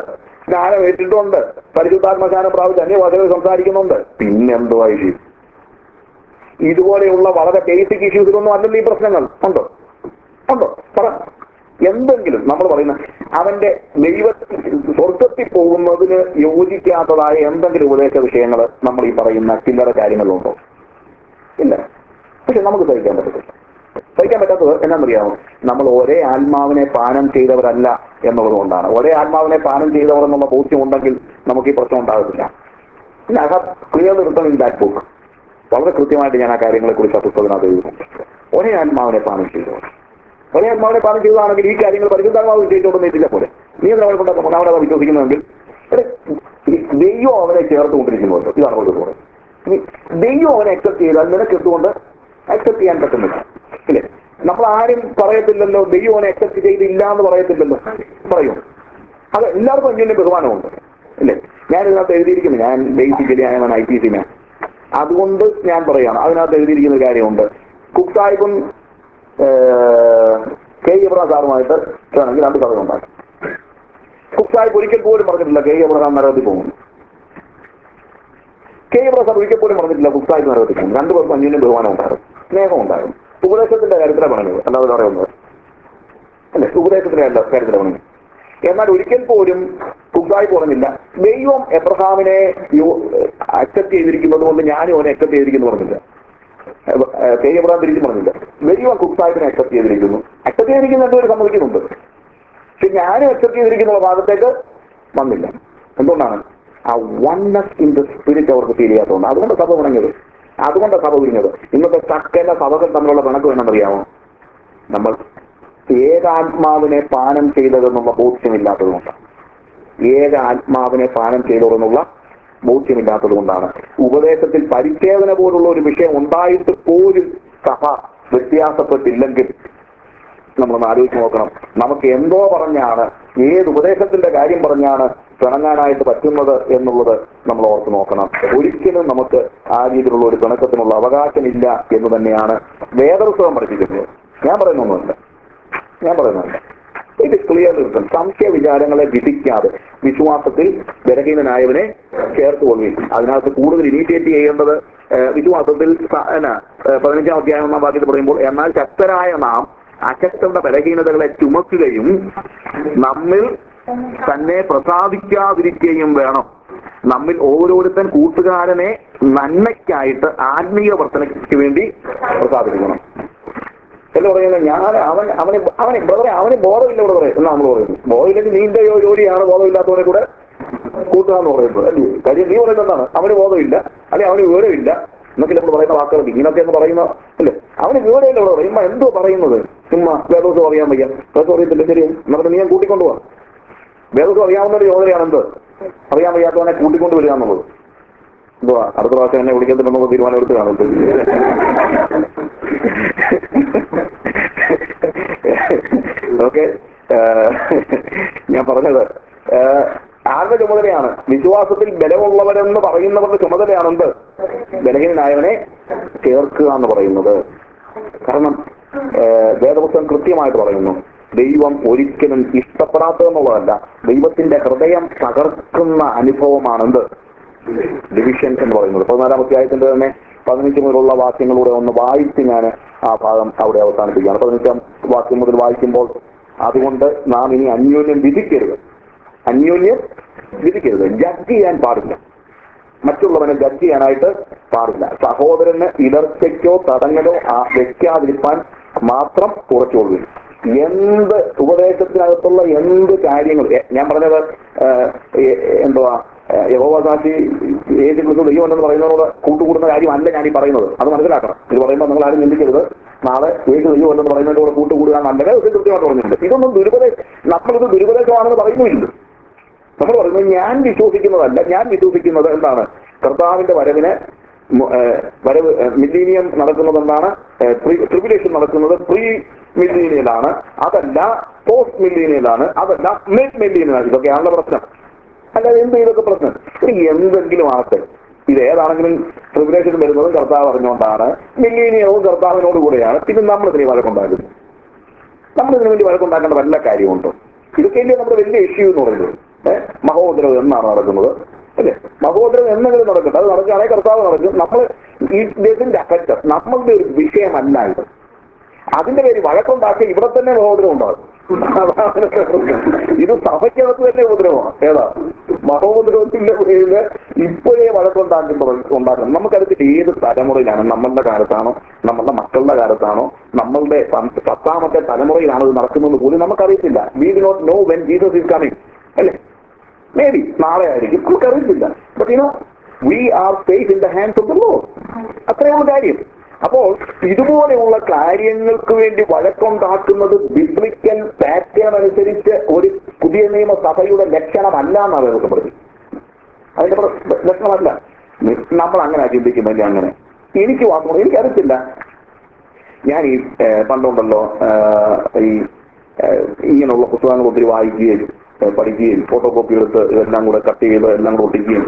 സ്നാനം ഏറ്റിട്ടുണ്ട്, പരിശുദ്ധാത്മ സ്നാനം പ്രാപിച്ച് അന്യഭാഷകൾ സംസാരിക്കുന്നുണ്ട്. പിന്നെന്തുവാ ഇഷ്യൂ? ഇതുപോലെയുള്ള വളരെ ബേസിക് ഇഷ്യൂസിലൊന്നും അല്ലല്ലോ ഈ പ്രശ്നങ്ങൾ. ഉണ്ടോ? പറ. എന്തെങ്കിലും നമ്മൾ പറയുന്ന അവന്റെ ദൈവ സ്വർഗത്തിൽ പോകുന്നതിന് യോജിക്കാത്തതായ എന്തെങ്കിലും ഉപദേശ വിഷയങ്ങൾ നമ്മൾ ഈ പറയുന്ന ചില്ലറ കാര്യങ്ങളിലുണ്ടോ? ഇല്ല. പക്ഷെ നമുക്ക് സഹിക്കാൻ പറ്റത്തില്ല. സഹിക്കാൻ പറ്റാത്തത് എന്നാണെന്നറിയാമോ? നമ്മൾ ഒരേ ആത്മാവിനെ പാനം ചെയ്തവരല്ല എന്നുള്ളത് കൊണ്ടാണ്. ഒരേ ആത്മാവിനെ പാനം ചെയ്തവർ എന്നുള്ള ബോധ്യം ഉണ്ടെങ്കിൽ നമുക്ക് ഈ പ്രശ്നം ഉണ്ടാകത്തില്ല. I have clearly written in that book. വളരെ കൃത്യമായിട്ട് ഞാൻ ആ കാര്യങ്ങളെ കുറിച്ച് ആ പുസ്തകത്തിനകത്ത് എഴുതുന്നു. ഒരേ ആത്മാവിനെ പാനം ചെയ്തവർ. ഒരേ ആത്മാവിനെ പാനം ചെയ്തതാണെങ്കിൽ ഈ കാര്യങ്ങൾ പരിശുദ്ധാത്മാവ് വിജയിച്ചോടുന്നില്ല പോലെ നീ അവനെ കൊണ്ടാക്കും അവനെ വിശ്വസിക്കുന്നുവെങ്കിൽ ദൈവം അവനെ ചേർത്ത് കൊണ്ടിരിക്കുന്നുണ്ട്. ഇതാണ് ഒരു കൂടെ. ദൈവം അവനെ അക്സെപ്റ്റ് ചെയ്താൽ നിനക്ക് എന്തുകൊണ്ട് അക്സെപ്റ്റ് ചെയ്യാൻ പറ്റുന്നില്ല? ഇല്ലേ? നമ്മൾ ആരും പറയത്തില്ലല്ലോ ദൈവം അവനെ അക്സെപ്റ്റ് ചെയ്തില്ല എന്ന് പറയത്തില്ലല്ലോ. പറയും. അത് എല്ലാവർക്കും അന്യോന്യം ബഹുമാനമുണ്ട്. ഇല്ലേ? ഞാൻ ഇതിനകത്ത് എഴുതിയിരിക്കുന്നു, ഞാൻ ബേസിക്കലി ഞാൻ IPC മാൻ. അതുകൊണ്ട് ഞാൻ പറയുകയാണ്, അതിനകത്ത് എഴുതിയിരിക്കുന്ന കാര്യമുണ്ട്. കുക്ക് സാഹിബും കെ എബ്രഹാം സാറുമായിട്ട് വേണമെങ്കിൽ 2 കഥ ഉണ്ടാകും. കുക്ക് സാഹിബ് ഒരിക്കൽ പോലും പറഞ്ഞിട്ടില്ല കെ എബ്രഹാം നരകത്തിൽ പോകും. കെ എബ്രഹാം സാർ ഒരിക്കൽ പോലും പറഞ്ഞിട്ടില്ല കുക്ക് സാഹിബ് നരകത്തിൽ പോകും. 2 പേർക്കും അന്യോന്യം ബഹുമാനം ഉണ്ടാകും, സ്നേഹം ഉണ്ടാകും. ഉപദേശത്തിന്റെ കാര്യത്തിലാണ് പറഞ്ഞത്, അല്ലാതെ പറയുന്നത് അല്ലെ? ഉപദേശത്തിന്റെ കാര്യത്തിലാണ് പറഞ്ഞത്. എന്നാൽ ഒരിക്കൽ പോലും കുക്ക് സാഹിബ് പറഞ്ഞില്ല ദൈവം എബ്രഹാമിനെ അക്സെപ്റ്റ് ചെയ്തിരിക്കുന്നത് കൊണ്ട് ഞാനും അവനെ അക്സെപ്റ്റ് ചെയ്തിരിക്കുന്നു പറഞ്ഞില്ല. കെ എബ്രഹാം തിരിച്ചു പറഞ്ഞില്ല ദൈവം കുക്ക് സാഹിബിനെ അക്സെപ്റ്റ് ചെയ്തിരിക്കുന്നു. അക്സെപ്റ്റ് ചെയ്തിരിക്കുന്ന രണ്ടുപേർ സമ്മതിക്കുന്നുണ്ട്. പക്ഷെ ഞാനും അക്സെപ്റ്റ് ചെയ്തിരിക്കുന്ന ഭാഗത്തേക്ക് വന്നില്ല. എന്തുകൊണ്ടാണ്? ആ വൺനെസ് ഇൻ ദ സ്പിരിറ്റ് അവർക്ക് ഫീൽ ചെയ്യാത്തതുകൊണ്ട്. അതുകൊണ്ട് സഭ ഉണങ്ങിയത്, അതുകൊണ്ടാണ് സഭ ഉരിഞ്ഞത്. ഇന്നത്തെ സകല സഭകൾ തമ്മിലുള്ള കണക്ക് വേണമെന്നറിയാമോ? നമ്മൾ ഏകാത്മാവിനെ പാനം ചെയ്തതെന്നുള്ള ബോധ്യമില്ലാത്തത് കൊണ്ടാണ്. ഏകാത്മാവിനെ പാനം ചെയ്തതെന്നുള്ള ബോധ്യമില്ലാത്തത് കൊണ്ടാണ്. ഉപദേശത്തിൽ പരിച്ഛേദന പോലുള്ള ഒരു വിഷയം ഉണ്ടായിട്ട് പോലും സഭ വ്യത്യാസപ്പെട്ടില്ലെങ്കിൽ നമ്മളൊന്ന് ആലോചിച്ച് നോക്കണം. നമുക്ക് എന്തോ പറഞ്ഞാണ്, ഏത് ഉപദേശത്തിന്റെ കാര്യം പറഞ്ഞാണ് പിണങ്ങാനായിട്ട് പറ്റുന്നത് എന്നുള്ളത് നമ്മൾ ഓർത്ത് നോക്കണം. ഒരിക്കലും നമുക്ക് ആ രീതിയിലുള്ള ഒരു പിണക്കത്തിനുള്ള അവകാശമില്ല എന്ന് തന്നെയാണ് വേദപുസ്തകം പഠിപ്പിക്കുന്നത്. ഞാൻ പറയുന്നുണ്ട് ഇത് ക്ലിയർ കിട്ടും. സംശയ വിചാരങ്ങളെ വിധിക്കാതെ വിശ്വാസത്തിൽ ബലഹീനനായവനെ ചേർത്ത് കൊള്ളുകയും അതിനകത്ത് കൂടുതൽ ഇനീഷ്യേറ്റ് ചെയ്യേണ്ടത് വിശ്വാസത്തിൽ 15-ാം അധ്യായം 1-ാം വാക്യത്തിൽ പറയുമ്പോൾ എന്നാൽ ശക്തരായ നാം അശക്തരുടെ ബലഹീനതകളെ ചുമക്കുകയും നമ്മിൽ തന്നെ പ്രസാദിക്കാതിരിക്കുകയും വേണം. നമ്മിൽ ഓരോരുത്തൻ കൂട്ടുകാരനെ നന്മയ്ക്കായിട്ട് ആത്മീയ വർധനയ്ക്ക് വേണ്ടി പ്രസാദിക്കണം എന്ന് പറയുന്നത്. ഞാൻ അവനെ ബ്രദറെ അവന് ബോധമില്ല ബ്രദറെ എന്ന് നമ്മൾ പറയുന്നു. ബോധമില്ലെങ്കിൽ നീന്റെ ജോലിയാണ് ബോധമില്ലാത്തവനെ കൂടെ കൂട്ടുക എന്ന് പറയുന്നത് അല്ലേ? കാര്യം നീ പറയുന്നത് എന്താണ്? അവന് ബോധമില്ല, അല്ലെ അവന് വിവരമില്ല എന്നൊക്കെ നമ്മൾ പറയുന്ന വാക്കുകൾ ഇങ്ങനൊക്കെ എന്ന് പറയുന്ന അല്ലേ? അവന് വിവരമില്ല ഇവിടെ പറയുമ്പോ എന്തോ പറയുന്നത്? ചുമ്മാ വേദോസം അറിയാൻ വയ്യ, വേദോസം അറിയത്തില്ല, ശരി എന്നിട്ട് നീ ഞാൻ കൂട്ടിക്കൊണ്ടുപോവാ. വേദോസം അറിയാവുന്നൊരു യോജനയാണ് എന്ത്? അറിയാൻ വയ്യാത്തവനെ കൂട്ടിക്കൊണ്ട് വരിക എന്നുള്ളത്. എന്തുവാ അടുത്ത പ്രാവശ്യം എന്നെ വിളിക്കത്തില്ലെന്നുള്ള തീരുമാനം എടുത്ത് കാണും. ഓക്കെ, ഞാൻ പറഞ്ഞത് ആരുടെ ചുമതലയാണ്? വിശ്വാസത്തിൽ ബലമുള്ളവരെന്ന് പറയുന്നവരുടെ ചുമതലയാണെന്ത്? ബലഹീനനായവനെ ചേർക്കുക എന്ന് പറയുന്നത്. കാരണം വേദപുസ്തകം കൃത്യമായിട്ട് പറയുന്നു, ദൈവം ഒരിക്കലും ഇഷ്ടപ്പെടാത്തതെന്നുള്ളതല്ല, ദൈവത്തിന്റെ ഹൃദയം തകർക്കുന്ന അനുഭവമാണെന്ത്? ഡിവിഷൻ എന്ന് പറയുന്നത്. 14-ാം അധ്യായത്തിന്റെ തന്നെ 15 മുതലുള്ള വാക്യങ്ങളിലൂടെ ഒന്ന് വായിച്ച് ഞാൻ ആ ഭാഗം അവിടെ അവസാനിപ്പിക്കുകയാണ്. 15-ാം വാക്യം മുതൽ വായിക്കുമ്പോൾ, അതുകൊണ്ട് നാം ഇനി അന്യോന്യം വിധിക്കരുത്, ജഡ്ജ് ചെയ്യാൻ പാടില്ല, മറ്റുള്ളവനെ ജഡ്ജ് ചെയ്യാനായിട്ട് പാടില്ല. സഹോദരന് ഇടർച്ചയ്ക്കോ തടങ്ങലോ വെക്കാതിരിക്കാൻ മാത്രം കുറച്ചുകൊള്ളു. എന്ത് ഉപദേശത്തിനകത്തുള്ള എന്ത് കാര്യങ്ങൾ ഞാൻ പറഞ്ഞത് എന്തുവാ യഹോവ സാക്ഷി ഏത് ദൈവം എന്ന് പറയുന്നതോട് കൂട്ടുകൂടുന്ന കാര്യമല്ല ഞാൻ ഈ പറയുന്നത്. അത് മനസ്സിലാക്കണം. ഇത് പറയുമ്പോൾ നിങ്ങൾ ആരും ചിന്തിക്കരുത് നാളെ ഏത് ദൈവം എന്ന് പറയുന്നതിനോട് കൂട്ടുകൂടുക നല്ലത് കൃത്യമായിട്ട് പറഞ്ഞിട്ടുണ്ട്. ഇതൊന്നും നമ്മളിത് ദുരുപദേശമാണെന്ന് പറയുന്നില്ല. നമ്മൾ പറയുന്നത് ഞാൻ വിശ്വസിക്കുന്നതല്ല. ഞാൻ വിശ്വസിക്കുന്നത് എന്താണ്? കർത്താവിന്റെ വരവ് മില്ലീനിയം നടക്കുന്നത് എന്താണ്? ട്രിബുലേഷൻ നടക്കുന്നത് പ്രീ മില്ലീനിയലാണ്, അതല്ല പോസ്റ്റ് മില്ലീനിയലാണ്, അതല്ല മിഡ് മില്ലീനിയലാണ്. ഇതൊക്കെയാണല്ലോ പ്രശ്നം. അല്ലാതെ ഇതൊക്കെ പ്രശ്നം? എന്തെങ്കിലും ആകട്ടെ, ഇത് ഏതാണെങ്കിലും ട്രിബുലേഷൻ വരുന്നതും കർത്താവ് അറിഞ്ഞുകൊണ്ടാണ്, മില്ലീനിയവും കർത്താവിനോട് കൂടെയാണ്. പിന്നെ നമ്മളിതിനെ വഴക്കുണ്ടാക്കുന്നു. നമ്മളിതിനു വേണ്ടി വഴക്കുണ്ടാക്കേണ്ട വല്ല കാര്യമുണ്ടോ? ഇതൊക്കെയല്ലേ നമ്മുടെ വലിയ ഇഷ്യൂ എന്ന് പറയുന്നത്. മഹോദരം എന്നാണ് നടക്കുന്നത് അല്ലേ? മഹോദരം എന്നെങ്കിലും നടക്കട്ടെ, അത് നടക്കുകയാണെങ്കിൽ കർത്താവ് നടക്കും. നമ്മൾ ഇതിന്റെ അഫക്റ്റ് നമ്മളുടെ ഒരു വിഷയമല്ല ഇത്. അതിന്റെ പേര് വഴക്കുണ്ടാക്കി ഇവിടെ തന്നെ മഹോദരം ഉണ്ടാകും. ഇത് സഭയ്ക്കകത്ത് തന്നെ ഉപദ്രവമാണ്. ഏതാ മഹോദരത്തിന്റെ പേരില് ഇപ്പോഴേ ഉണ്ടാക്കണം. നമുക്കറിയത്തില്ല ഏത് തലമുറയിലാണ്, നമ്മളുടെ കാലത്താണോ നമ്മളുടെ മക്കളുടെ കാലത്താണോ നമ്മളുടെ 10ാമത്തെ തലമുറയിലാണോ ഇത് നടക്കുന്നത് പോലും നമുക്കറിയത്തില്ല. We do not know when Jesus is coming അല്ലേ? മേ ബി നാളെ ആയിരിക്കും, നമുക്കറിയത്തില്ല. But you know we are safe in the hands of the Lord. അത്രയുള്ള കാര്യം. അപ്പോൾ ഇതുപോലെയുള്ള കാര്യങ്ങൾക്ക് വേണ്ടി വഴക്കുണ്ടാക്കുന്നത് ബിബ്ലിക്കൽ പാറ്റേൺ അനുസരിച്ച് ഒരു പുതിയ നിയമസഭയുടെ ലക്ഷണമല്ല എന്നാണ് എഴുതപ്പെടുന്നത്. അതിന്റെ ലക്ഷണമല്ല. നമ്മൾ അങ്ങനെ ചിന്തിക്കുന്നില്ല. അങ്ങനെ എനിക്ക് വാക്കുമ്പോൾ എനിക്കറിയത്തില്ല. ഞാൻ ഈ പണ്ടുണ്ടല്ലോ ഈ ഇങ്ങനെയുള്ള പുസ്തകങ്ങൾ ഒത്തിരി വായിക്കുകയും പഠിക്കുകയും ഫോട്ടോ കോപ്പി എടുത്ത് ഇതെല്ലാം കൂടെ കട്ട് ചെയ്ത് എല്ലാം കൂടെ ഒട്ടിക്കുകയും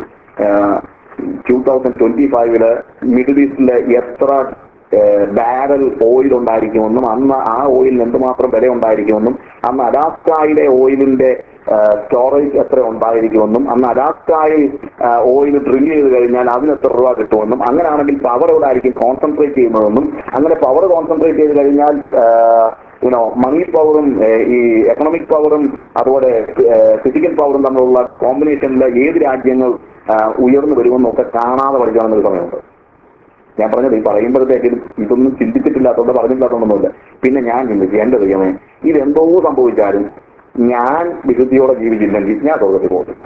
2025 മിഡിൽ ഈസ്റ്റില് എത്ര ബാരൽ ഓയിൽ ഉണ്ടായിരിക്കുമെന്നും അന്ന് ആ ഓയിലിന് എന്തുമാത്രം വില ഉണ്ടായിരിക്കുമെന്നും അന്ന് അലാസ്കായിലെ ഓയിലിന്റെ സ്റ്റോറേജ് എത്ര ഉണ്ടായിരിക്കുമെന്നും അന്ന് അലാസ്കായിൽ ഓയിൽ ഡ്രിൽ ചെയ്ത് കഴിഞ്ഞാൽ അതിന് എത്ര രൂപ കിട്ടുമെന്നും അങ്ങനെയാണെങ്കിൽ പവർ എവിടെ ആയിരിക്കും കോൺസെൻട്രേറ്റ് ചെയ്യുന്നതെന്നും അങ്ങനെ പവർ കോൺസെൻട്രേറ്റ് ചെയ്ത് കഴിഞ്ഞാൽ മണി പവറും ഈ എക്കണോമിക് പവറും അതുപോലെ ഫിസിക്കൽ പവറും തമ്മിലുള്ള കോമ്പിനേഷനിൽ ഏത് രാജ്യങ്ങൾ ഉയർന്നു വരുമെന്നൊക്കെ കാണാതെ പഠിക്കണമെന്നൊരു സമയമുണ്ട്. ഞാൻ പറഞ്ഞത് ഈ പറയുമ്പോഴത്തേക്കും ഇതൊന്നും ചിന്തിച്ചിട്ടില്ലാത്തതുകൊണ്ട് പറഞ്ഞില്ലാത്തതൊന്നുമില്ല. പിന്നെ ഞാൻ ചിന്തിച്ചു, എന്റെ ദൈവമേ, ഇതെന്തോ സംഭവിച്ചാലും ഞാൻ വിശുദ്ധിയോടെ ജീവിച്ചില്ലെങ്കിൽ ഞാൻ സ്വർഗ്ഗത്തിൽ പോകും.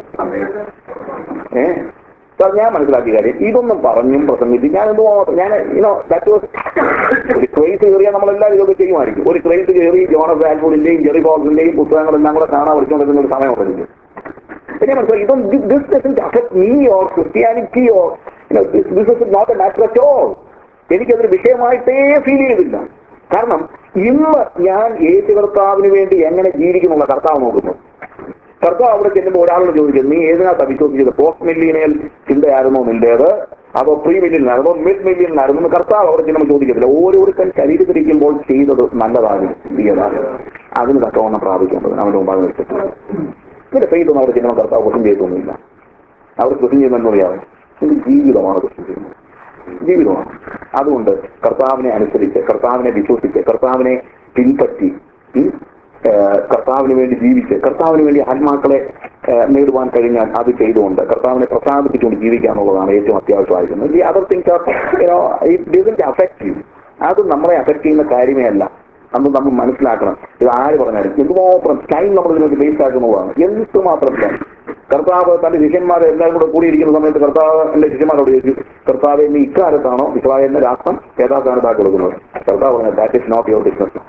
ഞാൻ മനസ്സിലാക്കിയ കാര്യം ഇതൊന്നും പറഞ്ഞും പ്രസംഗിച്ച് ഞാൻ എന്തോ ഞാൻ ഒരു ക്രൈസ് കയറിയാൽ നമ്മളെല്ലാം ഇതൊക്കെ ചെയ്യുമായിരിക്കും. ഒരു ക്രൈസ് കയറി ജോണസ് വാൽഫോർഡിന്റെയും ജെറി ഫോക്സിന്റെയും പുസ്തകങ്ങളെല്ലാം കൂടെ കാണാൻ പഠിച്ചുകൊണ്ടിരുന്ന ഒരു സമയമുണ്ട്. പിന്നെ മനസ്സിലാക്കി ഇതൊന്നും this doesn't affect me or Christianity or this is not a matter at all. എനിക്കതൊരു വിഷയമായിട്ടേ ഫീൽ ചെയ്തില്ല. കാരണം ഇന്ന് ഞാൻ യേശു കർത്താവിന് വേണ്ടി എങ്ങനെ ജീവിക്കുന്നുള്ള കർത്താവ് നോക്കുന്നു. കർത്താവ് അവിടെ ചെല്ലുമ്പോൾ ഒരാളോട് ചോദിക്കുന്നത്, നീ ഏതിനകത്ത് വിശ്വസിച്ചത്? പോസ്റ്റ് മില്ലിയനിയൽ ചിന്തയായിരുന്നോ നിന്റേത്, അതോ പ്രീ മില്യനായിരുന്നോ മിഡ് മില്യനായിരുന്നു? കർത്താവ് അവിടെ ചെല്ലുമ്പോൾ ചോദിക്കത്തില്ല. ഓരോരുത്തൻ ശരീരത്തിരിക്കുമ്പോൾ ചെയ്തത് നല്ലതാണ്, തീയതാണ്, അതിന് തക്കവണ്ണം പ്രാപിക്കേണ്ടത് അവന്റെ മുമ്പാകെ വെച്ചിട്ടുണ്ട്. ഇതിന്റെ പെയ്തൊന്നും അവിടെ ചെല്ലുമ്പോൾ കർത്താവ് ക്വസ്റ്റ്യൻ ചെയ്തൊന്നുമില്ല. അവർ ക്വസ്റ്റ്യൻ ചെയ്യുന്നതെന്ന് പറയാതെ ജീവിതമാണ് ക്വസ്റ്റ്യൻ ചെയ്യുന്നത്, ജീവിതമാണ്. അതുകൊണ്ട് കർത്താവിനെ അനുസരിച്ച്, കർത്താവിനെ വിശ്വസിച്ച്, കർത്താവിനെ പിൻപറ്റി, കർത്താവിന് വേണ്ടി ജീവിച്ച്, കർത്താവിന് വേണ്ടി ആത്മാക്കളെ നേടുവാൻ കഴിഞ്ഞാൽ അത് ചെയ്തുകൊണ്ട് കർത്താവിനെ പ്രസാദിപ്പിച്ചുകൊണ്ട് ജീവിക്കുക എന്നുള്ളതാണ് ഏറ്റവും അത്യാവശ്യമായിരിക്കുന്നത്. ഈ other things are it doesn't affect you. അത് നമ്മളെ അഫക്ട് ചെയ്യുന്ന കാര്യമേ അല്ല. അന്ന് നമ്മൾ മനസ്സിലാക്കണം. ഇത് ആര് പറഞ്ഞാലും എന്തുമാത്രം ടൈം നമ്മൾ ഇതിനൊക്കെ വേസ്റ്റ് ആക്കുന്നതാണ്. എന്തുമാത്രം ടൈം. കർത്താവ് തന്റെ ശിഷ്യന്മാരെ എല്ലാവരും കൂടെ കൂടിയിരിക്കുന്ന സമയത്ത് കർത്താവ് എന്റെ ശിഷ്യന്മാരോട് ചോദിച്ചു, കർത്താവ് ഇന്ന് ഇക്കാലത്താണോ ഇസ്രായേലിന്റെ രാഷ്ട്രം യഥാസ്ഥാനത്താക്കി കൊടുക്കുന്നത്? കർത്താവ് പറഞ്ഞു, that is not your business.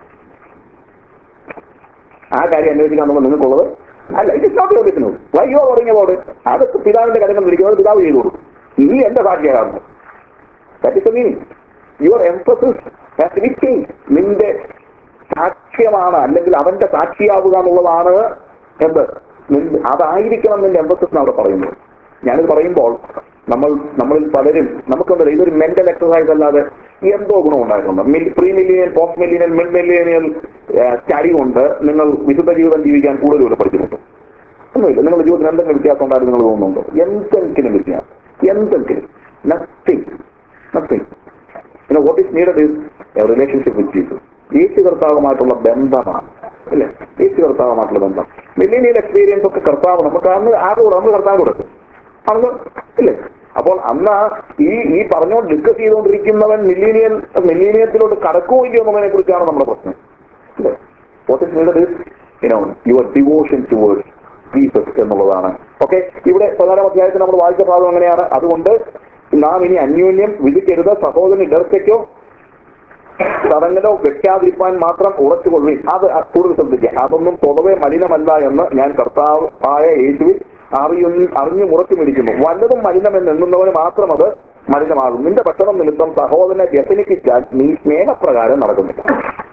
ആ കാര്യം അന്വേഷിക്കാന്നുള്ളത് നിങ്ങൾക്കുള്ളത് അല്ല. It is not your business. Why you are worrying about it? അതൊക്കെ പിതാവിന്റെ കാര്യങ്ങൾ വിളിക്കുന്നത് പിതാവ് ചെയ്തു കൊടുക്കും. ഇനി എന്റെ സാക്ഷിയാകാറുണ്ട്. That is the meaning. Your emphasis has to be change. നിന്റെ സാക്ഷ്യമാണ്, അല്ലെങ്കിൽ അവന്റെ സാക്ഷിയാവുക എന്നുള്ളതാണ് എന്ത്, അതായിരിക്കണം നിന്റെ എംഫസിസ് അവിടെ പറയുന്നത്. ഞാനിത് പറയുമ്പോൾ നമ്മളിൽ പലരും നമുക്കെന്താ ഇതൊരു മെന്റൽ എക്സസൈസ് അല്ലാതെ എന്തോ ഗുണം ഉണ്ടായിട്ടുണ്ട്. Pre millennial, post millennial, mid millennial study കൊണ്ട് നിങ്ങൾ വിശുദ്ധ ജീവിതം ജീവിക്കാൻ കൂടുതൽ പഠിച്ചിട്ടുണ്ട് ഒന്നുമില്ല. നിങ്ങളുടെ ജീവിതത്തിൽ എന്തെങ്കിലും വ്യത്യാസം ഉണ്ടായിരുന്നു നിങ്ങൾ തോന്നുന്നുണ്ടോ? എന്തെങ്കിലും വ്യത്യാസം, എന്തെങ്കിലും? Nothing. What is needed is a relationship with Jesus. യേശു കർത്താവുമായിട്ടുള്ള ബന്ധമാണ് അല്ലേ? യേശു കർത്താവുമായിട്ടുള്ള ബന്ധം. മില്ലിയനിയൽ എക്സ്പീരിയൻസ് ഒക്കെ കർത്താവ് നമുക്ക് അന്ന് നമ്മൾ കർത്താവ് കൊടുക്കും അന്ന് ഇല്ലേ? അപ്പോൾ അന്ന് ഈ പറഞ്ഞുകൊണ്ട് ഡിസ്കസ് ചെയ്തുകൊണ്ടിരിക്കുന്നവൻ മില്ലിയനിയത്തിലോട്ട് കടക്കുമോ ഇല്ലയോ എന്നുള്ളതിനെ കുറിച്ചാണ് നമ്മുടെ പ്രശ്നം അല്ലേ? What is needed is your devotion towards Jesus എന്നുള്ളതാണ്. ഓക്കെ, ഇവിടെ 14-ാം അധ്യായത്തിൽ നമ്മൾ വായിച്ച ഭാഗം അങ്ങനെയാണ്. അതുകൊണ്ട് നാം ഇനി അന്യോന്യം വിധിക്കരുത്, സഹോദരൻ ഇടർച്ചയ്ക്കോ തടങ്ങലോ വെക്കാതിരിക്കാൻ മാത്രം ഉറച്ചുകൊള്ളി. അത് കൂടുതൽ ശ്രദ്ധിക്കുക. അതൊന്നും പൊതുവെ മലിനമല്ല എന്ന് ഞാൻ കർത്താവ് ആയ യേശുവിൽ അറിഞ്ഞു മുറച്ചു പിടിക്കുന്നു. വല്ലതും മലിനമെന്ന് എണ്ണുന്നവന് മാത്രം അത് മലിനമാകും. നിന്റെ ഭക്ഷണം നിമിത്തം സഹോദരനെ വ്യസനിപ്പിച്ചാൽ നീ സ്നേഹപ്രകാരം നടക്കുന്നില്ല.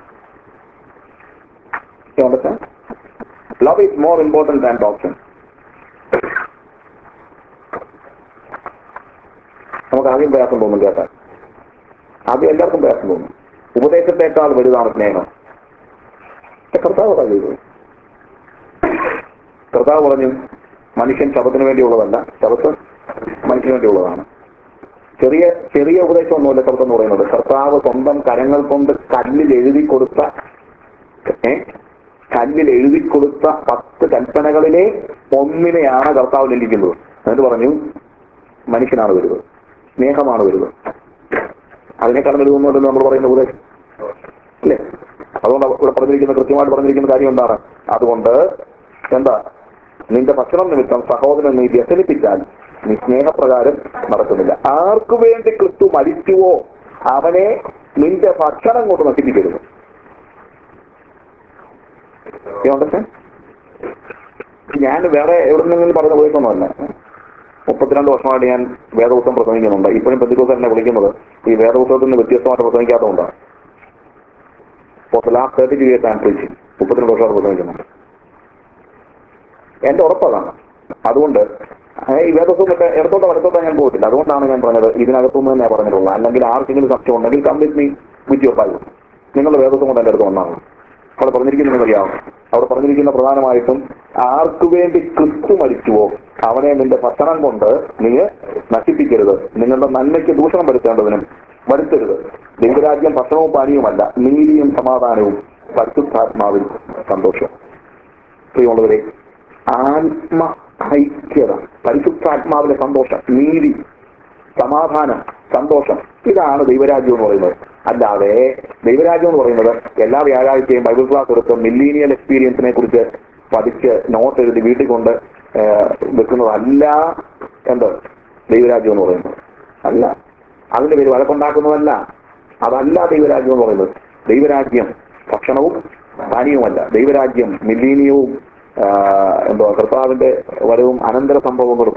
Love is more important than doctrine. നമുക്ക് ആദ്യം പ്രയാസം തോന്നും കേട്ടാൽ, ആദ്യം എല്ലാവർക്കും പ്രയാസം തോന്നും. ഉപദേശത്തെക്കാൾ വലുതാണ് സ്നേഹം. കർത്താവ് പറഞ്ഞു മനുഷ്യൻ ശബത്തിന് വേണ്ടിയുള്ളതല്ല, ശബത്ത് മനുഷ്യന് വേണ്ടിയുള്ളതാണ്. ചെറിയ ചെറിയ ഉപദേശമൊന്നുമല്ല ശബത്ത് എന്ന് പറയുന്നത്. കർത്താവ് സ്വന്തം കരങ്ങൾ കൊണ്ട് കല്ലിൽ എഴുതി കൊടുത്ത 10 കൽപ്പനകളിലെ ഒന്നിനെയാണ് കർത്താവ് ലംഘിക്കുന്നത്. എന്നിട്ട് പറഞ്ഞു മനുഷ്യനാണ് വരുന്നത്, സ്നേഹമാണ് വരുന്നത്. അതിനേക്കാളും വലുതൊന്നുമല്ലെന്ന് നമ്മൾ പറയുന്ന ഉപദേശം അല്ലേ? അതുകൊണ്ട് ഇവിടെ പറഞ്ഞിരിക്കുന്ന, കൃത്യമായിട്ട് പറഞ്ഞിരിക്കുന്ന കാര്യം എന്താണ്? അതുകൊണ്ട് എന്താ, നിന്റെ ഭക്ഷണം നിമിത്തം സഹോദരൻ നീ വ്യസനിപ്പിച്ചാൽ നീ സ്നേഹപ്രകാരം നടക്കുന്നില്ല. ആർക്കു വേണ്ടി ക്രിസ്തു മരിച്ചുവോ അവനെ നിന്റെ ഭക്ഷണം കൊണ്ട് നശിപ്പിക്കരുത്. ഞാൻ വേറെ എവിടെ നിന്നെങ്കിലും പറഞ്ഞ ഉപദേശമൊന്നുമല്ല. 32 വർഷമായിട്ട് ഞാൻ വേദപുസ്തകം പ്രസംഗിക്കുന്നുണ്ട്. ഇപ്പോഴും പെന്തിക്കോസ്ത് എന്നെ വിളിക്കുന്നത് ഈ വേദപുസ്തകത്തിൽ നിന്ന് വ്യത്യസ്തമായിട്ട് പ്രസംഗിക്കാത്തതുകൊണ്ടാണ്. For the last 32 years I am preaching. 32 വർഷമായിട്ട് പ്രസംഗിക്കുന്നുണ്ട്. എന്റെ ഉറപ്പതാണ്. അതുകൊണ്ട് ഈ വേദപുസ്തകം ഇടത്തോട്ടോ വലത്തോട്ടോ ഞാൻ പോയിട്ടില്ല. അതുകൊണ്ടാണ് ഞാൻ പറഞ്ഞത് ഇതിനകത്തുനിന്ന് തന്നെ പറഞ്ഞിട്ടുള്ളത്. അല്ലെങ്കിൽ ആർക്കെങ്കിലും സംശയം ഉണ്ടെങ്കിൽ come with me with your Bible. നിങ്ങളുടെ വേദപുസ്തകം കൊണ്ട് എൻ്റെ അടുത്ത് വന്നാണ്. അവിടെ പറഞ്ഞിരിക്കുന്നത് അറിയാം. അവിടെ പറഞ്ഞിരിക്കുന്ന പ്രധാനമായിട്ടും ആർക്കു വേണ്ടി ക്രിസ്തു മരിച്ചുവോ അവനെ നിന്റെ ഭക്ഷണം കൊണ്ട് നീ നശിപ്പിക്കരുത്, നിങ്ങളുടെ നന്മയ്ക്ക് ദൂഷണം വരുത്തരുത്. ദൈവരാജ്യം ഭക്ഷണവും പാനീയവുമല്ല, നീതിയും സമാധാനവും പരിശുദ്ധാത്മാവിൽ സന്തോഷം. പ്രിയമുള്ളവരെ, ആത്മ ഐക്യത, പരിശുദ്ധാത്മാവിലെ സന്തോഷം, നീതി, സമാധാനം, സന്തോഷം, ഇതാണ് ദൈവരാജ്യം എന്ന് പറയുന്നത്. അല്ലാതെ ദൈവരാജ്യം എന്ന് പറയുന്നത് എല്ലാ വ്യാഴാഴ്ചയും ബൈബിൾ ക്ലാസ് എടുത്ത് മില്ലീനിയൽ എക്സ്പീരിയൻസിനെ കുറിച്ച് പഠിച്ച് നോട്ട് എഴുതി വീട്ടിൽ കൊണ്ട് വെക്കുന്നതല്ല. എന്ത് ദൈവരാജ്യം എന്ന് പറയുന്നത് അല്ല. അതിന്റെ പേര് വഴക്കുണ്ടാക്കുന്നതല്ല. അതല്ല ദൈവരാജ്യം എന്ന് പറയുന്നത്. ദൈവരാജ്യം ഭക്ഷണവും പാനീയവുമല്ല. ദൈവരാജ്യം മില്ലീനിയവും കർത്താവിന്റെ വരവും അനന്തര സംഭവങ്ങളും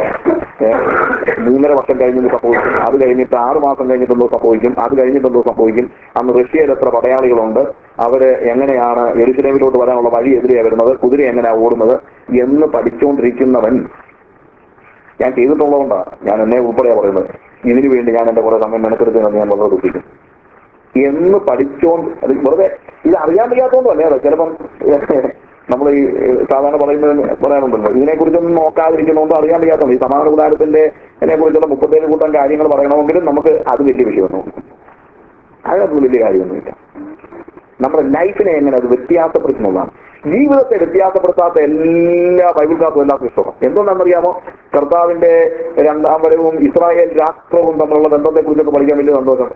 3.5 വർഷം കഴിഞ്ഞെന്ന് സംഭവിക്കും. അത് കഴിഞ്ഞിട്ട് 6 മാസം കഴിഞ്ഞിട്ടെന്തോ സംഭവിക്കും. അത് കഴിഞ്ഞിട്ടെന്തോ സംഭവിക്കും. അന്ന് റഷ്യയിൽ എത്ര പടയാളികളുണ്ട്, അവര് എങ്ങനെയാണ് യെരുശലേമിലോട്ട് വരാനുള്ള വഴി എതിരെയാണ് വരുന്നത്, കുതിര എങ്ങനെയാണ് ഓടുന്നത് എന്ന് പഠിച്ചുകൊണ്ടിരിക്കുന്നവൻ, ഞാൻ ചെയ്തിട്ടുള്ളതുകൊണ്ടാണ് ഞാൻ എന്നെ ഉൾപ്പെടെയാണ് പറയുന്നത്, ഇതിനു വേണ്ടി ഞാൻ എന്റെ കുറെ സമയം മെനക്കെടുത്ത് ഞാൻ വളരെ ദുഃഖിക്കും എന്ന് പഠിച്ചോണ്ട്. അത് വെറുതെ ഇത് അറിയാൻ വയ്യാത്തതുകൊണ്ടല്ലേ. അത് ചിലപ്പം നമ്മൾ ഈ സാധാരണ പറയാനുണ്ടല്ലോ, ഇതിനെക്കുറിച്ചൊന്നും നോക്കാതിരിക്കുന്നതുകൊണ്ട് അറിയാൻ വയ്യാത്തതുകൊണ്ട്. ഈ സമാധാന കൂടാരത്തിന്റെ കുറിച്ചുള്ള 37 കൂട്ടം കാര്യങ്ങൾ പറയണമെങ്കിലും നമുക്ക് അത് വലിയ വിഷയമൊന്നും, അതിനകത്ത് വലിയ കാര്യമൊന്നുമില്ല. നമ്മുടെ ലൈഫിനെ എങ്ങനെ അത് വ്യത്യാസപ്പെടുത്തുന്നതാണ്. ജീവിതത്തെ വ്യത്യാസപ്പെടുത്താത്ത എല്ലാ ബൈബിൾ ക്ലാസ്സും എല്ലാം പുസ്തകം. എന്തുകൊണ്ടാണെന്നറിയാമോ? കർത്താവിന്റെ 2ാം വരവും ഇസ്രായേൽ രാഷ്ട്രവും തമ്മിലുള്ള ബന്ധത്തെക്കുറിച്ചൊക്കെ പഠിക്കാൻ വലിയ സന്തോഷം.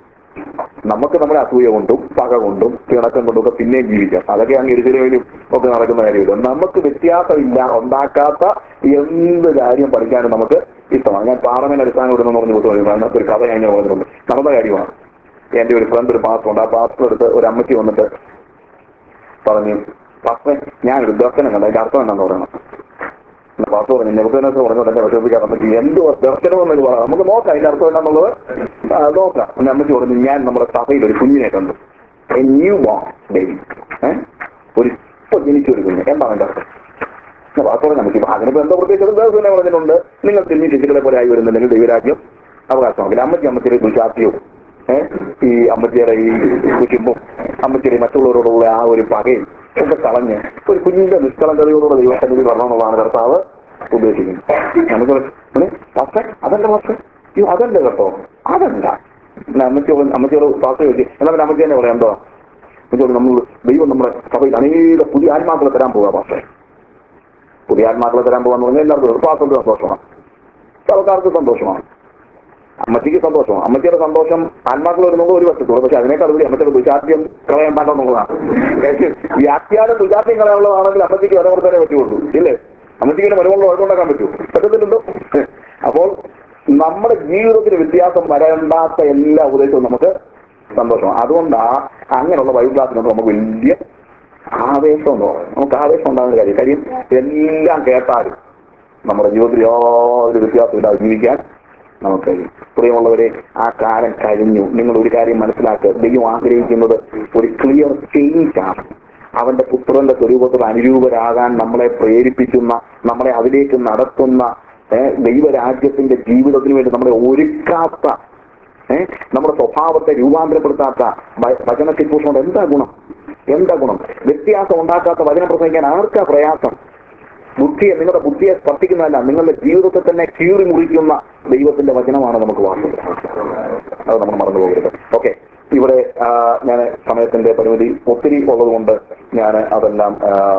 നമുക്ക് നമ്മുടെ അസൂയ കൊണ്ടും പക കൊണ്ടും പിണക്കം കൊണ്ടും ഒക്കെ പിന്നെയും ജീവിക്കാം. അതൊക്കെ അങ്ങ് യെരുശലേമിലും ഒക്കെ നടക്കുന്ന കാര്യമില്ല. നമുക്ക് വ്യത്യാസമില്ല ഉണ്ടാക്കാത്ത എന്ത് കാര്യം പഠിക്കാനും നമുക്ക് ഇഷ്ടമാണ്. ഞാൻ പാറമേൽ അടിസ്ഥാനം ഇടുന്നെന്ന് പറഞ്ഞ് കൊടുത്തു. അതിനകത്ത് ഒരു കഥ ഞാൻ പറഞ്ഞിട്ടുണ്ട്. നടന്ന കാര്യമാണ്. എന്റെ ഒരു ഫ്രണ്ട് ഒരു പാസ്റ്റർ ഉണ്ട്. ആ പാസ്റ്റർ എടുത്ത് ഒരു അമ്മയ്ക്ക് വന്നിട്ട് പറഞ്ഞു, പാസ്റ്റർ ഞാനൊരു ദർശനം കണ്ട, അതിന്റെ അർത്ഥം എന്താണെന്ന് പറയണം. പാസ്റ്റർ പറഞ്ഞു, നെബൂഖദ്നേസർ പറഞ്ഞോട്ട് എന്നെ വിശ്വസിക്കാൻ പറ്റി. എന്തോ ദർശനം എന്നൊരു പറയാം, നമുക്ക് നോക്കാം അതിന്റെ അർത്ഥം എന്താണെന്നുള്ളത് നോക്കാം. എന്നെ അമ്മയ്ക്ക് പറഞ്ഞു, ഞാൻ നമ്മുടെ സഭയിൽ ഒരു കുഞ്ഞിനെ കണ്ടു, എ ന്യൂ ബോൺ ബേബി, ഒരു ഇപ്പൊ ജനിച്ചൊരു കുഞ്ഞ്. എന്താണ് എന്റെ അർത്ഥം? പാസ്റ്റർ നമുക്ക് അതിനിപ്പോ എന്തോ പ്രത്യേകിച്ച് ദർശനം പറഞ്ഞിട്ടുണ്ട്, നിങ്ങൾ തിരിഞ്ഞ് ശിശുക്കളെ പോലെ ആയി വരുന്നുണ്ടെങ്കിൽ ദൈവരാജ്യം അവകാശമാകില്ല. അമ്മച്ചിയുടെ ദുശാസ്യവും ഈ അമ്മച്ചിയുടെ ഈ കുശുമ്പും അമ്മച്ചിയുടെ മറ്റുള്ളവരോടുള്ള ആ ഒരു പകയും ഒക്കെ കളഞ്ഞ് ഒരു കുഞ്ഞിന്റെ നിഷ്കളങ്കതയോടുള്ള ദൈവസന്നിധി വരണമെന്നുള്ളതാണ് കർത്താവ് ഉദ്ദേശിക്കുന്നത്. നമുക്ക് പക്ഷേ അതല്ല പക്ഷേ അതല്ല കേട്ടോ, അതല്ല. അമ്മച്ചിയോട് പാസ് ചോദിച്ചു, എന്നാൽ പിന്നെ അമ്മച്ചി തന്നെ പറയാം, എന്തോ അമ്മച്ചോട് നമ്മൾ ദൈവം നമ്മുടെ സഭയിൽ അനേക പുതിയ ആത്മാക്കളെ തരാൻ പോകാം. പക്ഷേ പുതിയ ആത്മാക്കളെ തരാൻ പോകാന്ന് പറഞ്ഞാൽ എല്ലാവർക്കും പാസ്സർക്ക് സന്തോഷമാണ്, സർക്കാർക്ക് സന്തോഷമാണ്, അമ്മച്ചിക്ക് സന്തോഷമാണ്. അമ്മച്ചിയുടെ സന്തോഷം ആത്മാക്കൾ വരുന്നത് ഒരു വശത്തോളം. പക്ഷെ അതിനേക്കാൾ കൂടി അമ്മച്ചിയുടെ ദുശാസ്യം കളയാൻ പാടുന്നുള്ളതാണ്. വ്യാഖ്യാനം ദുശാസ്യം കളയാനുള്ളതാണെങ്കിൽ അമ്മച്ചിക്ക് വരവർത്തനെ പറ്റുള്ളൂ, ഇല്ലേ? അമ്മച്ചിക്ക് വരുമ്പോൾ വഴക്കുണ്ടാക്കാൻ പറ്റുമല്ലോ? അപ്പോൾ നമ്മുടെ ജീവിതത്തിന് വ്യത്യാസം വരേണ്ടാത്ത എല്ലാ ഉപദേശവും നമുക്ക് സന്തോഷമാണ്. അതുകൊണ്ടാണ് അങ്ങനെയുള്ള ബൈബിൾ ക്ലാസ്സിനൊക്കെ നമുക്ക് വലിയ ആവേശം എന്ന് പറയുന്നത്. നമുക്ക് ആവേശം ഉണ്ടാകുന്ന കാര്യം എല്ലാം കേട്ടാലും നമ്മുടെ ജീവിതത്തിൽ യാതൊരു വ്യത്യാസമില്ലാതെ ജീവിക്കാൻ നമുക്ക് കഴിയും. പ്രിയമുള്ളവരെ, ആ കാലം കഴിഞ്ഞു. നിങ്ങൾ ഒരു കാര്യം മനസ്സിലാക്കുക, ദൈവം ആഗ്രഹിക്കുന്നത് ഒരു ക്ലിയർ ചേഞ്ചാണ്. അവന്റെ പുത്രന്റെ സ്വരൂപത്തിൽ അനുരൂപരാകാൻ നമ്മളെ പ്രേരിപ്പിക്കുന്ന, നമ്മളെ അതിലേക്ക് നടത്തുന്ന, ദൈവരാജ്യത്തിന്റെ ജീവിതത്തിന് വേണ്ടി നമ്മളെ ഒരുക്കാത്ത, നമ്മുടെ സ്വഭാവത്തെ രൂപാന്തരപ്പെടുത്താത്ത വചന ശുശ്രൂഷ കൊണ്ട് എന്താ ഗുണം? വ്യത്യാസം ഉണ്ടാക്കാത്ത വചനം പ്രസംഗിക്കാൻ ആർക്കാ പ്രയാസം? ബുദ്ധിയെ, നിങ്ങളുടെ ബുദ്ധിയെ സ്പർശിക്കുന്നതല്ല, നിങ്ങളുടെ ജീവിതത്തെ തന്നെ കീറി മുറിക്കുന്ന ദൈവത്തിന്റെ വചനമാണ് നമുക്ക് വാർത്തത്. അത് നമ്മൾ മറന്നു പോകരുത്. ഓക്കെ, ഇവിടെ ഞാൻ സമയത്തിന്റെ പരിമിതി ഒത്തിരി ഉള്ളതുകൊണ്ട് ഞാൻ അതെല്ലാം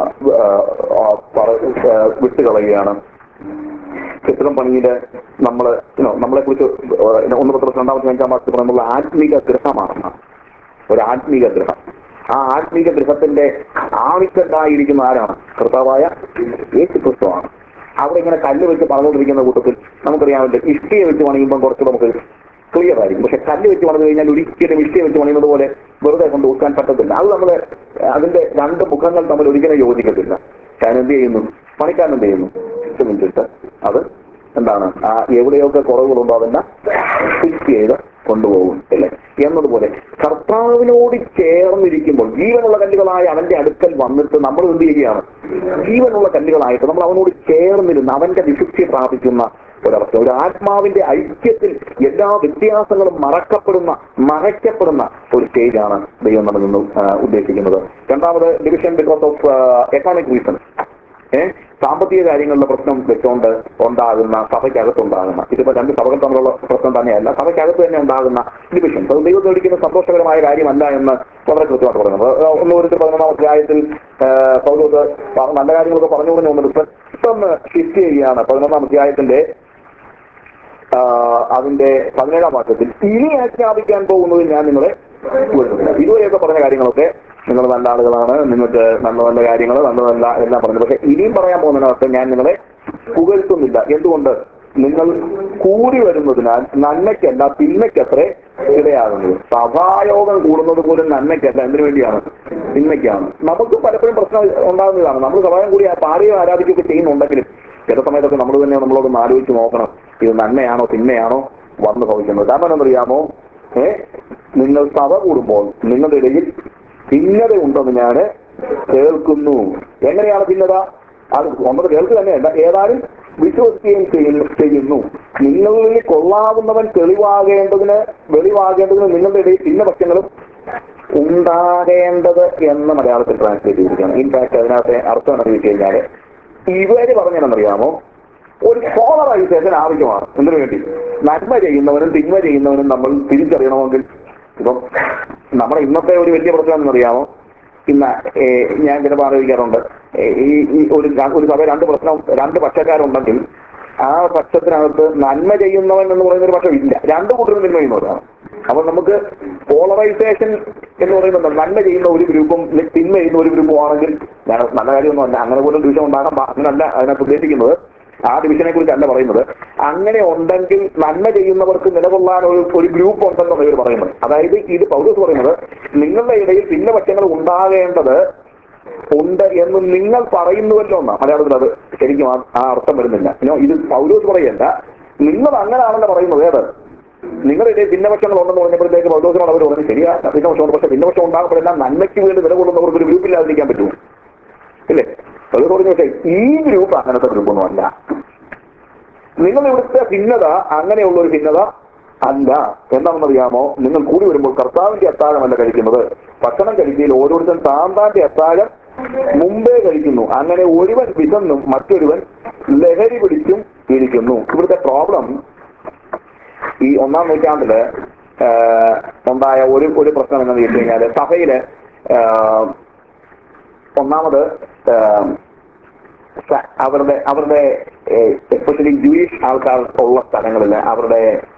വിട്ടുകളയുകയാണ്. കെട്ടിടം പണിയില് നമ്മളെ കുറിച്ച് 1 Petrus 2-5 പറയുമ്പോൾ ആത്മീക ഗൃഹമാണ്, ഒരു ആത്മീക ഗൃഹം. ആ ആത്മീക ഗൃഹത്തിന്റെ ആവശ്യമായിരിക്കുന്ന ആരാണ്? കർത്താവായ യേശു ക്രിസ്തുവാണ്. അവിടെ ഇങ്ങനെ കല്ല് വെച്ച് പറഞ്ഞുകൊണ്ടിരിക്കുന്ന കൂട്ടത്തിൽ നമുക്കറിയാമല്ലോ, ഇഷ്ടിയെ വെച്ച് പണിയുമ്പോൾ കുറച്ച് നമുക്ക് ക്ലിയർ ആയിരിക്കും. പക്ഷെ കല്ല് വെച്ച് പണിത് കഴിഞ്ഞാൽ ഒരിക്കലും ഇഷ്ടിയെ വെച്ച് പണിയുന്നത് പോലെ വെറുതെ കൊണ്ട് ഊക്കാൻ പറ്റത്തില്ല. അത് നമ്മൾ അതിന്റെ രണ്ട് മുഖങ്ങൾ തമ്മിൽ ഒരിക്കലും യോജിക്കത്തില്ല. ഞാൻ എന്ത് ചെയ്യുന്നു, പണിക്കാരൻ എന്ത് ചെയ്യുന്നു, മിനിറ്റ് അത് എന്താണ്, എവിടെയൊക്കെ കുറവുകളുണ്ടോ അതെല്ലാം ഫിക്സ് ചെയ്ത് കൊണ്ടുപോകും അല്ലേ. എന്നതുപോലെ കർത്താവിനോട് ചേർന്നിരിക്കുമ്പോൾ ജീവനുള്ള കല്ലുകളായ അവന്റെ അടുക്കൽ വന്നിട്ട് നമ്മൾ എന്ത് ചെയ്യുകയാണ്? ജീവനുള്ള കല്ലുകളായിട്ട് നമ്മൾ അവനോട് ചേർന്നിരുന്ന് അവന്റെ വിശുദ്ധി പ്രാപിക്കുന്ന ഒരവസ്ഥ, ഒരു ആത്മാവിന്റെ ഐക്യത്തിൽ എല്ലാ വ്യത്യാസങ്ങളും മറയ്ക്കപ്പെടുന്ന ഒരു സ്റ്റേജാണ് ദൈവം നമ്മൾ നിന്ന് ഉദ്ദേശിക്കുന്നത്. രണ്ടാമത് division because of economic reason. സാമ്പത്തിക കാര്യങ്ങളിലെ പ്രശ്നം വെച്ചുകൊണ്ട് ഉണ്ടാകുന്ന സഭയ്ക്കകത്തുണ്ടാകുന്ന, ഇതിപ്പോ രണ്ട് സഭകൾ തമ്മിലുള്ള പ്രശ്നം തന്നെയല്ല, സഭയ്ക്കകത്ത് തന്നെ ഉണ്ടാകുന്ന ഡിവിഷൻ അത് ദൈവത്തെ ഒരിക്കലും സന്തോഷകരമായ കാര്യമല്ല എന്ന് വളരെ കൃത്യമായിട്ട് പറയുന്നത്. 1 Corinthians 11-ാം പൗലോസ് നല്ല കാര്യങ്ങളൊക്കെ പറഞ്ഞു വന്നത് പെട്ടെന്ന് ഷിഫ്റ്റ് ചെയ്യുകയാണ്. 11-ാം അധ്യായത്തിന്റെ അതിന്റെ 17-ാം വാക്യത്തിൽ ഇനി ആജ്ഞാപിക്കാൻ പോകുന്നത് ഞാൻ നിങ്ങളെ വരുന്നില്ല. ഇതുവരെയൊക്കെ പറഞ്ഞ കാര്യങ്ങളൊക്കെ നിങ്ങൾ നല്ല ആളുകളാണ്, നിങ്ങൾക്ക് നല്ല നല്ല കാര്യങ്ങൾ നല്ലതല്ല എല്ലാം പറഞ്ഞു. പക്ഷെ ഇനിയും പറയാൻ പോകുന്നതിനകത്ത് ഞാൻ നിങ്ങളെ പുകഴ്ത്തുന്നില്ല. എന്തുകൊണ്ട്? നിങ്ങൾ കൂടി വരുന്നതിനാൽ നന്മയ്ക്കല്ല തിന്മയ്ക്കത്രേ ഇടയാകുന്നത്. സഭായോഗം കൂടുന്നത് പോലും നന്മയ്ക്കല്ല, എന്തിനു വേണ്ടിയാണ്? തിന്മയ്ക്കാണ്. നമുക്ക് പലപ്പോഴും പ്രശ്നം ഉണ്ടാകുന്നതാണ്. നമ്മൾ സഭായം കൂടി പാടിയോ ആരാധിക്കുകയൊക്കെ ചെയ്യുന്നുണ്ടെങ്കിലും ചില സമയത്തൊക്കെ നമ്മൾ തന്നെ നമ്മളോടൊന്ന് ആലോചിച്ച് നോക്കണം, ഇത് നന്മയാണോ തിന്മയാണോ വന്നു ഭവിക്കുന്നത്. കാരണം എന്നറിയാമോ, നിങ്ങൾ സഭ കൂടുമ്പോൾ നിങ്ങളുടെ ഇടയിൽ ഭിന്നത ഉണ്ടെന്ന് ഞാൻ കേൾക്കുന്നു. എങ്ങനെയാണ് ഭിന്നത? അത് ഒന്നത് കേൾക്കുക തന്നെയല്ല, ഏതായാലും വിശ്വസിക്കുകയും ചെയ്യുന്നു. നിങ്ങളിൽ കൊള്ളാവുന്നവൻ വെളിവാകേണ്ടതിന് നിങ്ങളുടെ ഇടയിൽ ഭിന്നപക്ഷങ്ങളും ഉണ്ടാകേണ്ടത് എന്ന് മലയാളത്തിൽ ട്രാൻസ്ലേറ്റ് ചെയ്തിരിക്കുകയാണ്. ഇൻഫാക്ട് അതിനകത്തെ അർത്ഥം എന്ന് ചോദിച്ചു കഴിഞ്ഞാൽ ഇവര് പറഞ്ഞതെന്നറിയാമോ, ഒരു പോളറൈസേഷൻ ആവശ്യമാണ്. എന്തിനു വേണ്ടി? നന്മ ചെയ്യുന്നവനും തിന്മ ചെയ്യുന്നവനും നമ്മൾ തിരിച്ചറിയണമെങ്കിൽ. ഇപ്പം നമ്മുടെ ഇന്നത്തെ ഒരു വലിയ പ്രശ്നം എന്നറിയാമോ, ഇന്ന് ഞാൻ ചിലപ്പോൾ ആലോചിക്കാറുണ്ട്, ഈ ഒരു സഭ രണ്ട് പക്ഷക്കാരുണ്ടെങ്കിൽ ആ പക്ഷത്തിനകത്ത് നന്മ ചെയ്യുന്നവൻ എന്ന് പറയുന്ന ഒരു പക്ഷം ഇല്ല, രണ്ടു കൂട്ടരും തിന്മ ചെയ്യുന്നവരാണ്. അപ്പൊ നമുക്ക് പോളറൈസേഷൻ എന്ന് പറയുന്നത് നന്മ ചെയ്യുന്ന ഒരു ഗ്രൂപ്പും തിന്മ ചെയ്യുന്ന ഒരു ഗ്രൂപ്പും ആണെങ്കിൽ ഞാൻ നല്ല കാര്യമൊന്നും അല്ല, അങ്ങനെ പോലും ഡിവിഷൻ ഉണ്ടാകാൻ അങ്ങനല്ല അതിനകത്ത് ഉദ്ദേശിക്കുന്നത്. ആ ഡിവിഷനെ കുറിച്ചല്ല പറയുന്നത്. അങ്ങനെ ഉണ്ടെങ്കിൽ നന്മ ചെയ്യുന്നവർക്ക് നിലകൊള്ളാൻ ഒരു ഗ്രൂപ്പ് ഉണ്ടെന്നാണ് ഇവർ പറയുന്നത്. അതായത് ഇത് പൗലോസ് പറയുന്നത് നിങ്ങളുടെ ഇടയിൽ ഭിന്നപക്ഷങ്ങൾ ഉണ്ടാകേണ്ടത് ഉണ്ട് എന്ന് നിങ്ങൾ പറയുന്നുവല്ലോ എന്നാ. മലയാളത്തിൽ അത് ശരിക്കും ആ അർത്ഥം വരുന്നില്ല. ഇത് പൗലോസ് പറയല്ല, നിങ്ങൾ അങ്ങനെയാണെന്ന് പറയുന്നത്. ഏത്? നിങ്ങളുടെ ഇടയിൽ ഭിന്നപക്ഷങ്ങൾ ഉണ്ടെന്ന് പറഞ്ഞപ്പോഴത്തേക്ക് പൗലോസിനോട് അവർ പറഞ്ഞു ശരിയാ ഭിന്നപക്ഷമുണ്ട്, പക്ഷെ ഭിന്നപക്ഷം ഉണ്ടാകുമ്പോഴെല്ലാം നന്മയ്ക്ക് വേണ്ടി നിലകൊള്ളുന്നവർക്ക് ഒരു ഗ്രൂപ്പില്ലാതിരിക്കാൻ പറ്റുമോ? ഇല്ലേ? പൗലോസ് പറഞ്ഞു പക്ഷേ ഈ ഗ്രൂപ്പ് അങ്ങനത്തെ ഗ്രൂപ്പൊന്നും അല്ല. നിങ്ങൾ ഇവിടുത്തെ ഭിന്നത അങ്ങനെയുള്ള ഒരു ഭിന്നത അല്ല. എന്താണെന്നറിയാമോ, നിങ്ങൾ കൂടി വരുമ്പോൾ കർത്താവിന്റെ അത്താഴമല്ല കഴിക്കുന്നത്, ഭക്ഷണം കഴിക്കുകയിൽ ഓരോരുത്തരും താന്താന്റെ അത്താഴം മുമ്പേ കഴിക്കുന്നു. അങ്ങനെ ഒരുവൻ വിശന്നും മറ്റൊരുവൻ ലഹരി പിടിച്ചും ഇരിക്കുന്നു. ഇവിടുത്തെ പ്രോബ്ലം ഈ 1-ാം നൂറ്റാണ്ടില് ഉണ്ടായ ഒരു പ്രശ്നം എന്താണെന്ന് ചോദിച്ചു കഴിഞ്ഞാല്, സഭയില് ഒന്നാമത് അവരുടെ എസ്പെഷ്യലി ജൂയിഷ് ആൾക്കാർ ഉള്ള സ്ഥലങ്ങളിൽ അവരുടെ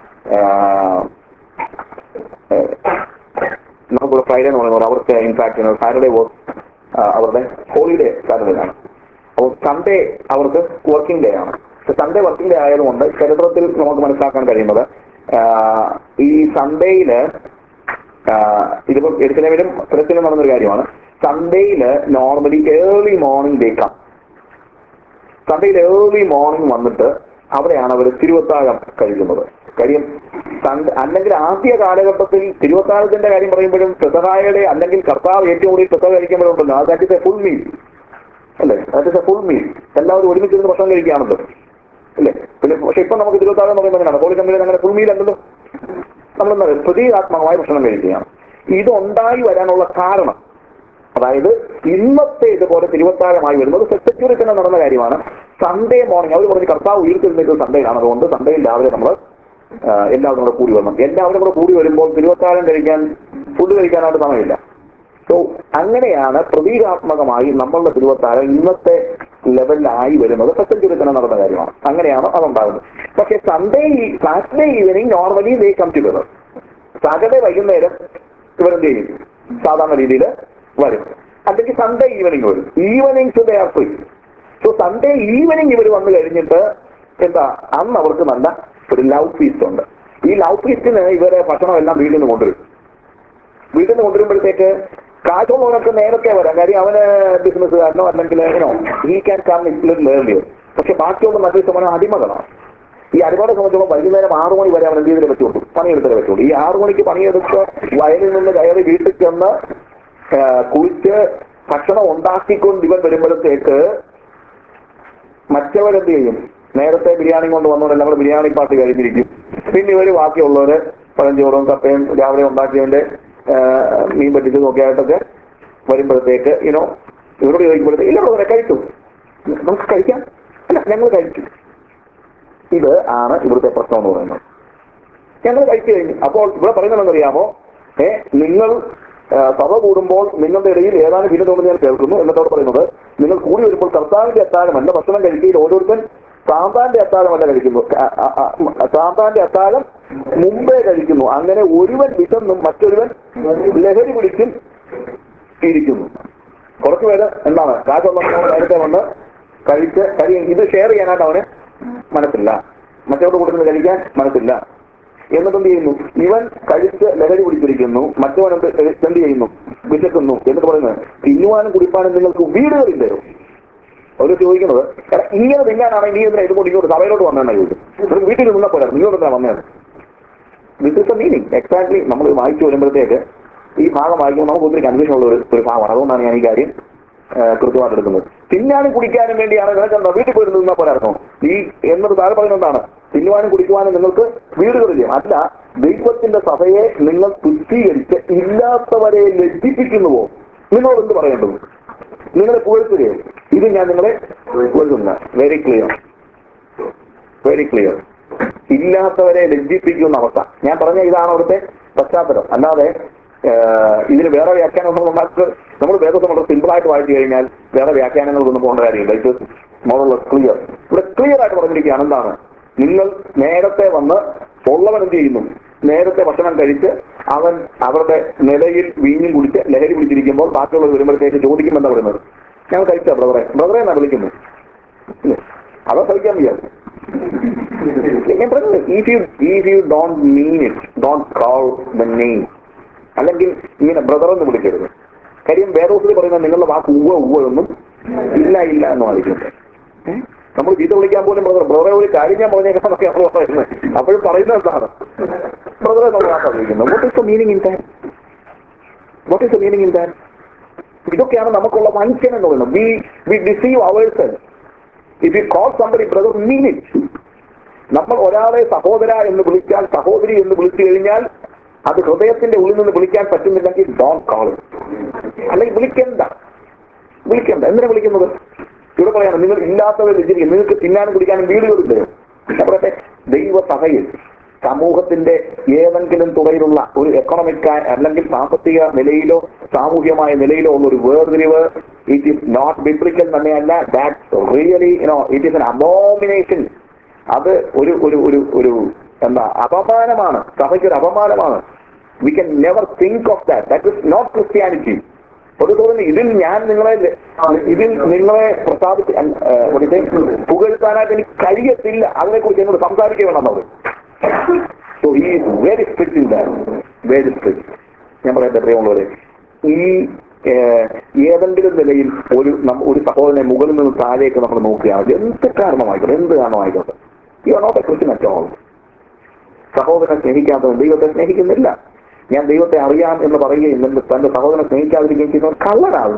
നമുക്കിവിടെ ഫ്രൈഡേ എന്ന് പറയുന്നത് അവർക്ക് ഇൻഫാക്ട് സാറ്റർഡേ അവരുടെ ഹോളിഡേ സാറ്റർഡേ ആണ്. അപ്പോൾ സൺഡേ അവർക്ക് വർക്കിംഗ് ഡേ ആണ്. സൺഡേ വർക്കിംഗ് ഡേ ആയതുകൊണ്ട് ചരിത്രത്തിൽ നമുക്ക് മനസ്സിലാക്കാൻ കഴിയുന്നത് ഈ സൺഡേയില് ഇതിപ്പോ എരുസലേമിലും ക്രിസ്ത്യനും നടന്നൊരു കാര്യമാണ്. സൺഡേയില് നോർമലി ഏർലി മോർണിംഗ് ഡേക്കാം. സൺഡേയിൽ ഏർലി മോർണിംഗ് വന്നിട്ട് അവിടെയാണ് അവർ തിരുവത്താഴം കഴിക്കുന്നത്. കാര്യം അല്ലെങ്കിൽ ആദ്യ കാലഘട്ടത്തിൽ തിരുവത്താഴത്തിന്റെ കാര്യം പറയുമ്പോഴും പെസഹായുടെ അല്ലെങ്കിൽ കർത്താവ് ഏറ്റവും കൂടുതൽ പെസഹ കഴിക്കുമ്പോഴുണ്ടല്ലോ, that is a full meal അല്ലേ? That is a full meal. എല്ലാവരും ഒരുമിച്ചിരുന്ന് ഭക്ഷണം കഴിക്കുകയാണല്ലോ അല്ലേ? പിന്നെ പക്ഷെ ഇപ്പൊ നമുക്ക് തിരുവത്താഴം എന്ന് പറയുമ്പോൾ എങ്ങനെയാണ്? ഹോളി കമ്മിയിൽ അങ്ങനെ ഫുൾ മീൽ അല്ലല്ലോ. നമ്മളെന്താ പ്രതീകാത്മകമായ ഭക്ഷണം കഴിക്കുകയാണ്. ഇതുണ്ടായി വരാനുള്ള കാരണം അതായത് ഇന്നത്തെ ഇതുപോലെ തിരുവത്താഴമായി വരുന്നത് സെക്യൂരിറ്റി തന്നെ നടന്ന കാര്യമാണ്. സൺഡേ മോർണിംഗ് അവർ പറഞ്ഞ് കർത്താവ് ഉയർത്തിരുന്നത് സൺഡേയിലാണ്, അതുകൊണ്ട് സൺഡേയിൽ രാവിലെ നമ്മൾ എല്ലാവരും കൂടെ കൂടി വരണം. എല്ലാവരും കൂടെ കൂടി വരുമ്പോൾ തിരുവത്താഴം കഴിക്കാൻ ഫുഡ് കഴിക്കാനായിട്ട് സമയമില്ല. സോ അങ്ങനെയാണ് പ്രതീകാത്മകമായി നമ്മളുടെ തിരുവത്താഴം ഇന്നത്തെ ലെവലിലായി വരുന്നത്. സെക്യൂരിറ്റി തന്നെ നടന്ന കാര്യമാണ്. അങ്ങനെയാണ് അതുണ്ടാകുന്നത്. പക്ഷെ Saturday evening normally they come together. Saturday വൈകുന്നേരം ഇവരെന്ത് ചെയ്യും? സാധാരണ രീതിയിൽ വരും. അല്ലെങ്കിൽ സൺഡേ ഈവനിങ് വരും. Evenings they are free. So Sunday evening ഇവർ വന്നു കഴിഞ്ഞിട്ട് എന്താ, അന്ന് അവർക്ക് നല്ല ഒരു ലവ് ഫീസ്റ്റ് ഉണ്ട്. ഈ ലവ് ഫീസ്റ്റിന് ഇവരെ ഭക്ഷണം എല്ലാം വീട്ടിൽ നിന്ന് കൊണ്ടുവരും. വീട്ടിൽ നിന്ന് കൊണ്ടുവരുമ്പോഴത്തേക്ക് കാശുള്ളവനൊക്കെ നേരത്തെ വരാം. കാര്യം അവന് ബിസിനസ്സുകാരനോ അല്ലെങ്കിൽ ഈ ക്യാൻ കം ലിറ്റിൽ ഏർലിയർ. പക്ഷെ ബാക്കിയുള്ള നല്ല ശതമാനം അടിമകളാണ്. ഈ അടിമകളെ സംബന്ധിച്ചോളം വൈകുന്നേരം 6 മണി വരെ അവൻ എന്ത് ചെയ്തേ പറ്റുള്ളൂ? പണിയെടുത്തേ പറ്റുള്ളൂ. ഈ 6 മണിക്ക് പണിയെടുത്ത് വയലിൽ നിന്ന് കയറി വീട്ടിൽ ചെന്ന് കുളിച്ച് ഭക്ഷണം ഉണ്ടാക്കിക്കൊണ്ട് ഇവൻ വരുമ്പോഴത്തേക്ക് മറ്റവരെന്ത് ചെയ്യും? നേരത്തെ ബിരിയാണി കൊണ്ട് വന്നവരെല്ലാം കൂടെ ബിരിയാണി പാർട്ടി കഴിഞ്ഞിരിക്കും. പിന്നെ ഇവർ ബാക്കിയുള്ളവര് പഴഞ്ചോറും കപ്പയും രാവിലെ ഉണ്ടാക്കിയതിന്റെ മീൻ പറ്റിച്ചതും ഒക്കെ ആയിട്ടൊക്കെ വരുമ്പോഴത്തേക്ക് ഇവരോട് ചോദിക്കുമ്പോഴത്തേക്ക് ഇല്ല ഇവിടെ കഴിച്ചു, നമുക്ക് കഴിക്കാം, അല്ല ഞങ്ങൾ കഴിക്കും. ഇത് ആണ് ഇവിടുത്തെ പ്രശ്നം എന്ന് പറയുന്നത്. ഞങ്ങൾ കഴിച്ചു കഴിഞ്ഞു. അപ്പോൾ ഇവിടെ പറയുന്നതെന്നറിയാമോ? നിങ്ങൾ സഭ കൂടുമ്പോൾ നിങ്ങളുടെ ഇടയിൽ ഏതാനും ഭിന്നതോട് ഞാൻ കേൾക്കുന്നു. എന്നിട്ടോട് പറയുന്നത്, നിങ്ങൾ കൂടി വരുമ്പോൾ കർത്താവിന്റെ അത്താഴമല്ല ഭക്ഷണം കഴിക്കുകയിൽ ഓരോരുത്തൻ സാന്താന്റെ അത്താഴമല്ല കഴിക്കുന്നു, സാന്താന്റെ അത്താഴം മുമ്പേ കഴിക്കുന്നു. അങ്ങനെ ഒരുവൻ വിശന്നും മറ്റൊരുവൻ ലഹരി പിടിച്ചും ഇരിക്കുന്നു. കുറച്ചുപേര് എന്താണ് കാശുള്ള നേരത്തെ വന്ന് കഴിച്ച് ഇത് ഷെയർ ചെയ്യാനായിട്ട് അവന് മനസ്സില്ല, മറ്റവരുടെ കൂട്ടത്തിൽ കഴിക്കാൻ മനസ്സില്ല. എന്നിട്ട് എന്ത് ചെയ്യുന്നു? ഇവൻ കഴിച്ച് ലഹരി പിടിച്ചിരിക്കുന്നു, മറ്റവൻ എന്ത് ചെയ്യുന്നു? വിശക്കുന്നു. എന്നിട്ട് പറയുന്നത്, തിന്നുവാനും കുടിപ്പാനും നിങ്ങൾക്ക് വീടുകളില്ലയോ? അവർ ചോദിക്കുന്നത്, ഇങ്ങനെ തിന്നാനാണെങ്കിൽ നീ എന്തിനാ ഇതുകൊണ്ട് ഇങ്ങോട്ട് സഭയിലോട്ട് വന്നതെന്നാ ചോദിക്കും. വീട്ടിൽ നിന്നാൽ പോരാ, നീയോട് എന്താ വന്നത്? This is a meaning. Exactly നമ്മൾ വായിച്ചു വരുമ്പോഴത്തേക്ക് ഈ ഭാഗം വായിക്കുമ്പോൾ നമുക്ക് ഒത്തിരി കൺഫ്യൂഷനുള്ള ഒരു ഭാഗമാണ്. അതുകൊണ്ടാണ് ഞാൻ ഈ കാര്യം കൃത്യമായിട്ട് എടുക്കുന്നത്. തിന്നാനും കുടിക്കാനും വേണ്ടിയാണ് നിനക്കെന്താ വീട്ടിൽ പോയി നിന്നാൽ പോരായിരുന്നോ? ഈ എന്നത് താഴെ പറയുന്നത് എന്താണ്? തിന്നുവാനും കുടിക്കുവാനും നിങ്ങൾക്ക് വീടുകളില്ലേ? അല്ല, ദൈവത്തിന്റെ സഭയെ നിങ്ങൾ തുച്ഛീകരിച്ച് ഇല്ലാത്തവരെ ലജ്ജിപ്പിക്കുന്നുവോ? നിങ്ങളോട് എന്ത് പറയേണ്ടത്? നിങ്ങളെ പുകഴ്ത്തുകയോ? ഇത് ഞാൻ നിങ്ങളെ പുകഴ്ത്തുന്ന വെരി ക്ലിയർ, വെരി ക്ലിയർ. ഇല്ലാത്തവരെ ലജ്ജിപ്പിക്കുന്ന അവസ്ഥ. ഞാൻ പറഞ്ഞ ഇതാണ് അവിടുത്തെ പശ്ചാത്തലം. അല്ലാതെ ഇതിന് വേറെ വ്യാഖ്യാനമൊന്നും ഉണ്ടാക്കുക. നമ്മൾ വേദത്തെ വളരെ സിമ്പിളായിട്ട് വായിച്ചു കഴിഞ്ഞാൽ വേറെ വ്യാഖ്യാനങ്ങളൊന്നും പോകേണ്ട കാര്യമില്ല. ഇത് മോറൽ ക്ലിയർ. ഇവിടെ ക്ലിയർ ആയിട്ട് പറഞ്ഞിരിക്കുകയാണ്. എന്താണ്? നിങ്ങൾ നേരത്തെ വന്ന് ഉള്ളവൻ എന്ത് ചെയ്യുന്നു? നേരത്തെ ഭക്ഷണം കഴിച്ച് അവൻ അവരുടെ നിലയിൽ വീഞ്ഞും കുടിച്ച് ലഹരി പിടിച്ചിരിക്കുമ്പോൾ ബാക്കിയുള്ളവർ വരുമ്പോഴത്തേക്ക് ചോദിക്കുമെന്നാ പറയുന്നത്, ഞങ്ങൾ കഴിച്ച ബ്രദറെ എന്നാ വിളിക്കുന്നു. അതോ സഹിക്കാൻ വയ്യ? ഞാൻ പറഞ്ഞത്, if you don't mean it, don't call the name. അല്ലെങ്കിൽ ഇങ്ങനെ ബ്രദർ എന്ന് വിളിക്കരുത്. കാര്യം വേദോസിൽ പറയുന്നത് നിങ്ങളുടെ വാക്ക് ഉവ്വ ഒന്നും ഇല്ല എന്ന് വായിക്കുന്നത്. നമ്മൾ ചീത്ത വിളിക്കാൻ പോലും ബ്രദറെ ഒരു കാര്യം ഞാൻ പറഞ്ഞേക്കാന്നൊക്കെ നമ്മൾ പറയുന്നത്. അപ്പോഴും പറയുന്നത് എന്താണ്? ബ്രദറെ നമ്മൾ വാക്കാ വിളിക്കുന്നത്. What is the meaning in that? What is the meaning in that? ഇതൊക്കെയാണ് നമുക്കുള്ള വഞ്ചന എന്ന് പറയുന്നത്. we deceive ourselves. If you call somebody brother, mean it. നമ്മൾ ഒരാളെ സഹോദര എന്ന് വിളിച്ചാൽ, സഹോദരി എന്ന് വിളിച്ചു കഴിഞ്ഞാൽ അത് ഹൃദയത്തിന്റെ ഉള്ളിൽ നിന്ന് വിളിക്കാൻ പറ്റുന്നില്ലെങ്കിൽ ഡോണ്ട് കോൾ ഇറ്റ്. അല്ലെങ്കിൽ വിളിക്കണ്ട. എന്തിനാ വിളിക്കുന്നത്? ഇവിടെ പറയാണ്, നിങ്ങൾ ഇല്ലാത്തവരെ ലജ്ജിക്കും, നിങ്ങൾക്ക് തിന്നാനും കുടിക്കാനും വീടുകളില്ലയോ? നമ്മുടെ ദൈവസഭയിൽ സമൂഹത്തിന്റെ ഏതെങ്കിലും തുറയിലുള്ള ഒരു എക്കണോമിക് അല്ലെങ്കിൽ സാമ്പത്തിക നിലയിലോ സാമൂഹ്യമായ നിലയിലോ ഉള്ള ഒരു വേർതിരിവ് ഇറ്റ് ഈസ് നോട്ട് ബിബ്ലിക്കൽ തന്നെയല്ല. That's really it is an abomination. അത് ഒരു എന്താ അപമാനമാണ്, സഭയ്ക്കൊരു അപമാനമാണ്. We can never think of that. That is not Christianity. ഒരു തോന്നുന്നു ഇതിൽ നിങ്ങളെ പുകഴ്ത്താനായിട്ട് എനിക്ക് കഴിയത്തില്ല, അതിനെക്കുറിച്ച് എന്നോട് സംസാരിക്കുക വേണം അവർ. So he is very strict in that, very strict. ഞാൻ പറയട്ടെ പ്രിയമുള്ളവരെ, ഈ ഏതെങ്കിലും നിലയിൽ ഒരു സഹോദരനെ മുകളിൽ നിന്ന് താഴേക്ക് നമ്മൾ നോക്കുകയാണ്, എന്ത് കാരണമായിക്കോട്ടെ, you are not a Christian at all. സഹോദരനെ സ്നേഹിക്കാത്തവൻ ദൈവത്തെ സ്നേഹിക്കുന്നില്ല. ഞാൻ ദൈവത്തെ അറിയാം എന്ന് പറയുകയും തന്റെ സഹോദരനെ സ്നേഹിക്കാതിരിക്കുകയും ചെയ്യുന്നവർ കള്ളനാകും.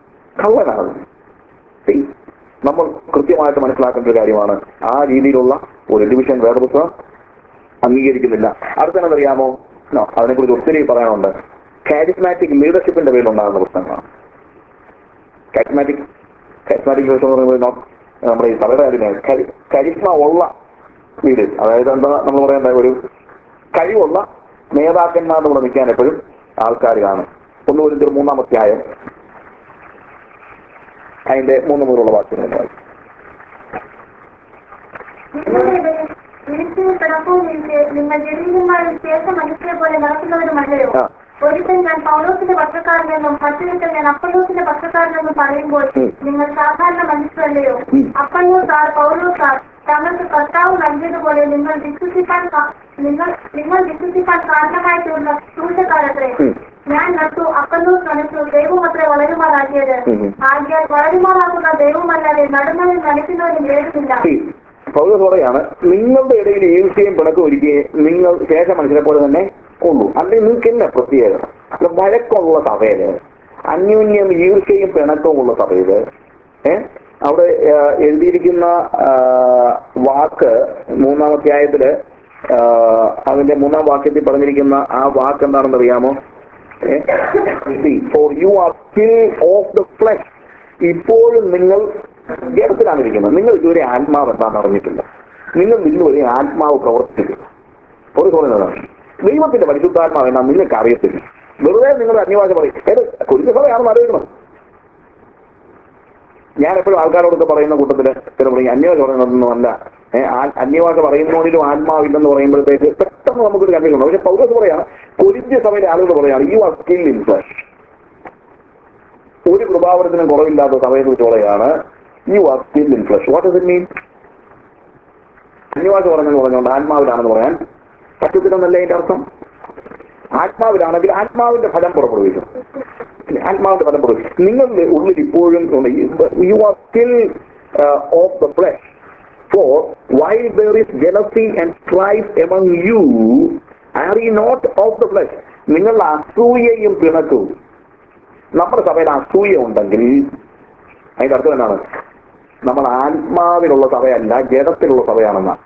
നമ്മൾ കൃത്യമായിട്ട് മനസ്സിലാക്കേണ്ട ഒരു കാര്യമാണ്. ആ രീതിയിലുള്ള ഒരു ഡിവിഷൻ വേദപുസ്തകം അംഗീകരിക്കുന്നില്ല. അടുത്തറിയാമോ? അതിനെക്കുറിച്ച് ഒത്തിരി പറയാനുണ്ട്. കാരിസ്മാറ്റിക് ലീഡർഷിപ്പിന്റെ പേരിലുണ്ടാകുന്ന പ്രശ്നങ്ങളാണ്. കരിസ്മാറ്റിക് കരിസ്മാറ്റിക് എന്ന് പറയുമ്പോൾ നമ്മുടെ ഈ സഭയുടെ കാര്യമാണ് കരിസ്മ ഉള്ള വീട്. അതായത് എന്താ നമ്മൾ പറയേണ്ട, ഒരു കഴിവുള്ള നേതാക്കന്മാരുടെ കൂടെ നിൽക്കാൻ എപ്പോഴും ആൾക്കാർ കാണും. 1 Corinthians 3-ാം അധ്യായം അതിന്റെ 3 മുതലുള്ള വാക്യങ്ങൾ. നിങ്ങൾ ജനീയന്മാരും ശേഷം മനുഷ്യരെ പോലെ നടക്കുന്നവരുമല്ലയോ? ഒരിക്കൽ ഞാൻ പൗലോസിന്റെ പക്ഷക്കാരനെന്നും മറ്റൊരിക്കൽ ഞാൻ അപ്പല്ലോസിന്റെ പക്ഷക്കാരനെന്നും പറയുമ്പോൾ നിങ്ങൾ സാധാരണ മനുഷ്യരല്ലയോ? അപ്പല്ലോസാർ പൗലോസാർ തങ്ങൾക്ക് കർത്താവ് നൽകിയതുപോലെ നിങ്ങൾ വിശ്വസിക്കാൻ കാരണമായിട്ടുള്ള സൂചക്കാരത്രേ. ഞാൻ നട്ടു, അപ്പല്ലോസ് നനച്ചു, ദൈവമത്രേ വളരുമാറാക്കിയത്. ആകിയാൽ വളരുമാറാകുന്ന ദൈവമല്ലാതെ നടുന്നവരും നനയ്ക്കുന്നവരും വേറുമില്ല. പൗലോസ് പറയാണ്, നിങ്ങളുടെ ഇടയിൽ ഈർഷ്യയും പിണക്കം ഒരുക്കുകയും നിങ്ങൾ ശേഷം മനുഷ്യരെ പോലെ തന്നെ ഉള്ളൂ. അല്ലെങ്കിൽ നിങ്ങൾക്ക് തന്നെ പ്രത്യേകത വഴക്കമുള്ള സഭയില്, അന്യോന്യം ഈർഷ്യയും പിണക്കവും ഉള്ള സഭയില് അവിടെ എഴുതിയിരിക്കുന്ന വാക്ക് 3-ാം അധ്യായത്തില് അതിന്റെ 3-ാം വാക്യത്തിൽ പറഞ്ഞിരിക്കുന്ന ആ വാക്ക് എന്താണെന്ന് അറിയാമോ? For you are still of the flesh. ഇപ്പോഴും നിങ്ങൾ ജഡത്തിലാണ് ഇരിക്കുന്നത്. നിങ്ങൾ ഇതുവരെ ആത്മാവ് എന്താണെന്ന് അറിഞ്ഞിട്ടില്ല. നിങ്ങൾ ഇന്നുവരെ ആത്മാവ് പ്രവർത്തിച്ചിട്ടില്ല. ഒരു പറയുന്നതാണ് ദൈവത്തിന്റെ പരിശുദ്ധാത്മാവ് എന്നാ നിങ്ങൾക്ക് അറിയത്തില്ല. വെറുതെ നിങ്ങൾ അന്യഭാഷ പറയും. ഏത് കുരിശ് സഭയാണെന്ന് അറിയണം. ഞാൻ എപ്പോഴും ആൾക്കാരോടൊക്കെ പറയുന്ന കൂട്ടത്തില് ചില പറയും അന്യഭാഷ പറയുന്നതൊന്നും അല്ല. അന്യഭാഷ പറയുന്നതിലും ആത്മാവില്ലെന്ന് പറയുമ്പോഴത്തേക്ക് പെട്ടെന്ന് നമുക്കൊരു കൺഫ്യൂഷൻ. പക്ഷെ പൗലോസ് പറയാണ്, കൊരിന്ത്യ സഭയിലെ ആളുകൾ പറയാണ്, you are still in flesh. ഒരു കൃപാവരത്തിനും കുറവില്ലാത്ത സഭയെ കുറിച്ച് പറയാണ്, you are still in flesh. What does it mean? അന്യഭാഷ പറഞ്ഞെന്ന് പറഞ്ഞുകൊണ്ട് ആത്മാവിലാണെന്ന് പറയാൻ പറ്റത്തില്ലെന്നല്ല അതിന്റെ അർത്ഥം. ആത്മാവിലാണെങ്കിൽ ആത്മാവിന്റെ ഫലം പുറപ്പെടുവിക്കും. ആത്മാവിന്റെ ഫലം പുറപ്പെടുവിക്കും. നിങ്ങളുടെ ഉള്ളിൽ ഇപ്പോഴും you are still of the flesh. For while there is jealousy and strife among you, are ye not of the flesh? നിങ്ങളുടെ അസൂയയും പിണക്കവും. നമ്മുടെ സഭയിൽ അസൂയ ഉണ്ടെങ്കിൽ അതിന്റെ അർത്ഥം എന്താണ്? നമ്മൾ ആത്മാവിലുള്ള സഭയല്ല, ജഡത്തിലുള്ള സഭയാണെന്നാണ്.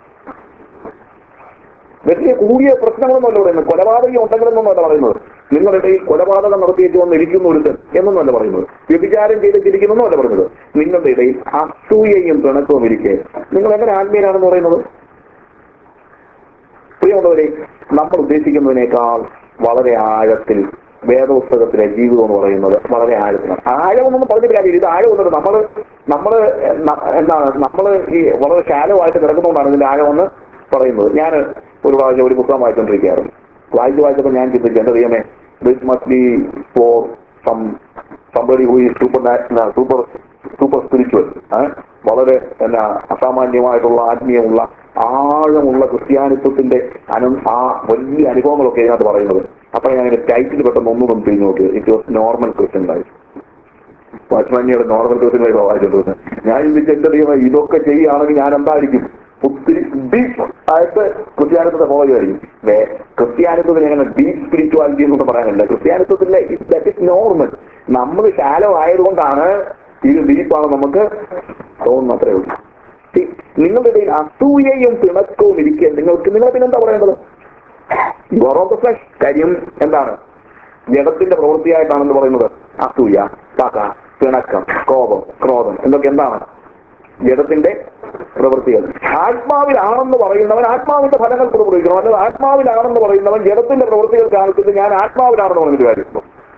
വലിയ കൂടിയ പ്രശ്നങ്ങളൊന്നുമല്ല പറയുന്നത്. കൊലപാതകം ഉണ്ടെങ്കിലെന്നൊന്നുമല്ല പറയുന്നത്. നിങ്ങളുടെ ഈ കൊലപാതകം നടത്തിയിട്ട് വന്നിരിക്കുന്ന ഒരുത്തൻ എന്നൊന്നുമല്ല പറയുന്നത്. വ്യഭിചാരം ചെയ്തിരിക്കുന്നൊന്നുമല്ല പറയുന്നത്. നിങ്ങളുടെ ഇടയിൽ അസൂയയും പിണക്കവും ഇരിക്കെ നിങ്ങൾ എങ്ങനെ ആത്മീയനാണെന്ന് പറയുന്നത്? പ്രിയമുള്ളവരെ, നമ്മൾ ഉദ്ദേശിക്കുന്നതിനേക്കാൾ വളരെ ആഴത്തിൽ വേദപുസ്തകത്തിലെ ജീവിതം എന്ന് പറയുന്നത് വളരെ ആഴത്തിലാണ്. ആഴമൊന്നും പറഞ്ഞിട്ട് കാര്യമില്ല. ഇത് ആഴമൊന്നുമില്ല. നമ്മള് എന്താണ് നമ്മള് ഈ വളരെ ശാലമായിട്ട് കിടക്കുന്നതുകൊണ്ടാണ് ഇതിന്റെ ആഴമെന്ന് പറയുന്നത്. ഞാൻ ഒരു പ്രാവശ്യം ഒരു പുസ്തകം വായിച്ചുകൊണ്ടിരിക്കുകയായിരുന്നു. വായിച്ചപ്പോൾ ഞാൻ ചിന്തിച്ചു, എന്റെ ദൈവമേ, this must be for somebody who is super spiritual, വളരെ അസാമാന്യമായിട്ടുള്ള ആത്മീയമുള്ള ആഴമുള്ള ക്രിസ്ത്യാനിത്വത്തിന്റെ ആ വലിയ അനുഭവങ്ങളൊക്കെ ഇതിനകത്ത് പറയുന്നത്. അപ്പൊ ഞാൻ അതിന്റെ ടൈറ്റിൽ പെട്ടെന്ന് ഒന്നും തിരിഞ്ഞു നോക്കി. It was normal Christian life. വാച്ച്മാനിയുടെ നോർമൽ ക്രിസ്ത്യൻ ലൈഫ് വായിച്ചിട്ടുണ്ട്. ഞാൻ ചിന്തിച്ച്, എന്റെ ദൈവം ഇതൊക്കെ ചെയ്യുകയാണെങ്കിൽ ഞാൻ എന്തായിരിക്കും? ഒത്തിരി ഡീപ്പ് ആയിട്ട് ക്രിസ്ത്യാനിത്വത്തെ ഫോളോ ചെയ്യുമായിരിക്കും. ക്രിസ്ത്യാനിത്വത്തിന് എങ്ങനെ ഡീപ്പ് സ്പിരിച്വാലിറ്റി എന്നൊന്നും പറയാനില്ല. ക്രിസ്ത്യാനിത്വത്തിലെ ദാറ്റ് ഇസ് നോർമൽ. നമ്മൾ ശാലോ ആയതുകൊണ്ടാണ് ഇത് ഡീപ്പാണ് നമുക്ക് തോന്നുന്നു. അത്രേ ഉള്ളൂ. നിങ്ങളുടെ ഇടയിൽ അസൂയയും പിണക്കവും ഇരിക്കുക. നിങ്ങളെ പിന്നെന്താ പറയേണ്ടത്? You are of the flesh. കാര്യം എന്താണ്? ജഡത്തിന്റെ പ്രവൃത്തിയായിട്ടാണെന്ന് പറയുന്നത് അസൂയ, പക, പിണക്കം, കോപം, ക്രോധം എന്നൊക്കെ എന്താണ്? ജഡത്തിന്റെ പ്രവൃത്തികൾ. ആത്മാവിലാണെന്ന് പറയുന്നവൻ ആത്മാവിന്റെ ഫലങ്ങൾ പുറപ്പെടുവിക്കണം. അല്ലാതെ ആത്മാവിലാണെന്ന് പറയുന്നവൻ ജഡത്തിന്റെ പ്രവൃത്തികൾ കാണിച്ചിട്ട് ഞാൻ ആത്മാവിലാണെന്ന് പറഞ്ഞിട്ട് കാര്യമുണ്ടോ?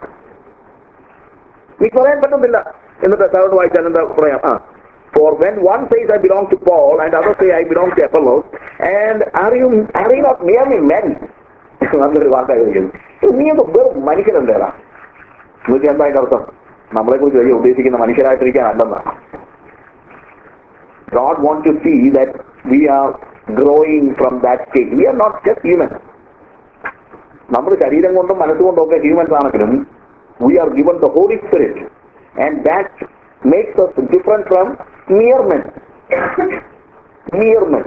നീ പറയാൻ പറ്റുന്നില്ല. എന്നിട്ട് താഴോട്ട് വായിച്ചാൽ എന്താ പറയാം? For when one says I belong to Paul and others say I belong to Apollos, and are you not merely men? നല്ലൊരു വാക്കായിരിക്കും. നീ ഒന്ന് വെറും മനുഷ്യനല്ലേടാ. നിങ്ങൾക്ക് എന്താ അതിന്റെ അർത്ഥം? നമ്മളെ കുറിച്ച് വലിയ ഉദ്ദേശിക്കുന്ന മനുഷ്യരായിട്ടിരിക്കാൻ അല്ലെന്നാണ്. God wants to see that we are growing from that state. We are not just human. നമ്മൾ ശരീരം കൊണ്ടും മനസ്സുകൊണ്ടും ഒക്കെ ഹ്യൂമൻസ് ആണെങ്കിലും we are given the Holy Spirit, and that makes us different from mere men. Mere men.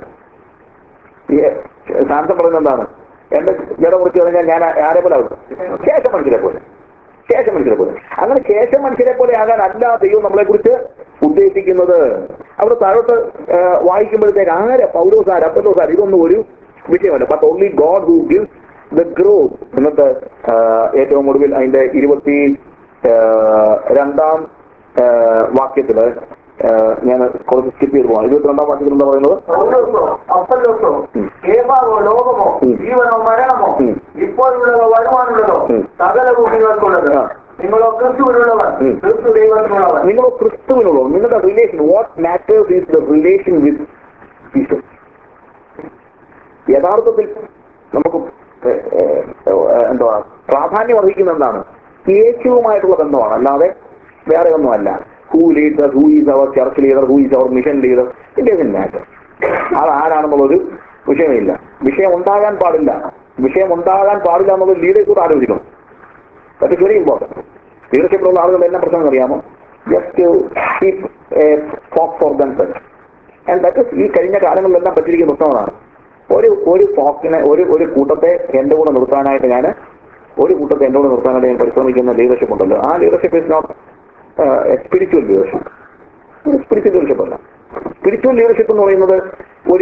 സാന്തം പറയുന്നത് എന്താണ്? എന്റെ ജഡം കുറിച്ച് കഴിഞ്ഞാൽ ഞാൻ ആരെ പോലെ ആകും? ശേഷം മനുഷ്യരെ പോലെ. അങ്ങനെ ശേഷം മനുഷ്യരെ പോലെ ആകാൻ അല്ല ദൈവം നമ്മളെ കുറിച്ച് ഉദ്ദേശിക്കുന്നത്. അവിടെ താഴോട്ട് വായിക്കുമ്പോഴത്തേക്ക് ആരെ പൗലോസാർ, അപ്പല്ലോസാർ ഇതൊന്നും ഒരു വിഷയമല്ല. But only God who gives the growth. എന്നിട്ട് ഏറ്റവും ഒടുവിൽ അതിന്റെ 22-ാം വാക്യത്തില് ഞാൻ കുറച്ച് സ്കിപ്പ് ചെയ്ത് പോകാം. 22-ാം വാക്യത്തിൽ എന്താ പറയുന്നത്? പൗലോസോ അപ്പൊല്ലോസോ കേഫാവോ ലോകമോ ജീവനോ മരണമോ ഇപ്പോഴുള്ളതോ വരുവാനുള്ളതോ സകലവും നിങ്ങൾക്കുള്ളത്. നിങ്ങളോ ക്രിസ്തുവിനുള്ളവർ, ക്രിസ്തു ദൈവത്തിനുള്ളവർ. നിങ്ങളോ ക്രിസ്തുവിനുള്ളവർ. നിങ്ങളുടെ relation, what matters is the relation with Jesus. യഥാർത്ഥത്തിൽ നമുക്ക് എന്തുവാ പ്രാധാന്യം അർഹിക്കുന്ന എന്താണ്? യേശുവുമായിട്ടുള്ള ബന്ധമാണ്, അല്ലാതെ വേറെ ഒന്നുമല്ല. Who leader, who is our church leader, who is our mission leader, it doesn't matter. അത് ആരാണെന്നുള്ളൊരു വിഷയമില്ല. വിഷയം ഉണ്ടാകാൻ പാടില്ല എന്നുള്ളത് ലീഡറെ കൂടെ ആലോചിക്കണം. That is very important. ലീഡർഷിപ്പിലുള്ള ആളുകളുടെ എല്ലാം പ്രശ്നം അറിയാമോ? Just keep a focus for themselves. And that is ഈ കഴിഞ്ഞ കാലങ്ങളിലെല്ലാം പറ്റിയിരിക്കുന്ന പ്രശ്നമാണ്. ഒരു ഫോക്കിനെ ഒരു കൂട്ടത്തെ എൻ്റെ കൂടെ നിർത്താനായിട്ട് ഞാൻ പരിശ്രമിക്കുന്ന ലീഡർഷിപ്പ് ഉണ്ടല്ലോ, ആ leadership is not spiritual leadership. Spiritual leadership അല്ല. സ്പിരിച്വൽ ലീഡർഷിപ്പ് എന്ന് പറയുന്നത് ഒരു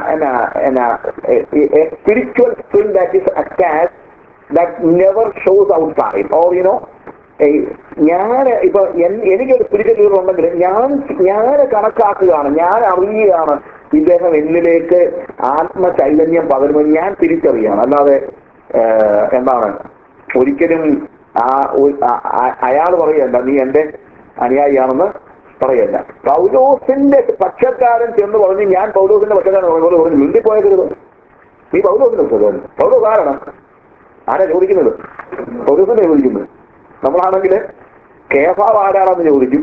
spiritual skill that is attached that never shows outside. Or you know, ഞാൻ ഇപ്പൊ എനിക്കൊരു സ്പിരിച്വൽ ലീഡർ ഉണ്ടെങ്കിൽ ഞാൻ കണക്കാക്കുകയാണ്, ഞാൻ അറിയുകയാണ് ഇദ്ദേഹം എന്നിലേക്ക് ആത്മചൈതന്യം പകരുമെന്ന് ഞാൻ തിരിച്ചറിയാണ്. അല്ലാതെ എന്താണ് ഒരിക്കലും അയാൾ പറയല്ല നീ എന്റെ അനുയായിയാണെന്ന് പറയല്ല. പൗലോസിന്റെ പക്ഷക്കാരൻ ചെന്ന് പറഞ്ഞ് ഞാൻ പൗലോസിന്റെ പക്ഷക്കാരൻ പറഞ്ഞു മുണ്ടിപ്പോയരുത്, നീ പൗലോസിന്റെ പക്ഷക്കാരൻ. പൗലോസ് ആരാ ചോദിക്കുന്നത്? പൗലോസിനെ ചോദിക്കുന്നത്. നമ്മളാണെങ്കിൽ കേഫാവ് ആരാണെന്ന് ചോദിക്കും,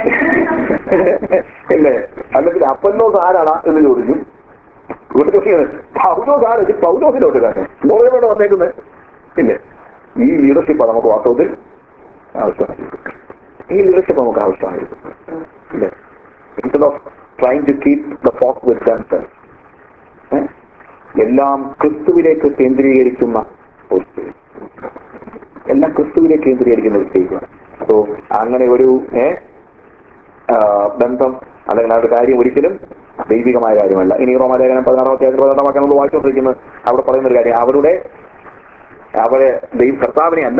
ഇല്ലേ? അല്ലെങ്കിൽ അപ്പന്നോസ് ആരാണാ എന്ന് ചോദിക്കും. പൗലോസ് ആരാ? പൗലോസിന്റെ ഒട്ടുകാരൻ മോളോട് വന്നേക്കുന്നത്, ഇല്ലേ? ഈ ലീഡർഷിപ്പാണ് നമുക്ക് വാസ്തവത്തിൽ ആവശ്യമായിരിക്കും. ഇല്ലേ? Instead of trying to keep the focus with themselves, എല്ലാം ക്രിസ്തുവിലേക്ക് കേന്ദ്രീകരിക്കുന്ന ഒരു സ്റ്റേജ്, എല്ലാം ക്രിസ്തുവിലേക്ക് കേന്ദ്രീകരിക്കുന്ന ഒരു സ്റ്റേജാണ്. സോ അങ്ങനെ ഒരു ബന്ധം അല്ലെങ്കിൽ ആ ഒരു കാര്യം ഒരിക്കലും ദൈവികമായ കാര്യമല്ല. ഇനി റോമാലേഖനം 16-ാം വാക്യം നമ്മൾ വായിച്ചുകൊണ്ടിരിക്കുന്നത് അവിടെ പറയുന്ന ഒരു കാര്യം, അവരെ കർത്താവിനെ അല്ല,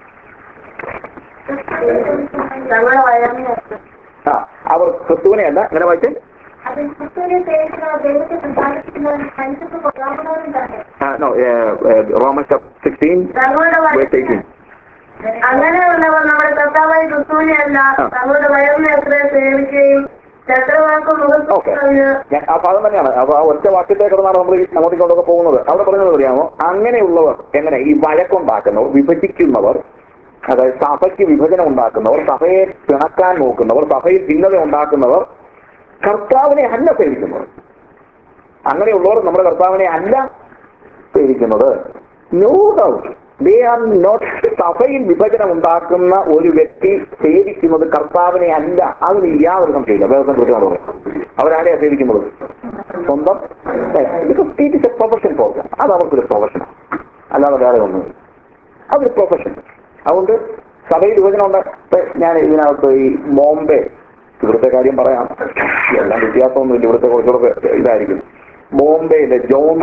അവർ ക്രിസ്തുവിനെ അല്ല. അങ്ങനെ വായിച്ചേ Romans 16:18. അങ്ങനെയുള്ളവർ നമ്മുടെ കർത്താവായ ക്രിസ്തുവിനെ അല്ല തങ്ങളുടെ വയറിനെ എത്ര സേവിക്കുകയും ആ ഭാഗം തന്നെയാണ്. അപ്പൊ ആ ഒറ്റ വാക്യത്തേക്കാണ് നമ്മൾ അങ്ങോട്ടേക്ക് കൊണ്ടൊക്കെ പോകുന്നത്. അവിടെ പറയുന്നത് അറിയാമോ? അങ്ങനെയുള്ളവർ, എങ്ങനെ ഈ വഴക്കുണ്ടാക്കുന്നവർ, വിഭജിക്കുന്നവർ, അതായത് സഭയ്ക്ക് വിഭജനം ഉണ്ടാക്കുന്നവർ, സഭയെ പിണക്കാൻ നോക്കുന്നവർ, സഭയിൽ ഭിന്നത ഉണ്ടാക്കുന്നവർ കർത്താവിനെ അല്ല സേവിക്കുന്നത്. അങ്ങനെയുള്ളവർ നമ്മുടെ കർത്താവിനെ അല്ല സേവിക്കുന്നത്. No doubt they are not. സഭയിൽ വിഭജനം ഉണ്ടാക്കുന്ന ഒരു വ്യക്തി സേവിക്കുന്നത് കർത്താവിനെ അല്ല, അതിന് യാതൊരു സംശയമില്ല. വേറെ കുറിച്ചാണ് അവരാരെയാ സേവിക്കുന്നത്? സ്വന്തം പ്രൊഫഷൻ പോകാം. അത് അവർക്കൊരു പ്രൊഫഷനാണ്, അല്ലാതെ വേറെ ഒന്നും. അതൊരു പ്രൊഫഷൻ. അതുകൊണ്ട് സഭയിൽ വിഭജനം ഉണ്ട്. ഞാൻ ഇതിനകത്ത് ഈ ബോംബെ, ഇവിടുത്തെ കാര്യം പറയാം, എല്ലാം വ്യത്യാസമൊന്നുമില്ല, ഇവിടുത്തെ കുറച്ചുകൂടെ ഇതായിരിക്കും. ബോംബെയിലെ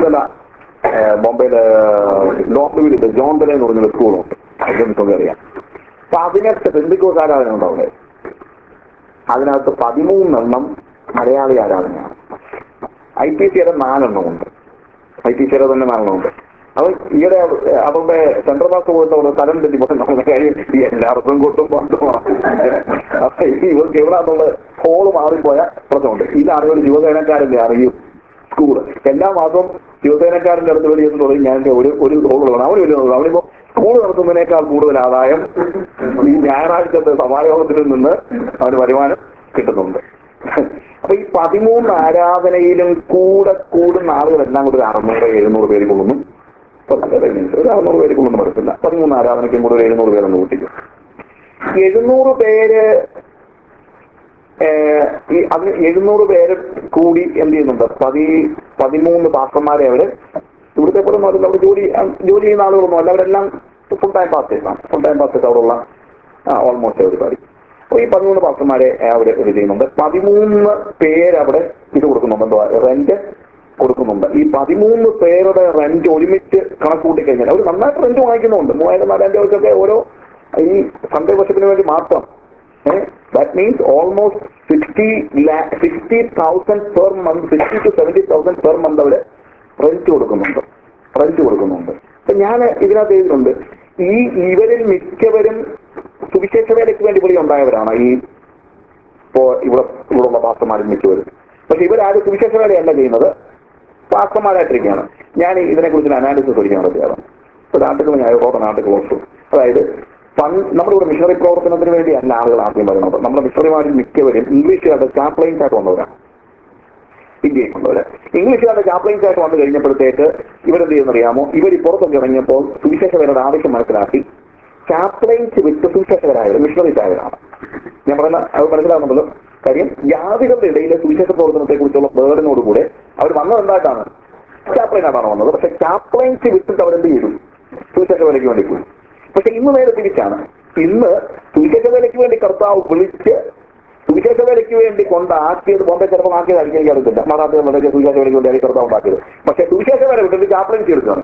ലോക്ക്വില്ലിലെ ജോന്തല എന്ന് പറഞ്ഞൊരു സ്കൂളുണ്ട്, അതൊക്കെ അറിയാം. 18 പെന്തിക്കോസ് ആരാധന ഉണ്ട് അവിടെ. അതിനകത്ത് 13 മലയാളി ആരാധനയാണ്. IPCയുടെ 4 ഉണ്ട്. IPCയുടെ തന്നെ 4 ഉണ്ട്. അത് ഈയിടെ അവരുടെ സെൻട്രൽ പാസ് പോയിട്ട് തലം തെറ്റി പോകുന്ന കാര്യം എല്ലാവർക്കും കൊട്ടും പണ്ടുമാണ്. അപ്പൊ ഇവർക്ക് എവിടാന്നുള്ള ഹോള് മാറിപ്പോയ പ്രശ്നമുണ്ട്. ഇതാണ് ഒരു യുവസേനക്കാരന്റെ അറിയും സ്കൂള്. എല്ലാ മാസവും യുവസേനക്കാരന്റെ അടുത്ത് വേണ്ടി എന്ന് പറയും ഞാൻ ഒരു ഹോളുകളാണ് അവന് വലിയ. അവനിപ്പോ സ്കൂൾ നടത്തുന്നതിനേക്കാൾ കൂടുതൽ ആദായം ഈ ഞായറാഴ്ചത്തെ സമായോഗത്തിൽ നിന്ന് അവന് വരുമാനം കിട്ടുന്നുണ്ട്. അപ്പൊ ഈ 13 ആരാധനയിലും കൂടുന്ന ആളുകളെല്ലാം കൂടെ 600-700 പേര് കൊള്ളുന്നു. ഒരു 600 പേര് കൊള്ളുന്നു പറ്റത്തില്ല. 13 ആരാധനയ്ക്കും കൂടെ 700 പേരൊന്ന് കൂട്ടിക്കും. 700 പേര് അതിന് 700 പേര് കൂടി എന്ത് ചെയ്യുന്നുണ്ട്? 13 പാസ്റ്റർമാരെ അവര് ഇവിടുത്തെ പോലെ അവർ ജോലി ചെയ്യുന്ന ആളുകളൊന്നും അല്ല. അവരെല്ലാം ഫുൾ ടൈം പാസ്റ്റേഴ്സാണ്. ഫുൾ ടൈം പാസ്റ്റേഴ്സ് അവിടെ ഉള്ള ഓൾമോസ്റ്റ് എവരിബഡി. അപ്പോൾ ഈ 13 പാസ്റ്റർമാരെ അവിടെ ഇത് ചെയ്യുന്നുണ്ട്. 13 പേര് അവിടെ ഇത് കൊടുക്കുന്നുണ്ട്, എന്തോ റെന്റ് കൊടുക്കുന്നുണ്ട്. ഈ 13 പേരുടെ റെന്റ് ഒരുമിച്ച് കണക്ക് കൂട്ടിക്കഴിഞ്ഞാൽ അവർ നന്നായിട്ട് റെന്റ് വാങ്ങിക്കുന്നുണ്ട്. 3000-4000 വെച്ചൊക്കെ ഓരോ ഈ സൺഡേ വർഷത്തിന് വേണ്ടി മാത്രം That means almost 60,000 per month, 60 to 70,000 per month അവര് റെന്റ് കൊടുക്കുന്നുണ്ട്. അപ്പൊ ഞാൻ ഇതിനകത്ത് എഴുതുന്നുണ്ട്, ഇവരിൽ മിക്കവരും സുവിശേഷ വേലയ്ക്ക് വേണ്ടി ഇവിടെ ഉണ്ടായവരാണ്. ഇവിടെയുള്ള പാസ്റ്റർമാരിൽ മിക്കവരും. പക്ഷെ ഇവരാരും സുവിശേഷ വേലയല്ല ചെയ്യുന്നത്, പാസ്റ്റർമാരായിട്ടിരിക്കുകയാണ്. ഞാൻ ഇതിനെക്കുറിച്ച് അനാലിസിസ് പഠിക്കാൻ നടത്തിയാണ്. ഒരു ആർട്ടിക്കിൾ ഞാൻ നാട്ടിൽ കൊടുത്തു. അതായത് നമ്മുടെ ഇവിടെ മിഷണറി പ്രവർത്തനത്തിന് വേണ്ടിയല്ല ആളുകൾ ആദ്യം വരുന്നത്. നമ്മുടെ മിഷണറിമാരിൽ മിക്കവരും ഇംഗ്ലീഷുകാരുടെ ചാപ്ലൈൻസ് ആയിട്ട് വന്നവരാണ്. ഇന്ത്യയിൽ കൊണ്ടുവരെ ഇംഗ്ലീഷുകാരുടെ ചാപ്ലൈൻസ് ആയിട്ട് വന്നു കഴിഞ്ഞപ്പോഴത്തേക്ക് ഇവരെന്ത് ചെയ്യുന്നറിയാമോ, ഇവർ പുറത്തൊക്കെ ഇറങ്ങിയപ്പോൾ സുവിശേഷകരുടെ ആവശ്യം മനസ്സിലാക്കി ചാപ്ലൈൻസ് വിട്ട് സുവിശേഷകരായത് മിഷണറീസ് ആയവരാണ്. ഞാൻ പറയുന്ന അത് മനസ്സിലാകുന്നുണ്ടല്ലോ. കാര്യം ജാതികളുടെ ഇടയിലെ സുവിശേഷ പ്രവർത്തനത്തെ കുറിച്ചുള്ള ബേർഡിനോടുകൂടെ അവർ വന്നത് എന്തായിട്ടാണ്? ചാപ്ലൈനായിട്ടാണ് വന്നത്. പക്ഷെ ചാപ്ലൈൻസ് വിട്ടിട്ട് അവരെന്ത് ചെയ്തു? സുവിശേഷ വേലയ്ക്ക് വേണ്ടി പോയി. പക്ഷെ ഇന്ന് നേരെ തിരിച്ചാണ്. ഇന്ന് സുവിശേഷ വേലയ്ക്ക് വേണ്ടി കർത്താവ് വിളിച്ച് സുവിശേഷ വേലയ്ക്ക് വേണ്ടി കൊണ്ടാക്കിയത് ബോംബെ ചിലപ്പോൾ ആക്കിയതായിരിക്കും, എനിക്ക് അറിയത്തില്ല. മറാഠികളുടെ സുവിശേഷ വേലയ്ക്ക് വേണ്ടി കർത്താവ് ഉണ്ടാക്കിയത്. പക്ഷെ സുവിശേഷ വേല വിട്ടിട്ട് ചാപ്ലൈൻസ് എടുക്കുകയാണ്.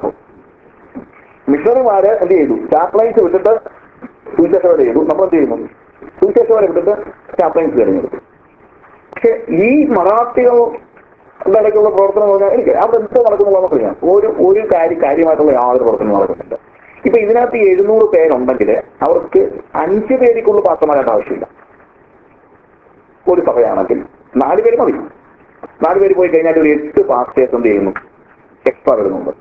മിഷണറിമാര് എന്ത് ചെയ്തു? ചാപ്ലൈൻസ് വിട്ടിട്ട് സുവിശേഷ വേല ചെയ്തു. നമ്മൾ എന്ത് ചെയ്യുന്നു? സുവിശേഷ വേല വിട്ടിട്ട് ചാപ്ലൈൻസ് തിരഞ്ഞെടുത്തു. പക്ഷെ ഈ മറാഠികളുടെ ഇടയ്ക്കുള്ള പ്രവർത്തനം എന്ന് പറഞ്ഞാൽ എനിക്ക് അവിടെ എന്തോ നടക്കുന്നുള്ളതെന്ന് പറയാം. ഒരു കാര്യമായിട്ടുള്ള യാതൊരു പ്രവർത്തനം നടക്കുന്നില്ല. ഇപ്പൊ ഇതിനകത്ത് 700 പേരുണ്ടെങ്കിൽ അവർക്ക് 5 പേർക്കുള്ള പാസ്റ്റർമാരായിട്ട് ആവശ്യമില്ല. ഒരു സഭയാണെങ്കിൽ 4 പേര് മതി. 4 പേര് പോയി കഴിഞ്ഞാൽ ഒരു 8 പാസ്റ്റേഴ്സ് എന്ത് ചെയ്യുന്നു? എക്സ്ട്രാ വരുന്നുണ്ട്.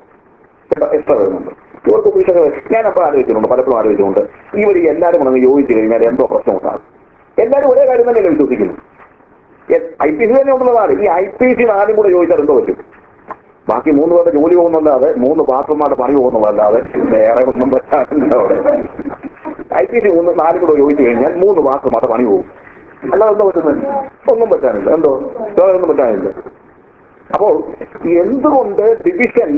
ഇവർക്ക് ഞാനപ്പോൾ ആലോചിച്ചിട്ടുണ്ട്, പലപ്പോഴും ആലോചിച്ചിട്ടുണ്ട്, ഇവർ എല്ലാവരും കൂടെ യോജിച്ചു കഴിഞ്ഞാൽ എന്തോ പ്രശ്നമുണ്ടാകും. എല്ലാവരും ഒരേ കാര്യം തന്നെയല്ലേ വിശ്വസിക്കുന്നു. IPC തന്നെ ഉള്ളതാണ്. ഈ IPC 4 കൂടെ ചോദിച്ചാൽ എന്തോ പറ്റും? ബാക്കി 3 പേരുടെ ജോലി പോകുന്നല്ലാതെ 3 പാസ്റ്റർമാരുടെ പണി പോകുന്നുള്ളതല്ലാതെ വേറെ ഒന്നും പറ്റാനില്ല അവിടെ. IPC 4 കൂടെ ചോദിച്ചു കഴിഞ്ഞാൽ 3 പാസ്റ്റർമാരുടെ പണി പോകും. അല്ലാതെ എന്തോ പറ്റുന്നത്? ഒന്നും പറ്റാനില്ല. ഒന്നും പറ്റാനില്ല. അപ്പോൾ എന്തുകൊണ്ട് ഡിവിഷൻ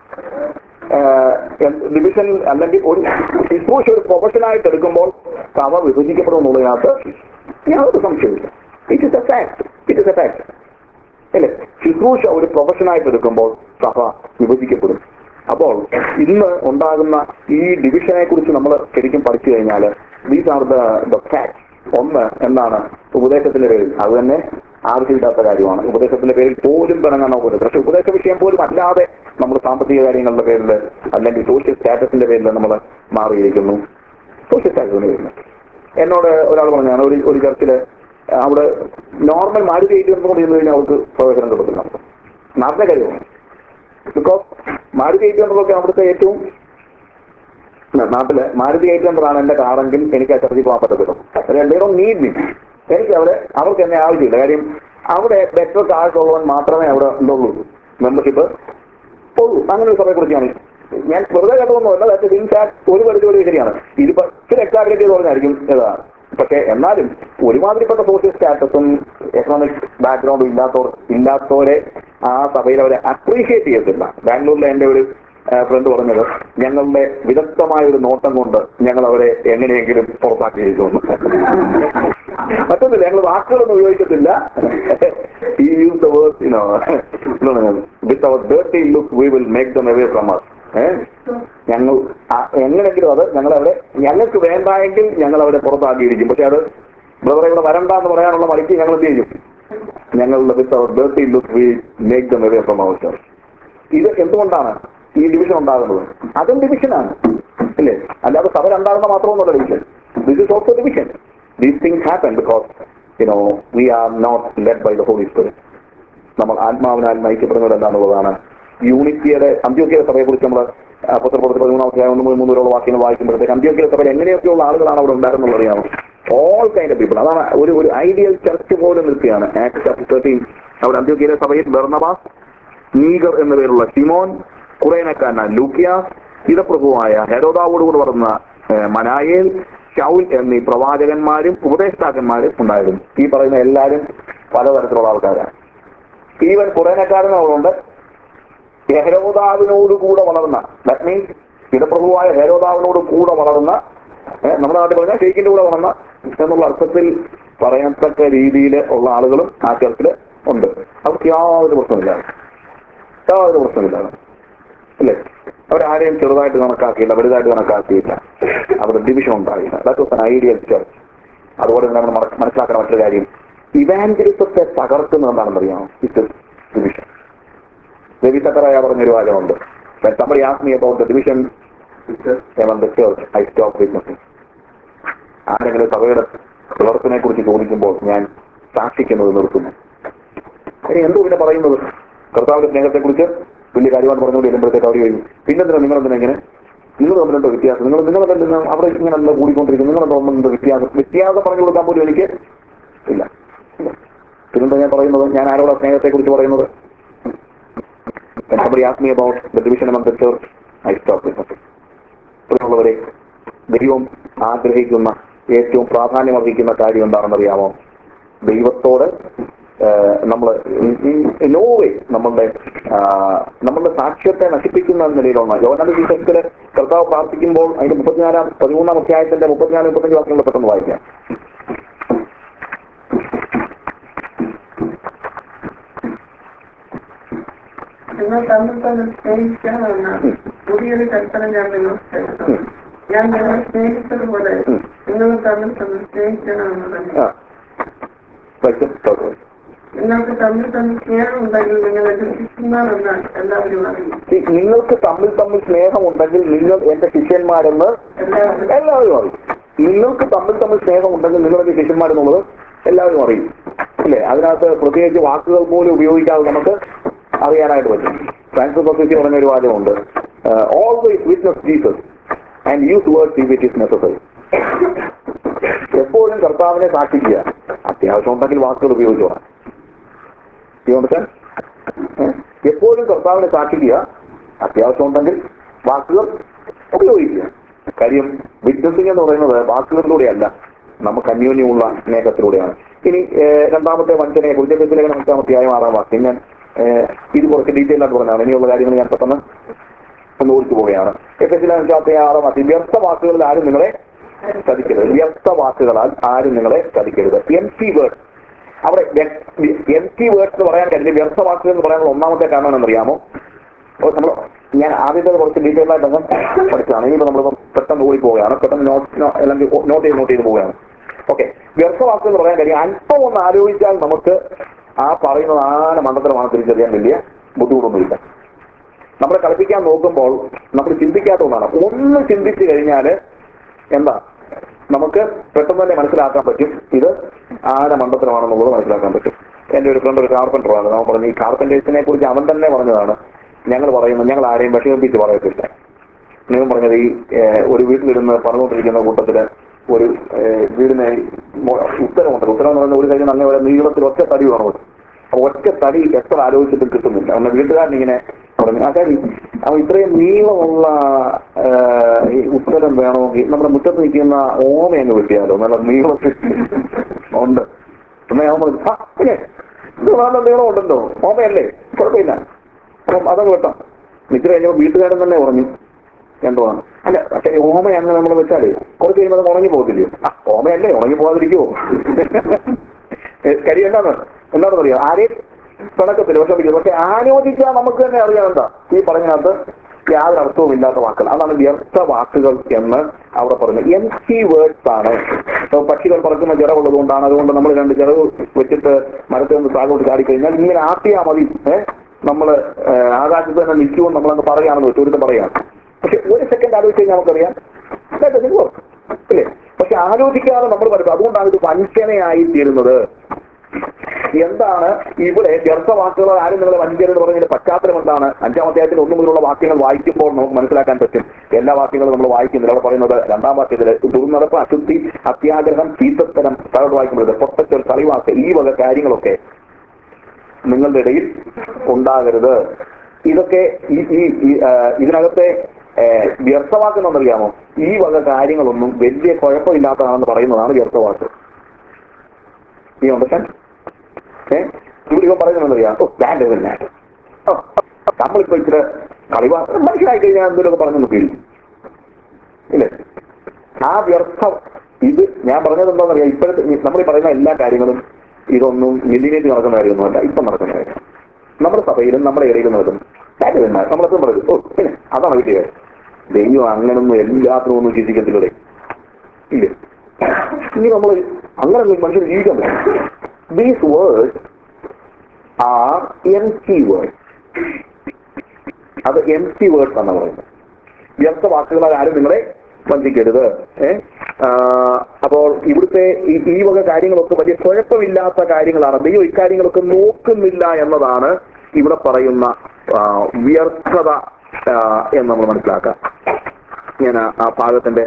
അല്ലെങ്കിൽ ഒരു ശുശ്രൂഷ ഒരു പ്രൊഫഷനായിട്ട് എടുക്കുമ്പോൾ സഭ വിഭജിക്കപ്പെടും എന്നുള്ളതിനകത്ത് യാതൊരു സംശയമില്ല. ഇറ്റ് ഇസ് എ ഫാക്ട് അല്ലേ? ശുശ്രൂഷ ഒരു പ്രൊഫഷനായിട്ട് എടുക്കുമ്പോൾ സഭ വിഭജിക്കപ്പെടും. അപ്പോൾ ഇന്ന് ഉണ്ടാകുന്ന ഈ ഡിവിഷനെ കുറിച്ച് നമ്മൾ ശരിക്കും പഠിച്ചു കഴിഞ്ഞാൽ ദീസ് ആർ ദ ഫാക്ട്സ്. ഒന്ന് എന്താണ്? ഉപദേശത്തിന്റെ പേരിൽ അത് തന്നെ ആവശ്യമില്ലാത്ത കാര്യമാണ്. ഉപദേശത്തിന്റെ പേരിൽ പോലും പിണങ്ങാൻ നോക്കരുത്. പക്ഷെ ഉപദേശ വിഷയം പോലും അല്ലാതെ നമ്മൾ സാമ്പത്തിക കാര്യങ്ങളുടെ പേരിൽ അല്ലെങ്കിൽ സോഷ്യൽ സ്റ്റാറ്റസിന്റെ പേരിൽ നമ്മൾ മാറിയിരിക്കുന്നു. സോഷ്യൽ സ്റ്റാറ്റസിന്റെ പേരിൽ എന്നോട് ഒരാൾ പറഞ്ഞാണ്, ഒരു ചർച്ചില് അവിടെ നോർമൽ മാരുതി 800 കൊണ്ട് ചെന്ന് കഴിഞ്ഞാൽ അവർക്ക് പ്രവേശനം കിട്ടത്തില്ല. നാട്ടിലെ കാര്യമാണ്. ബിക്കോസ് മാരുതി 800 ഒക്കെ അവിടുത്തെ ഏറ്റവും നാട്ടില് മാരുതി 800 ആണ് എന്റെ കാറെങ്കിൽ എനിക്ക് ആ ചർച്ചിൽ പോകാൻ പറ്റത്തില്ല. Need me. അവർക്ക് എന്നെ ആവശ്യമില്ല. കാര്യം അവിടെ ബെറ്റർ കാശ് ഉള്ളവൻ മാത്രമേ അവിടെ ഉള്ളൂ, മെമ്പർഷിപ്പ് ഉള്ളൂ. അങ്ങനെ ഒരു സഭയെ കുറിച്ചാണ് ഞാൻ വെറുതെ കേട്ടതൊന്നുമല്ല. ഒരു പരിധി ശരിയാണ്. ഇത് ഇച്ചിരി എക്സാഗ്രേറ്റ് ചെയ്ത് പറഞ്ഞായിരിക്കും ഏതാണ്. പക്ഷെ എന്നാലും ഒരുമാതിരിപ്പെട്ട സോഷ്യൽ സ്റ്റാറ്റസും എക്കണോമിക് ബാക്ക്ഗ്രൗണ്ടും ഇല്ലാത്തവരെ ആ സഭയിൽ അവരെ അപ്രീഷിയേറ്റ് ചെയ്യത്തില്ല. ബാംഗ്ലൂരിലെ എൻ്റെ ഒരു ഫ്രണ്ട് പറഞ്ഞത്, ഞങ്ങളുടെ വിദഗ്ധമായ ഒരു നോട്ടം കൊണ്ട് ഞങ്ങൾ അവരെ എങ്ങനെയെങ്കിലും പുറത്താക്കിയിരിക്കുന്നു. മറ്റൊന്നില്ല, ഞങ്ങൾ വാക്കുകളൊന്നും ഉപയോഗിക്കത്തില്ല. He used the words, with our dirty look we will make them away from us. ഞങ്ങൾ എങ്ങനെങ്കിലും അത് ഞങ്ങൾക്ക് വേണ്ടായെങ്കിൽ ഞങ്ങൾ അവരെ പുറത്താക്കിയിരിക്കും. പക്ഷെ അത് ബ്രദറെ ഇവിടെ വരണ്ട എന്ന് പറയാനുള്ള മടിക്ക് ഞങ്ങൾ എന്ത് ചെയ്യും? ഞങ്ങളുടെ with our dirty look we make them away from ourselves. ഇത് എന്തുകൊണ്ടാണ് ഈ ഡിവിഷൻ ഉണ്ടാകുന്നത്? അതും ഡിവിഷനാണ് അല്ലേ? അല്ലാതെ സഭ രണ്ടാകുന്ന മാത്രമൊന്നുമല്ല division. This is also division. These things happen because we are not led by the Holy Spirit. നമ്മൾ ആത്മാവിനാൽ നയിക്കപ്പെടുന്നത് എന്താണെന്നുള്ളതാണ്. യൂണിറ്റിയുടെ അന്ത്യോക്യയുടെ സഭയെ കുറിച്ച് നമ്മൾ 13-13 വാക്യങ്ങൾ വായിക്കുമ്പോഴത്തേക്ക് അന്ത്യോക്യയുടെ സഭയിൽ എങ്ങനെയൊക്കെയുള്ള ആളുകളാണ് അവിടെ ഉണ്ടായിരുന്നത് അറിയാമോ? All kind of people. അതാണ് ഒരു ഐഡിയൽ ചർച്ച് പോലെ നിൽക്കുകയാണ്. ആക്ട്സ് ചാപ്റ്റർ 13 അവിടെ അന്ത്യോക്യയുടെ സഭയിൽ ബർന്നബാസ്, നീഗർ എന്ന പേരുള്ള ശിമോൻ, കുറേനക്കാരനായ ലൂക്കിയാസ്, ഇതപ്രഭുവായ ഹെരോദാവോടുകൂടി വളർന്ന മനായേൽ, ശൗൽ എന്നീ പ്രവാചകന്മാരും ഉപദേഷ്ടാക്കന്മാരും ഉണ്ടായിരുന്നു. ഈ പറയുന്ന എല്ലാവരും പലതരത്തിലുള്ള ആൾക്കാരാണ്. ഈവൻ കുറേനക്കാരനുണ്ട് ഹെരോദാവിനോടുകൂടെ വളർന്ന, ദാറ്റ് മീൻസ് ഇടപ്രഭുവായ ഹെരോദാവിനോട് കൂടെ വളർന്ന, നമ്മുടെ നാട്ടിൽ പറഞ്ഞാൽ ഷെയ്ഖിന്റെ കൂടെ വളർന്ന എന്നുള്ള അർത്ഥത്തിൽ പറയത്തക്ക രീതിയിൽ ഉള്ള ആളുകളും ആ ചർച്ചിൽ ഉണ്ട്. അവർക്ക് യാതൊരു പ്രശ്നമില്ല അല്ലേ? അവരാരെയും ചെറുതായിട്ട് കണക്കാക്കിയില്ല, വലുതായിട്ട് കണക്കാക്കിയില്ല. അവിടെ ഡിവിഷൻ ഉണ്ടായില്ല. That was an ideal church. അതുപോലെ തന്നെ നമ്മൾ മനസ്സിലാക്കുന്ന മറ്റൊരു കാര്യം, ഇവാഞ്ചലിസത്തെ തകർക്കുന്നത് എന്താണെന്നറിയാമോ? It division. രവി സക്കറായ പറഞ്ഞൊരു വാചകമുണ്ട്, when somebody asked me about the division among the church, I stopped witnessing. ആരെങ്കിലും സഭയുടെ പ്രവർത്തനെ കുറിച്ച് ചോദിക്കുമ്പോൾ ഞാൻ സാക്ഷിക്കുന്നത് നിർത്തുന്നു. എന്തോ പിന്നെ പറയുന്നത് കർത്താവിന്റെ സ്നേഹത്തെക്കുറിച്ച് വലിയ കാര്യമാണ് പറഞ്ഞുകൊണ്ട് ചെല്ലുമ്പോഴത്തേക്ക് അവർ കഴിയും. പിന്നെന്തിനാ നിങ്ങളെന്തിനാ ഇങ്ങനെ, നിങ്ങൾ തമ്മിലെന്തോ വ്യത്യാസം, നിങ്ങൾ തന്നെ അവിടെ ഇങ്ങനെ എന്താ കൂടിക്കൊണ്ടിരിക്കും, നിങ്ങൾ തമ്മിലെന്തോ വ്യത്യാസം പറഞ്ഞു കൊടുക്കാൻ പോലും എനിക്ക് ഇല്ല. പിന്നെന്താ ഞാൻ പറയുന്നത്? ഞാൻ ആരോടാ സ്നേഹത്തെക്കുറിച്ച് പറയുന്നത്? somebody asked me about the division among the church, I stopped witnessing. പ്രിയമുള്ളവരെ, ദൈവം ആഗ്രഹിക്കുന്ന ഏറ്റവും പ്രാധാന്യമർഹിക്കുന്ന കാര്യം എന്താണെന്നറിയാമോ? ദൈവത്തോട് നമ്മൾ നോവേ നമ്മളുടെ സാക്ഷ്യത്തെ നശിപ്പിക്കുന്ന നിലയിലുള്ള യോഹന്നാന്റെ സുവിശേഷത്തില് കർത്താവ് പ്രാർത്ഥിക്കുമ്പോൾ അതിന്റെ 13 അധ്യായത്തിന്റെ 34-35 വാക്യങ്ങൾ പെട്ടെന്ന് വായിക്കാം. നിങ്ങൾ തമ്മിൽ തന്നെ സ്നേഹിക്കണമെന്നാണ് പുതിയൊരു കൽപ്പന ഞാൻ നിങ്ങൾ ഞാൻ നിങ്ങളെ സ്നേഹിച്ചതുപോലെ നിങ്ങൾ തമ്മിൽ തന്നെ സ്നേഹിക്കണമെന്ന് തന്നെ. നിങ്ങൾക്ക് തമ്മിൽ തമ്മിൽ സ്നേഹം ഉണ്ടെങ്കിൽ നിങ്ങൾ എന്റെ ശിഷ്യന്മാരെന്ന് എല്ലാവരും അറിയും. നിങ്ങൾക്ക് തമ്മിൽ തമ്മിൽ സ്നേഹമുണ്ടെങ്കിൽ നിങ്ങൾ എന്റെ ശിഷ്യന്മാരെന്ന് എല്ലാവരും അറിയും. നിങ്ങൾക്ക് തമ്മിൽ തമ്മിൽ സ്നേഹം ഉണ്ടെങ്കിൽ നിങ്ങൾ എന്റെ ശിഷ്യന്മാരെന്നുള്ളത് എല്ലാവരും അറിയും. അല്ലേ? അതിനകത്ത് പ്രത്യേകിച്ച് വാക്കുകൾ പോലും ഉപയോഗിക്കാതെ നമുക്ക് അറിയാനായിട്ട് പറ്റും. ഫ്രാൻസിസ് അസീസി പറഞ്ഞ ഒരു വാചകമുണ്ട്, always witness Jesus and use words if it is necessary. എപ്പോഴും കർത്താവിനെ സാക്ഷിക്കുക, അത്യാവശ്യം ഉണ്ടെങ്കിൽ വാക്കുകൾ ഉപയോഗിച്ചോളാം. എപ്പോഴും കർത്താവിനെ സാക്ഷിക്കുക, അത്യാവശ്യം ഉണ്ടെങ്കിൽ വാക്കുകൾ ഉപയോഗിക്കുക. കാര്യം വിറ്റ്നസിംഗ് എന്ന് പറയുന്നത് വാക്കുകളിലൂടെയല്ല, നമുക്ക് അന്യോന്യമുള്ള സ്നേഹത്തിലൂടെയാണ്. ഇനി രണ്ടാമത്തെ വഞ്ചനയെ കുറിച്ച് ലേഖനം 5-6 വാക്യം ഞാൻ ഇത് കുറച്ച് ഡീറ്റെയിൽ ആയിട്ട് പറഞ്ഞാണ്. ഇനിയുള്ള കാര്യങ്ങൾ ഞാൻ പെട്ടെന്ന് ഒന്ന് ഓടിച്ചു പോവുകയാണ്. എഫെസ്യർ 5-6 വാക്യം, വ്യർത്ഥ വാക്കുകളിൽ ആരും നിങ്ങളെ ചതിക്കരുത്. വ്യർത്ഥ വാക്കുകളാൽ ആരും നിങ്ങളെ ചതിക്കരുത്. എംപ്റ്റി വേർഡ്, അവിടെ എംപ്റ്റി വേർഡ്സ് എന്ന് പറയാൻ കാര്യം, വ്യർത്ഥ വാക്കുകൾ എന്ന് പറയാനുള്ള ഒന്നാമത്തെ കാരണം എന്നറിയാമോ? നമ്മൾ ഞാൻ ആദ്യത്തെ കുറച്ച് ഡീറ്റെയിൽ ആയിട്ടൊക്കെ പഠിച്ചതാണ്. ഇനിയിപ്പോൾ നമ്മൾ പെട്ടെന്ന് ഓടി പോവുകയാണ്, പെട്ടെന്ന് അല്ലെങ്കിൽ നോട്ട് ചെയ്ത് പോവുകയാണ്. ഓക്കെ, വ്യർത്ഥ വാക്കുകൾ എന്ന് പറയാൻ കാര്യം അല്പം ഒന്ന് ആലോചിച്ചാൽ നമുക്ക് ആ പറയുന്നത് ആന മണ്ഡലമാണ് തിരിച്ചറിയാൻ വലിയ ബുദ്ധിമുട്ടൊന്നുമില്ല. നമ്മളെ കളിപ്പിക്കാൻ നോക്കുമ്പോൾ നമ്മൾ ചിന്തിക്കാത്ത ഒന്നാണ്. ഒന്ന് ചിന്തിച്ചു കഴിഞ്ഞാൽ എന്താ നമുക്ക് പെട്ടെന്ന് തന്നെ മനസ്സിലാക്കാൻ പറ്റും ഇത് ആന മണ്ഡലമാണെന്നുള്ളത് മനസ്സിലാക്കാൻ പറ്റും. എൻ്റെ ഒരു ഫ്രണ്ട് ഒരു കാർപ്പൻ്ററാണ്. നമ്മൾ പറഞ്ഞു ഈ കാർപ്പൻറ്റേഴ്സിനെ കുറിച്ച് അവൻ തന്നെ പറഞ്ഞതാണ്, ഞങ്ങൾ പറയുന്നത് ഞങ്ങൾ ആരെയും വിഷമിപ്പിച്ച് പറയത്തില്ല. നിങ്ങൾ പറഞ്ഞത് ഈ ഒരു വീട്ടിലിരുന്ന് പറഞ്ഞുകൊണ്ടിരിക്കുന്ന കൂട്ടത്തില് ഒരു വീടിന് ഉത്തരമുണ്ട്. ഉത്തരം എന്ന് പറയുന്ന ഒരു കാര്യം അങ്ങനെ വരെ നീളത്തിൽ ഒറ്റ തടി വേണം. ഒറ്റ തടി എത്ര ആലോചിച്ചിട്ടും കിട്ടുന്നില്ല. അന്ന് വീട്ടുകാരൻ ഇങ്ങനെ പറഞ്ഞു, അതായത് അവൻ ഇത്രയും നീളമുള്ള ഉത്തരം വേണമെങ്കിൽ നമ്മുടെ മുറ്റത്ത് നിൽക്കുന്ന ഓമയങ്ങ് വെട്ടിയാലോ, നല്ല നീളത്തിൽ ഉണ്ട്. എന്നാൽ അവൻ പറഞ്ഞു ഇത് നല്ല നീളം ഉണ്ടല്ലോ, ഓമയല്ലേ, കുഴപ്പമില്ല, അപ്പം അതങ്ങ് വെട്ടാം. ഇത്ര കഴിഞ്ഞപ്പോൾ വീട്ടുകാരൻ തന്നെ പറഞ്ഞു എന്തുവാണ്, അല്ല പക്ഷേ ഓമ അങ്ങനെ നമ്മൾ വെച്ചാലേ കുറച്ച് കഴിയുമ്പോൾ അത് ഉണങ്ങി പോകത്തില്ലയോ? ഓമയല്ലേ, ഉണങ്ങി പോകാതിരിക്കുവോ? കാര്യം എന്താണെന്ന് അറിയാം, ആരെയും പിണക്കത്തില്ല, വിഷമിക്കില്ല. പക്ഷെ ആലോചിച്ചാൽ നമുക്ക് തന്നെ അറിയാം എന്താ ഈ പറഞ്ഞതിനകത്ത് യാതൊരു അർത്ഥവും ഇല്ലാത്ത വാക്കുകൾ. അതാണ് വ്യർത്ഥ വാക്കുകൾ എന്ന് അവിടെ പറഞ്ഞത്. എംപ്റ്റി വേർഡ്സ് ആണ്. പക്ഷികൾ പറക്കുന്ന ചിറവുള്ളത് കൊണ്ടാണ്. അതുകൊണ്ട് നമ്മൾ 2 ചിറവ് വെച്ചിട്ട് മരത്തിൽ നിന്ന് താഴോട്ട് ചാടിക്കഴിഞ്ഞാൽ ഇങ്ങനെ ആട്ടിയാ മതി, നമ്മള് ആകാശത്ത് തന്നെ നിൽക്കുമെന്ന് നമ്മളങ്ങ് പറയുകയാണെന്ന് വെച്ചു, ഒരു പറയാം. പക്ഷെ ഒരു സെക്കൻഡ് ആലോചിച്ച് കഴിഞ്ഞാൽ നമുക്കറിയാം അല്ലേ? പക്ഷെ ആലോചിക്കാതെ നമ്മൾ പറയുന്നത്, അതുകൊണ്ടാണ് ഇത് വഞ്ചനയായി തീരുന്നത്. എന്താണ് ഇവിടെ വ്യർത്ഥ വാക്കുകൾ ആരും നിങ്ങളെ വഞ്ചിക്കരുത് പറഞ്ഞതിന്റെ പശ്ചാത്തലം എന്താണ്? 5-ാം അധ്യായത്തിൽ 1 മുതലുള്ള വാക്യങ്ങൾ വായിക്കുമ്പോൾ നമുക്ക് മനസ്സിലാക്കാൻ പറ്റും. എല്ലാ വാക്യങ്ങളും നമ്മൾ വായിക്കുന്നില്ല. അവിടെ പറയുന്നത് 2-ാം വാക്യത്തില് ദുർനടപ്പ്, അശുദ്ധി, അത്യാഗ്രഹം, ചീത്തത്തരം, താഴോട്ട് വായിക്കുമ്പോൾ പൊട്ടച്ചൽ, കളിവാക്ക്, ഈ വക കാര്യങ്ങളൊക്കെ നിങ്ങളുടെ ഇടയിൽ ഉണ്ടാകരുത്. ഇതൊക്കെ ഇതിനകത്തെ വ്യർത്ഥവാക്കെന്നറിയാമോ? ഈ വക കാര്യങ്ങളൊന്നും വലിയ കുഴപ്പമില്ലാത്തതാണെന്ന് പറയുന്നതാണ് വ്യർത്ഥവാക്ക്. ഈ അണ്ടർസ്റ്റാൻഡ്? ഇവിടെ ഇവ പറയുന്നറിയാം, നമ്മളിപ്പോ ഇച്ചിരി കളിവാ മനസ്സിലായി കഴിഞ്ഞാൽ എന്തെങ്കിലുമൊക്കെ പറഞ്ഞു ഫീൽ ഇല്ലേ? ആ വ്യർത്ഥം ഇത് ഞാൻ പറഞ്ഞത് എന്താണെന്നറിയാം, ഇപ്പോഴത്തെ നമ്മൾ പറയുന്ന എല്ലാ കാര്യങ്ങളും ഇതൊന്നും മില്ലിനേറ്റ് നടക്കുന്ന കാര്യമൊന്നുമല്ല, ഇപ്പം നടക്കുന്ന കാര്യം. നമ്മുടെ സഭയിലും നമ്മുടെ ഇടയിലും നടക്കും. നമ്മളെപ്പോഴും പറയും പിന്നെ അതാണ് വലിയ കാര്യം. ദൈവം അങ്ങനൊന്നും എല്ലാത്തിനും ഒന്നും ചിന്തിക്കത്തില്ലേ? ഇല്ലേ? ഇനി നമ്മൾ അങ്ങനെ മനുഷ്യർ ജീവിക്കാൻ പറ്റും. These words are empty words. അത് എംപ്റ്റി വേർഡ്സ് എന്നാണ് പറയുന്നത്. വ്യർത്ഥ വാക്കുകളാൽ ആരും നിങ്ങളെ വഞ്ചിക്കരുത്. അപ്പോൾ ഇവിടുത്തെ ഈ വക കാര്യങ്ങളൊക്കെ വലിയ കുഴപ്പമില്ലാത്ത കാര്യങ്ങളാണ്. ദൈവം ഇക്കാര്യങ്ങളൊക്കെ നോക്കുന്നില്ല എന്നതാണ് ഇവിടെ പറയുന്ന വ്യർത്ഥത എന്ന് നമ്മൾ മനസ്സിലാക്കാം. ഞാൻ ആ ഭാഗത്തിന്റെ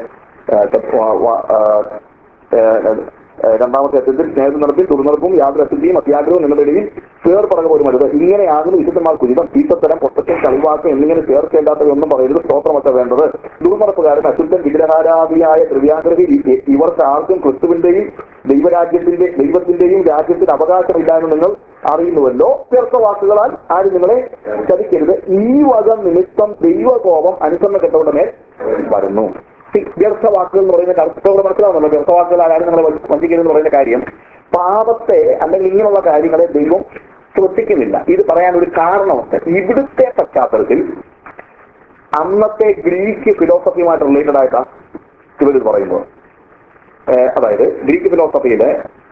രണ്ടാമത്തെ അധ്യായത്തിൽ സ്നേഹം നടത്തി തുറന്നെടുപ്പും യാതൊരു അശുദ്ധിയും അത്യാഗ്രഹവും നിങ്ങളുടെ ചേർ പറഞ്ഞ പോലും അരുത്. ഇങ്ങനെയാകുന്നു വിശുദ്ധന്മാർക്ക് ഉചിതം. ഈത്തത്തരം പൊട്ടത്തിൽ കളിവാക്കും എന്നിങ്ങനെ ചേർക്കേണ്ടാത്തതൊന്നും പറയരുത്. സ്തോത്രമൊക്കെ വേണ്ടത്. ദുർനടപ്പുകാരൻ അശുദ്ധൻ വിഗ്രഹാരാധിയായ ദ്രവ്യാഗ്രഹി ഇവർക്ക് ആർക്കും ക്രിസ്തുവിന്റെയും ദൈവത്തിന്റെയും രാജ്യത്തിന് അവകാശമില്ല എന്ന് നിങ്ങൾ അറിയുന്നുവല്ലോ. വ്യർത്ഥ വാക്കുകളാൽ ആരും നിങ്ങളെ ചതിക്കരുത്. ഈ വക നിമിത്തം ദൈവകോപം അനുസരണ കെട്ടവരുടെ മേൽ വരുന്നു. വ്യർത്ഥ വാക്കുകൾ എന്ന് പറയുന്ന അർത്ഥത്തോടെ മനസ്സിലാവുന്നല്ലോ. വ്യർത്ഥ വാക്കുകൾ ആരും നിങ്ങളെ വഞ്ചിക്കരുതെന്ന് പറയുന്ന കാര്യം, പാപത്തെ അല്ലെങ്കിൽ ഇങ്ങനെയുള്ള കാര്യങ്ങളെ ദൈവം ശ്രദ്ധിക്കുന്നില്ല. ഇത് പറയാൻ ഒരു കാരണമുണ്ട്. ഇവിടുത്തെ പശ്ചാത്തലത്തിൽ അന്നത്തെ ഗ്രീക്ക് ഫിലോസഫിയുമായിട്ട് റിലേറ്റഡ് ആയിട്ടാണ് ഇവരിത് പറയുന്നത്. അതായത് ഗ്രീക്ക് ഫിലോസഫിയിലെ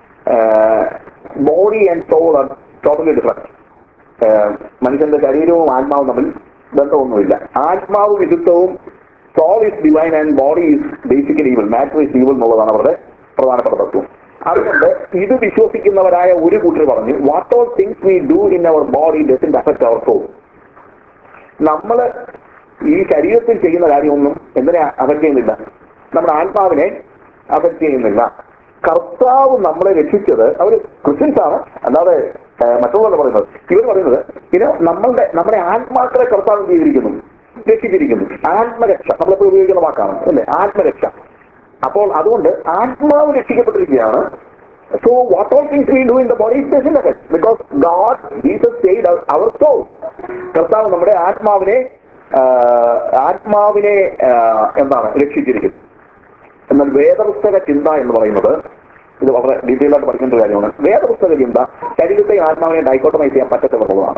body and soul are totally different. മനുഷ്യന്റെ ശരീരവും ആത്മാവും തമ്മിൽ ബന്ധമൊന്നുമില്ല. ആത്മാവ് വിശുദ്ധവും soul is divine and body is basically evil, matter is evil എന്നുള്ളതാണ് അവരുടെ പ്രധാനപ്പെട്ട തത്വം. അതുകൊണ്ട് ഇത് വിശ്വസിക്കുന്നവരായ ഒരു കൂട്ടർ പറഞ്ഞു, what all things we do in our body doesn't affect our soul. നമ്മൾ ഈ ശരീരത്തിൽ ചെയ്യുന്ന കാര്യമൊന്നും എന്തിനെ അഫക്ട് ചെയ്യുന്നില്ല? നമ്മുടെ ആത്മാവിനെ അഫക്ട് ചെയ്യുന്നില്ല. കർത്താവ് നമ്മളെ രക്ഷിച്ചത് അവർ ക്രിസ്ത്യൻസ് ആണ്, അല്ലാതെ മറ്റുള്ളവർ പറയുന്നത്. ഇവർ പറയുന്നത് ഇത് നമ്മുടെ ആത്മാക്കളെ കർത്താവ് ചെയ്തിരിക്കുന്നു, രക്ഷിച്ചിരിക്കുന്നു. ആത്മരക്ഷ നമ്മളെപ്പോഴും ഉപയോഗിക്കുന്ന വാക്കാണ് അല്ലേ, ആത്മരക്ഷ. അപ്പോൾ അതുകൊണ്ട് ആത്മാവ് രക്ഷിക്കപ്പെട്ടിരിക്കുകയാണ്. So what all things we do in the body doesn't affect because God Jesus saved our soul. കർത്താവ് നമ്മുടെ ആത്മാവിനെ എന്താണ് രക്ഷിച്ചിരിക്കുന്നു. എന്നാൽ വേദപുസ്തക ചിന്ത എന്ന് പറയുന്നത്, ഇത് വളരെ ഡീറ്റെയിൽ ആയിട്ട് പഠിക്കേണ്ട ഒരു കാര്യമാണ്. വേദപുസ്തക ചിന്ത ശരീരത്തെയും ആത്മാവിനെ ഡൈക്കോട്ടമൈസ് ചെയ്യാൻ പറ്റത്തുള്ളതാണ്.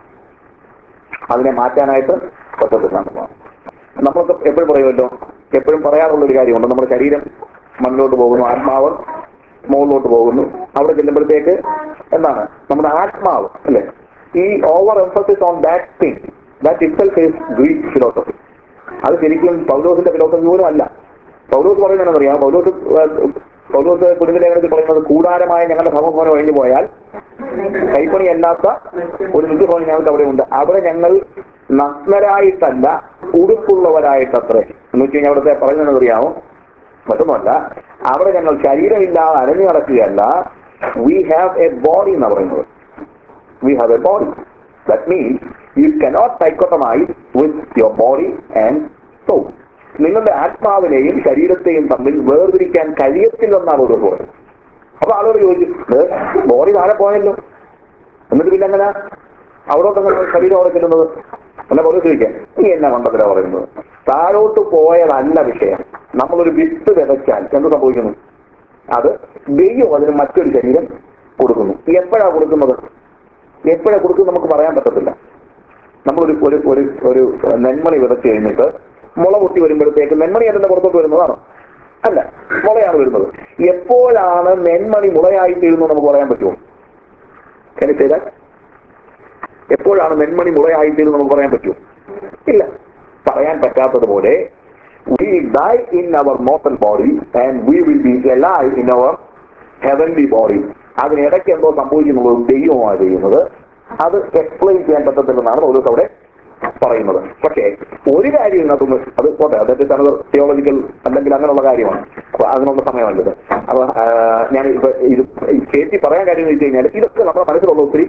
അതിനെ മാറ്റാനായിട്ട് പറ്റത്തില്ല. നമ്മളൊക്കെ എപ്പോഴും പറയുമല്ലോ, എപ്പോഴും പറയാറുള്ളൊരു കാര്യമുണ്ട്, നമ്മുടെ ശരീരം മണ്ണിലോട്ട് പോകുന്നു, ആത്മാവ് മുകളിലോട്ട് പോകുന്നു. അവിടെ ചെല്ലുമ്പോഴത്തേക്ക് എന്താണ് നമ്മുടെ ആത്മാവ് അല്ലെ, ഈ over emphasis on that thing, that itself is Greek philosophy. അത് ശരിക്കും പൗലോസിന്റെ ഫിലോസഫി പോലും അല്ല. പൗലോസ് പറയുന്നത് എന്നറിയാം, പൗലോസ് പുണ്യലേഖനത്തിൽ പറയുന്നത്, കൂടാരമായ ഞങ്ങളുടെ ഭവഭവനം ഒഴിഞ്ഞു പോയാൽ കൈപ്പണിയല്ലാത്ത ഒരു നിത്യഭവനം ഞങ്ങൾക്ക് അവിടെ ഉണ്ട്. അവിടെ ഞങ്ങൾ നഗ്നരായിട്ടല്ല ഉടുപ്പുള്ളവരായിട്ടത്രേ. എന്ന് വെച്ച് കഴിഞ്ഞാൽ അവിടുത്തെ പറയുന്നതെന്നറിയാമോ, മറ്റൊന്നുമല്ല, അവിടെ ഞങ്ങൾ ശരീരമില്ലാതെ അലഞ്ഞു നടക്കുകയല്ല. വി ഹാവ് എ ബോഡി എന്നാണ് പറയുന്നത്. We have a body. That means you cannot dichotomize with your body and soul. നിങ്ങളുടെ ആത്മാവിനെയും ശരീരത്തെയും തമ്മിൽ വേർതിരിക്കാൻ കഴിയത്തില്ലെന്നാണ് ഓരോ പറയുന്നത്. അപ്പൊ ആളോട് ചോദിച്ചു, ബോഡി താഴെ പോയല്ലോ, എന്നിട്ട് പിന്നെ എങ്ങനെ അവിടോട്ടങ്ങനെ ശരീരം അവിടെ ചെല്ലുന്നത് എന്നെ പോലെ ചോദിക്കാം. നീ എന്നാ മണ്ടത്തിലാണ് പറയുന്നത്? താഴോട്ട് പോയതല്ല വിഷയം. നമ്മളൊരു വിത്ത് വിതച്ചാൽ എന്ത് സംഭവിക്കുന്നു? അത് ദൈവം അതിന് മറ്റൊരു ശരീരം കൊടുക്കുന്നു. എപ്പോഴാണ് കൊടുക്കുന്നത്, എപ്പോഴാണ് കൊടുക്കുന്നത് നമുക്ക് പറയാൻ പറ്റത്തില്ല. നമ്മളൊരു ഒരു നെന്മണി വിതച്ച് കഴിഞ്ഞിട്ട് മുള പൊട്ടി വരുമ്പോഴത്തേക്ക് നെന്മണി അതിന്റെ പുറത്തോട്ട് വരുന്നതാണോ? അല്ല, മുളയാണ് വരുന്നത്. എപ്പോഴാണ് നെന്മണി മുളയായി തീരുന്നത് നമുക്ക് പറയാൻ പറ്റുമോ? ചെയ്താൽ എപ്പോഴാണ് നെന്മണി മുളയായി തീരുന്നത് നമുക്ക് പറയാൻ പറ്റുമോ? ഇല്ല, പറയാൻ പറ്റാത്തതുപോലെ we die in our mortal body and we will be alive in our heavenly body. അതിനിടയ്ക്ക് എന്തോ സംഭവിക്കുന്നുള്ളത് ദൈവമാണ് ചെയ്യുന്നത്. അത് എക്സ്പ്ലെയിൻ ചെയ്യാൻ പറ്റത്തില്ലെന്നാണ് പൗലോസ് അവിടെ പറയുന്നത്. പക്ഷേ ഒരു കാര്യം ഇതിനകത്തൊന്ന്, അത് പോട്ടെ, അതായത് തിയോളജിക്കൽ അല്ലെങ്കിൽ അങ്ങനെയുള്ള കാര്യമാണ്. അപ്പൊ അതിനുള്ള സമയമല്ലത്. അപ്പൊ ഞാൻ ഇപ്പൊ ഇത് ചേച്ചി പറയാൻ കാര്യം എന്ന് വെച്ച് കഴിഞ്ഞാൽ, ഇതൊക്കെ നമ്മുടെ മനസ്സിലുള്ള ഒത്തിരി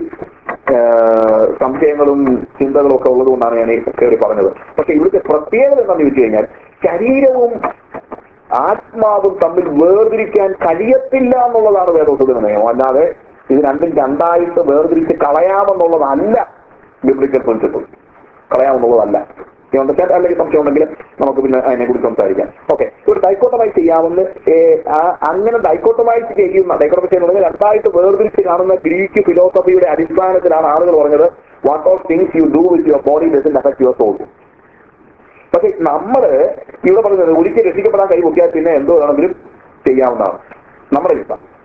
സംശയങ്ങളും ചിന്തകളും ഒക്കെ ഉള്ളത് കൊണ്ടാണ് ഞാൻ കയറി പറഞ്ഞത്. പക്ഷെ ഇവിടുത്തെ പ്രത്യേകത എന്താണെന്ന് വെച്ച് കഴിഞ്ഞാൽ, ശരീരവും ആത്മാവും തമ്മിൽ വേർതിരിക്കാൻ കഴിയത്തില്ല എന്നുള്ളതാണ് വേദോസത്തിന്റെ നിയമം. അല്ലാതെ ഇത് രണ്ടും രണ്ടായിട്ട് വേർതിരിച്ച് കളയാമെന്നുള്ളതല്ല ബിബ്ലിക്കൽ പ്രിൻസിപ്പിൾ. കളയാമെന്നുള്ളതല്ല. അല്ലെങ്കിൽ സംശയം ഉണ്ടെങ്കിൽ നമുക്ക് പിന്നെ അതിനെ കുറിച്ച് സംസാരിക്കാം. ഓക്കെ, ഒരു ഡൈക്കോട്ടമായി ചെയ്യാവുന്ന അങ്ങനെ ഡൈക്കോട്ടമൈസ് ചെയ്യുന്ന രണ്ടായിട്ട് വേർതിരിച്ച് കാണുന്ന ഗ്രീക്ക് ഫിലോസഫിയുടെ അടിസ്ഥാനത്തിലാണ് ആളുകൾ പറഞ്ഞത്, what all things you do with your body doesn't affect your soul. പക്ഷെ നമ്മള് ഇവിടെ പറയുന്നത് ഒരിക്കൽ രക്ഷിക്കപ്പെടാൻ കൈ പൊക്കിയാൽ പിന്നെ എന്തോ വേണമെങ്കിലും ചെയ്യാവുന്നതാണ് നമ്മുടെ ഇഷ്ടം.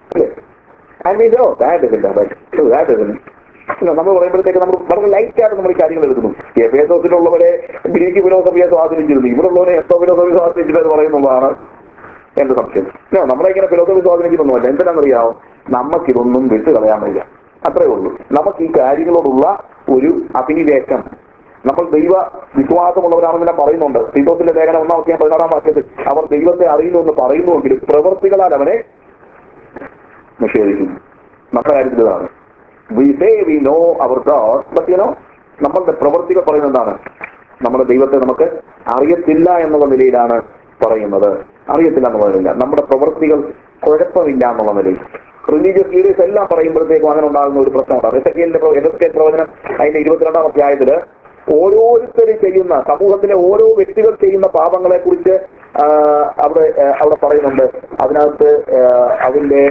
അല്ലേ? And me no that is it, that is it. നമ്മൾ പറയുമ്പോഴത്തേക്ക് നമ്മൾ വളരെ ലൈറ്റായിട്ട് നമ്മൾ ഈ കാര്യങ്ങൾ എടുക്കുന്നു. എഫേസോസിലുള്ളവരെ ഗ്രീക്ക് ഫിലോസഫിയെ സ്വാധീനിച്ചിരുന്നു, ഇവിടെ ഉള്ളവരെ എന്തോ ഫിലോസഫി സ്വാധീനിച്ചിട്ട് പറയുന്നുള്ളതാണ് എന്റെ സംശയം. നമ്മളെ ഇങ്ങനെ ഫിലോസഫി സ്വാധീനിക്കുന്നൊന്നുമല്ല. എന്തിനാണെന്നറിയാമോ? നമുക്കിതൊന്നും വിട്ടു കളയാൻ വയ്യ, അത്രേ ഉള്ളൂ. നമുക്ക് ഈ കാര്യങ്ങളോടുള്ള ഒരു അഭിനിവേശം, നമ്മൾ ദൈവ വിശ്വാസമുള്ളവരാണെന്ന് പറയുന്നുണ്ട്. തീത്തോസിന്റെ ലേഖനം 1:16 വാക്യത്തിൽ അവർ ദൈവത്തെ അറിയുന്നു എന്ന് പറയുന്നുവെങ്കിലും പ്രവൃത്തികളാൽ അവനെ നിഷേധിക്കുന്നു. നമ്മുടെ കാര്യത്തിൽ ഇതാണ്. We say we know our God, but നമ്മളുടെ പ്രവൃത്തികൾ പറയുന്നത് എന്താണ്? നമ്മുടെ ദൈവത്തെ നമുക്ക് അറിയത്തില്ല എന്നുള്ള നിലയിലാണ് പറയുന്നത്. അറിയത്തില്ല എന്നുള്ള നിലയില്ല, നമ്മുടെ പ്രവൃത്തികൾ കുഴപ്പമില്ല എന്നുള്ള നിലയിൽ. റിലീജിയസ് ലീഡേഴ്സ് എല്ലാം പറയുമ്പോഴത്തേക്കും അങ്ങനെ ഉണ്ടാകുന്ന ഒരു പ്രശ്നമുണ്ടാകും. എസെക്കിയേലിന്റെ പ്രവചനം അതിന്റെ 22-ാം അധ്യായത്തില് ഓരോരുത്തരും ചെയ്യുന്ന, സമൂഹത്തിലെ ഓരോ വ്യക്തികൾ ചെയ്യുന്ന പാപങ്ങളെ കുറിച്ച് അവിടെ പറയുന്നുണ്ട്. അതിനകത്ത് അതിന്റെ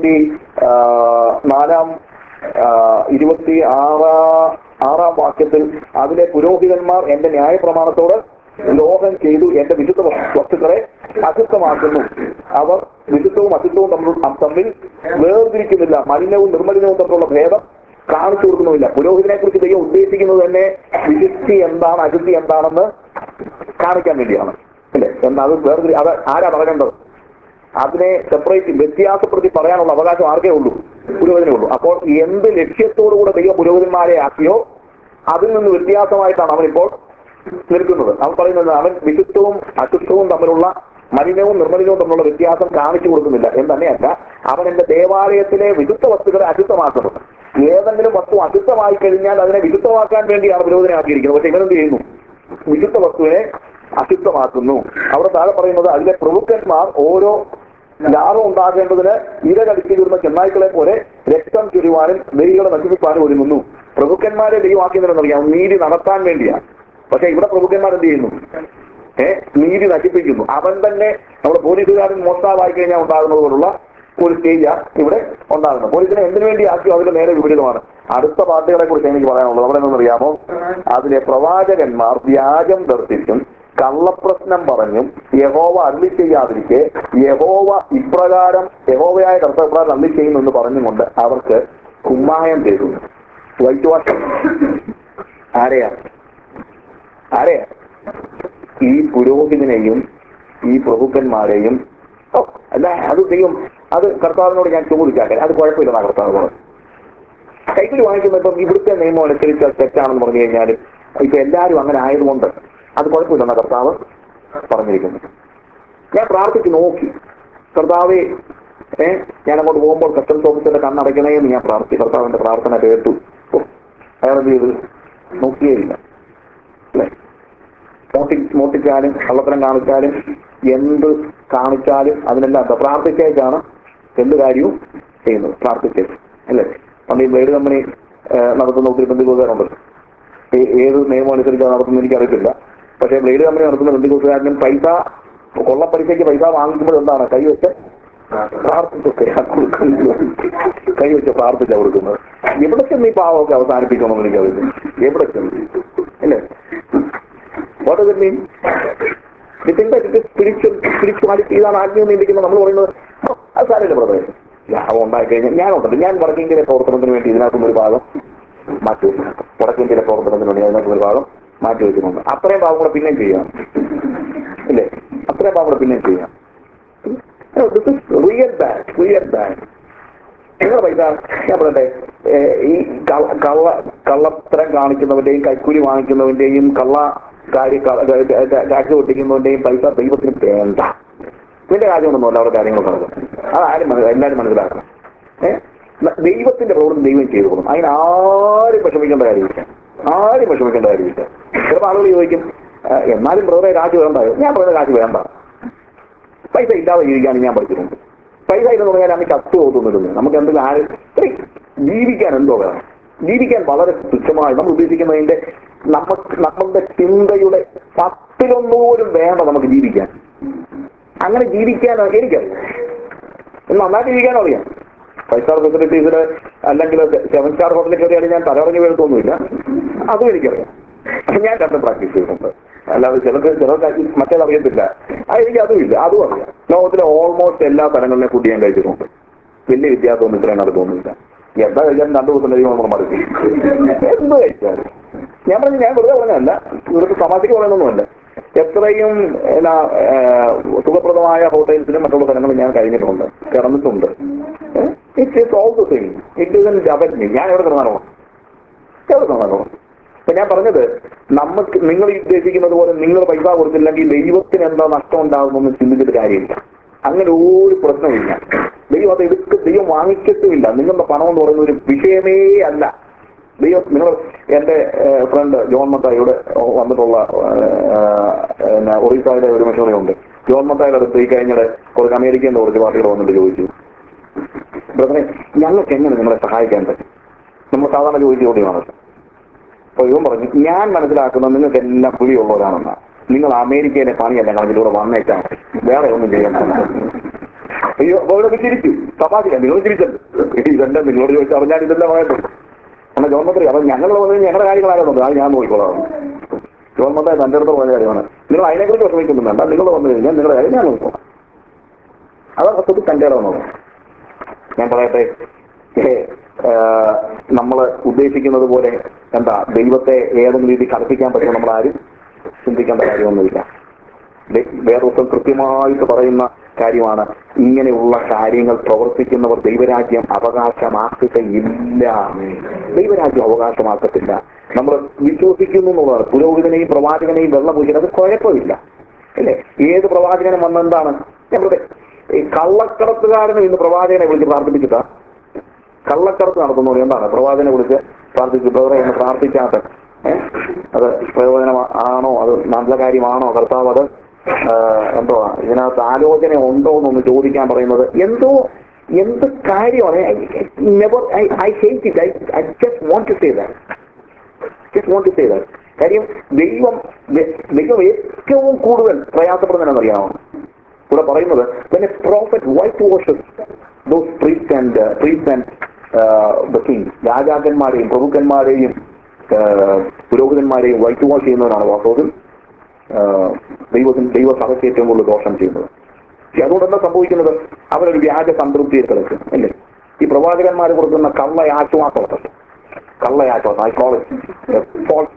26-ാം വാക്യത്തിൽ അതിലെ പുരോഹിതന്മാർ എന്റെ ന്യായപ്രമാണത്തോട് ലോഹം ചെയ്തു എന്റെ വിശുദ്ധ വസ്തുക്കളെ അശുദ്ധമാക്കുന്നു. അവർ വിശുദ്ധവും അശുദ്ധവും തമ്മിൽ വേർതിരിക്കുന്നില്ല, മലിനവും നിർമ്മലിനവും തമ്മിലുള്ള ഭേദം കാണിച്ചു കൊടുക്കുന്നുമില്ല. പുരോഹിതനെ കുറിച്ച് ദൈവം ഉദ്ദേശിക്കുന്നത് തന്നെ വിശുദ്ധി എന്താണ് അശുദ്ധി എന്താണെന്ന് കാണിക്കാൻ വേണ്ടിയാണ്, അല്ലേ? എന്നാൽ അത് ആരാ പറയേണ്ടത്? അതിനെ സെപ്പറേറ്റ് വ്യത്യാസപ്പെടുത്തി പറയാനുള്ള അവകാശം ആർക്കേ ഉള്ളൂ? പുരോഹിതനേ ഉള്ളൂ. അപ്പോൾ എന്ത് ലക്ഷ്യത്തോടുകൂടെ ദൈവം പുരോഹിതന്മാരെ ആക്കിയോ അതിൽ നിന്ന് വ്യത്യാസമായിട്ടാണ് അവനിപ്പോൾ നിൽക്കുന്നത്. അവൻ പറയുന്നത് അവൻ വിശുദ്ധവും അശുദ്ധവും തമ്മിലുള്ള, മലിനവും നിർമ്മലിനവും തമ്മിലുള്ള വ്യത്യാസം കാണിച്ചു കൊടുക്കുന്നില്ല എന്ന് തന്നെയല്ല, അവൻ എന്റെ ദേവാലയത്തിലെ വിശുദ്ധ വസ്തുക്കളെ അശുദ്ധമാക്കുന്നത്. ഏതെങ്കിലും വസ്തു അശുദ്ധമായി കഴിഞ്ഞാൽ അതിനെ വിശുദ്ധമാക്കാൻ വേണ്ടിയാണ് പുരോഹിതനെ ആക്കിയിരിക്കുന്നത്. പക്ഷെ ഇവരെന്ത് ചെയ്യുന്നു? വിശുദ്ധ വസ്തുവിനെ അശുദ്ധമാക്കുന്നു. അവിടെ താഴെ പറയുന്നത് അതിലെ പ്രഭുക്കന്മാർ ഓരോ ലാഭം ഉണ്ടാകേണ്ടതിന് ഇര കടിച്ചിരുന്ന ചെന്നായ്ക്കളെ പോലെ രക്തം ചുരുവാനും ദൈവങ്ങളെ നശിപ്പിക്കാനും ഒരുങ്ങുന്നു. പ്രഭുക്കന്മാരെ ദൈവമാക്കിയതെന്നറിയാം, നീതി നടത്താൻ വേണ്ടിയാണ്. പക്ഷെ ഇവിടെ പ്രഭുക്കന്മാർ എന്ത് ചെയ്യുന്നു? നീതി നശിപ്പിക്കുന്നു. അവൻ തന്നെ നമ്മുടെ പോലീസുകാരൻ മോഷ്ടാവായി കഴിഞ്ഞാൽ ഉണ്ടാകുന്നത് പോലുള്ള ഒരു സ്റ്റേജ് ഇവിടെ ഉണ്ടാകുന്നത്. പോലീസിനെ എന്തിനു വേണ്ടി ആക്കിയോ അതിന്റെ നേരെ വിപരീതമാണ്. അടുത്ത പാർട്ടികളെ കുറിച്ച് എനിക്ക് പറയാനുള്ളത് അവിടെ നിന്നറിയാമോ? അതിലെ പ്രവാചകന്മാർ വ്യാജം ദർശിച്ചും കള്ളപ്രശ്നം പറഞ്ഞും യഹോവ അരുളി ചെയ്യാതിരിക്കെ യഹോവയായ കർത്തവ്യപ്രകാരം അരുളി ചെയ്യുന്നു എന്ന് പറഞ്ഞുകൊണ്ട് അവർക്ക് കുമ്മായം ചെയ്തു. White wash. ആരെയാ? ഈ പുരോഹിതനെയും ഈ പ്രഭുക്കന്മാരെയും. അല്ല, അത് ദൈവം, അത് കർത്താവിനോട് ഞാൻ ചോദിച്ചാൽ അത് കുഴപ്പമില്ലെന്നാ കർത്താവിനോട്. കൈക്കൂലി വാങ്ങിക്കുമ്പോൾ ഇപ്പം ഇവിടുത്തെ നിയമം അനുസരിച്ച് തെറ്റാണെന്ന് പറഞ്ഞു കഴിഞ്ഞാൽ ഇപ്പൊ എല്ലാവരും അങ്ങനെ ആയതുകൊണ്ട് അത് കുഴപ്പമില്ലെന്നാ കർത്താവ് പറഞ്ഞിരിക്കുന്നു. ഞാൻ പ്രാർത്ഥിച്ച് നോക്കി, കർത്താവേ ഞാൻ അങ്ങോട്ട് പോകുമ്പോൾ കസ്റ്റംസ് ഓഫീസറുടെ കണ്ണടയ്ക്കണേ എന്ന് ഞാൻ പ്രാർത്ഥിച്ചു. കർത്താവിന്റെ പ്രാർത്ഥന കേട്ടു. അയാളെന്ത് ചെയ്ത് നോക്കിയേയില്ല, അല്ലേ? മോട്ടിച്ചാലും കള്ളത്തരം കാണിച്ചാലും എന്ത് കാണിച്ചാലും അതിനെല്ലാം പ്രാർത്ഥിച്ചേക്കാണ് എന്ത് കാര്യവും ചെയ്യുന്നത്. പ്രാർത്ഥിച്ചേക്ക്, അല്ലേ? പണ്ട് ഈ ബ്ലേഡ് കമ്പനി നടത്തുന്ന ഒത്തിരി ബന്ധുക്കൂട്ടുകാരുണ്ട്. ഏത് നിയമം അനുസരിച്ചാണ് നടത്തുന്നത് എനിക്കറിയത്തില്ല. പക്ഷേ ബ്ലേഡ് കമ്പനി നടത്തുന്ന ബന്ധുക്കൂട്ടുകാരനും പൈസ, കൊള്ളപ്പലിശയ്ക്ക് പൈസ വാങ്ങിക്കുമ്പോൾ എന്താണ് കൈവച്ച് കൈവച്ച് പ്രാർത്ഥിച്ചാ കൊടുക്കുന്നത്. എവിടെ ചെന്ന് ഈ പാവമൊക്കെ അവസാനിപ്പിക്കണമെന്ന് എനിക്കറിയില്ല. എവിടെ ചെന്ന്, അല്ലേ? What does it mean? We think that it is spirituality. ഇതാണ് ആത്മീയം നിയന്ത്രിക്കുന്നത്. നമ്മൾ പറയുന്നത് അത് സാരമില്ല ബ്രദറെ, ലാഭം ഉണ്ടായിക്കഴിഞ്ഞാൽ ഞാൻ വടക്കേന്ത്യയിലെ പ്രവർത്തനത്തിന് വേണ്ടി ഇതിനകത്തുനിന്ന് ഒരു ഭാഗം മാറ്റി വെക്കുന്നുണ്ട്. വടക്കേന്ത്യയിലെ പ്രവർത്തനത്തിന് വേണ്ടി അതിനകത്ത് ഒരു ഭാഗം മാറ്റി വെക്കുന്നുണ്ട്. അത്രയും ഭാഗം കൂടെ പിന്നെയും ചെയ്യാം, ഇല്ലേ? അത്രയും ഭാഗം കൂടെ പിന്നെയും ചെയ്യാം. This is real bad. നിങ്ങളുടെ പൈസ ഞാൻ പറയട്ടെ, ഈ കള്ളത്തരം കാണിക്കുന്നവന്റെയും കൈക്കൂലി വാങ്ങിക്കുന്നവന്റെയും ടാക്സ് പൊട്ടിക്കുന്നവന്റെയും പൈസ ദൈവത്തിന് വേണ്ട. ഇതിന്റെ കാര്യമൊന്നുമല്ല അവിടെ കാര്യങ്ങളൊക്കെ നടക്കും. അതാരും എല്ലാവരും മനസ്സിലാക്കണം. ദൈവത്തിന്റെ പ്രവൃത്തി ദൈവം ചെയ്തു കൊടുക്കും. അതിനാരും വിഷമിക്കേണ്ട കാര്യമില്ല. ചിലപ്പോൾ ആളുകൾ ചോദിക്കും, എന്നാലും ബ്രദറെ കാശ് വേണ്ടായോ? ഞാൻ പറയുന്നത് കാശ് വേണ്ട. പൈസ ഇല്ലാതെ ജീവിക്കാനും ഞാൻ പഠിച്ചിട്ടുണ്ട്. പൈസ ഇല്ലെന്ന് പറഞ്ഞാൽ നമുക്ക് ചത്തു തോന്നുന്നില്ല. നമുക്ക് എന്തെങ്കിലും ജീവിക്കാൻ എന്തോ വേണം. ജീവിക്കാൻ വളരെ തുച്ഛമായി നമ്മൾ ഉദ്ദേശിക്കുന്നതിന്റെ നമ്മളുടെ ചിന്തയുടെ 10% പോലും വേണ്ട നമുക്ക് ജീവിക്കാൻ. അങ്ങനെ ജീവിക്കാൻ എനിക്കറിയാം, നന്നായിട്ട് ജീവിക്കാനും അറിയാം. 5 സ്റ്റാർ ഫെസിലിറ്റീസിൽ അല്ലെങ്കിൽ 7 സ്റ്റാർ ഹോട്ടലിൽ കയറിയാലും ഞാൻ തലറിഞ്ഞ് വീഴ്ത്തൊന്നുമില്ല. അതും എനിക്കറിയാം. ഞാൻ രണ്ടും പ്രാക്ടീസ് ചെയ്യുന്നുണ്ട്. അല്ലാതെ ചിലർക്ക് മറ്റേത് അറിയത്തില്ല. എനിക്ക് അതും ഇല്ല, അതും അറിയാം. ലോകത്തിലെ ഓൾമോസ്റ്റ് എല്ലാ സ്ഥലങ്ങളിലും ഫുഡ് ഞാൻ കഴിച്ചിട്ടുണ്ട്. വലിയ വ്യത്യാസമൊന്നും ഇത്രയും നടക്കുന്നില്ല. എന്താ കഴിച്ചാലും 2 ദിവസം കഴിയുമ്പോൾ നമ്മൾ മടുക്കും. എന്ത് കഴിച്ചാലും ഞാൻ വെറുതെ പറഞ്ഞതല്ല, ഇവിടുത്തെ തമാശയ്ക്ക് പറയുന്നൊന്നുമല്ല. എത്രയും സുഖപ്രദമായ ഹോട്ടൽസിലും മറ്റുള്ള സ്ഥലങ്ങളും ഞാൻ കഴിഞ്ഞിട്ടുണ്ട്, കിടന്നിട്ടുണ്ട്. It is all the same. It is അവൻ ഞാൻ എവിടെ കിടന്നാണോ അപ്പൊ ഞാൻ പറഞ്ഞത്, നമുക്ക് നിങ്ങൾ ഉദ്ദേശിക്കുന്നത് പോലെ നിങ്ങൾ പൈസ കൊടുത്തില്ലെങ്കിൽ ദൈവത്തിന് എന്താ നഷ്ടം ഉണ്ടാകുമെന്ന് ചിന്തിച്ചിട്ട് കാര്യമില്ല. അങ്ങനെ ഒരു പ്രശ്നമില്ല. ദൈവം അത് ദൈവം വാങ്ങിച്ചിട്ടുമില്ല. നിങ്ങളുടെ പണം എന്ന് പറയുന്ന ഒരു വിഷയമേ അല്ല. ദൈവം നിങ്ങൾ എന്റെ ഫ്രണ്ട് ജോൺ മത്തായിയുടെ വന്നിട്ടുള്ള ഒറീസയിലെ ഒരു മിഷണറിയുണ്ട്. ജോൺ മത്തായിയുടെ അടുത്ത് ഈ കഴിഞ്ഞിടെ കുറച്ച് അമേരിക്കൻ്റെ കുറച്ച് പാർട്ടികൾ വന്നിട്ട് ചോദിച്ചു, ബ്രദറെ ഞങ്ങൾക്ക് എങ്ങനെ നിങ്ങളെ സഹായിക്കാൻ പറ്റും? നമ്മൾ സാധാരണ ചോദിച്ചുകൊണ്ടാണ്. അപ്പൊ ഇവൻ പറഞ്ഞു, ഞാൻ മനസ്സിലാക്കുന്നത് നിങ്ങൾക്ക് എല്ലാം പുലിയുള്ളവരാണെന്നാണ്. നിങ്ങൾ അമേരിക്കയിലെ പണിയല്ല കണക്കിലൂടെ വന്നേക്കാൻ, വേറെ ഒന്നും ചെയ്യാൻ. അയ്യോ അപ്പൊ ഇവിടെ ചിരിച്ചു. തപാസില്ല, നിങ്ങൾ ചിരിച്ചല്ലോ. ഇതെല്ലാം നിങ്ങളോട് ചോദിച്ചാൽ ഞാൻ ഇതെല്ലാം പറയത്തുള്ളൂ. എന്നാൽ ജോൺ മത്തായി അപ്പം ഞങ്ങൾ പറഞ്ഞത് ഞങ്ങളുടെ കാര്യങ്ങളായിരുന്നു, അത് ഞാൻ നോക്കിക്കോളാം. ജോൺ മത്തായി തന്റെ അടുത്ത് പറഞ്ഞ കാര്യമാണ്, നിങ്ങൾ അതിനെക്കുറിച്ച് വിഷമിക്കൊന്നും വേണ്ട, നിങ്ങൾ വന്നു കഴിഞ്ഞാൽ നിങ്ങളുടെ കാര്യം ഞാൻ നോക്കിക്കോളാം. അത് വസ്തുത്തിൽ തന്റെ ഇടമെന്ന് ഞാൻ പറയട്ടെ. നമ്മൾ ഉദ്ദേശിക്കുന്നത് പോലെ എന്താ ദൈവത്തെ ഏതെങ്കിലും രീതി കടപ്പിക്കാൻ പറ്റുമോ നമ്മളാരും ചിന്തിക്കേണ്ട കാര്യമൊന്നുമില്ല. വേറൊക്കെ കൃത്യമായിട്ട് പറയുന്ന കാര്യമാണ്, ഇങ്ങനെയുള്ള കാര്യങ്ങൾ പ്രവർത്തിക്കുന്നവർ ദൈവരാജ്യം അവകാശമാക്കുകയില്ല. ദൈവരാജ്യം അവകാശമാക്കത്തില്ല. നമ്മൾ വിശ്വസിക്കുന്നു എന്നുള്ളതാണ്. പുരോഹിതനെയും പ്രവാചകനെയും വെള്ളപൂശിയത് അത് കുഴപ്പമില്ല അല്ലേ? ഏത് പ്രവാചകനും വന്നെന്താണ്? നമ്മുടെ ഈ കള്ളക്കടത്തുകാരനും ഇന്ന് പ്രവാചകനെ വിളിച്ച് പ്രാർത്ഥിപ്പിച്ചിട്ടാ കള്ളക്കടത്ത് നടത്തുന്നത്. എന്താണ് പ്രവാചകനെ വിളിച്ച് പ്രാർത്ഥിച്ചു, ബ്രദറെ എന്ന് പ്രാർത്ഥിക്കാത്ത അത് പ്രയോജനമാണോ? അത് നല്ല കാര്യമാണോ? കർത്താവ് അത് എന്തോ ഇതിനകത്ത് ആലോചന ഉണ്ടോ എന്നൊന്ന് ചോദിക്കാൻ പറയുന്നത് എന്ത് കാര്യമാണ്. I hate it. I just want to say that. കാര്യം ദൈവം ഏറ്റവും കൂടുതൽ പ്രയാസപ്പെടുന്നതിനറിയാമോ? ഇവിടെ പറയുന്നത് when a prophet whitewashes those priests and the king, രാജാക്കന്മാരെയും പ്രഭുക്കന്മാരെയും പുരോഹിതന്മാരെയും വൈറ്റ് വാഷ് ചെയ്യുന്നവരാണ് വാസ്തവത്തിൽ ദൈവസഭയ്ക്ക് ഏറ്റവും കൂടുതൽ ദോഷം ചെയ്യുന്നത്. പക്ഷെ അതുകൊണ്ടെന്താ സംഭവിക്കുന്നത്? അവരൊരു വ്യാജ സംതൃപ്തിയിൽ കിടക്കും അല്ലേ? ഈ പ്രവാചകന്മാർ കൊടുക്കുന്ന കള്ളയാശ്വാസം, I call it false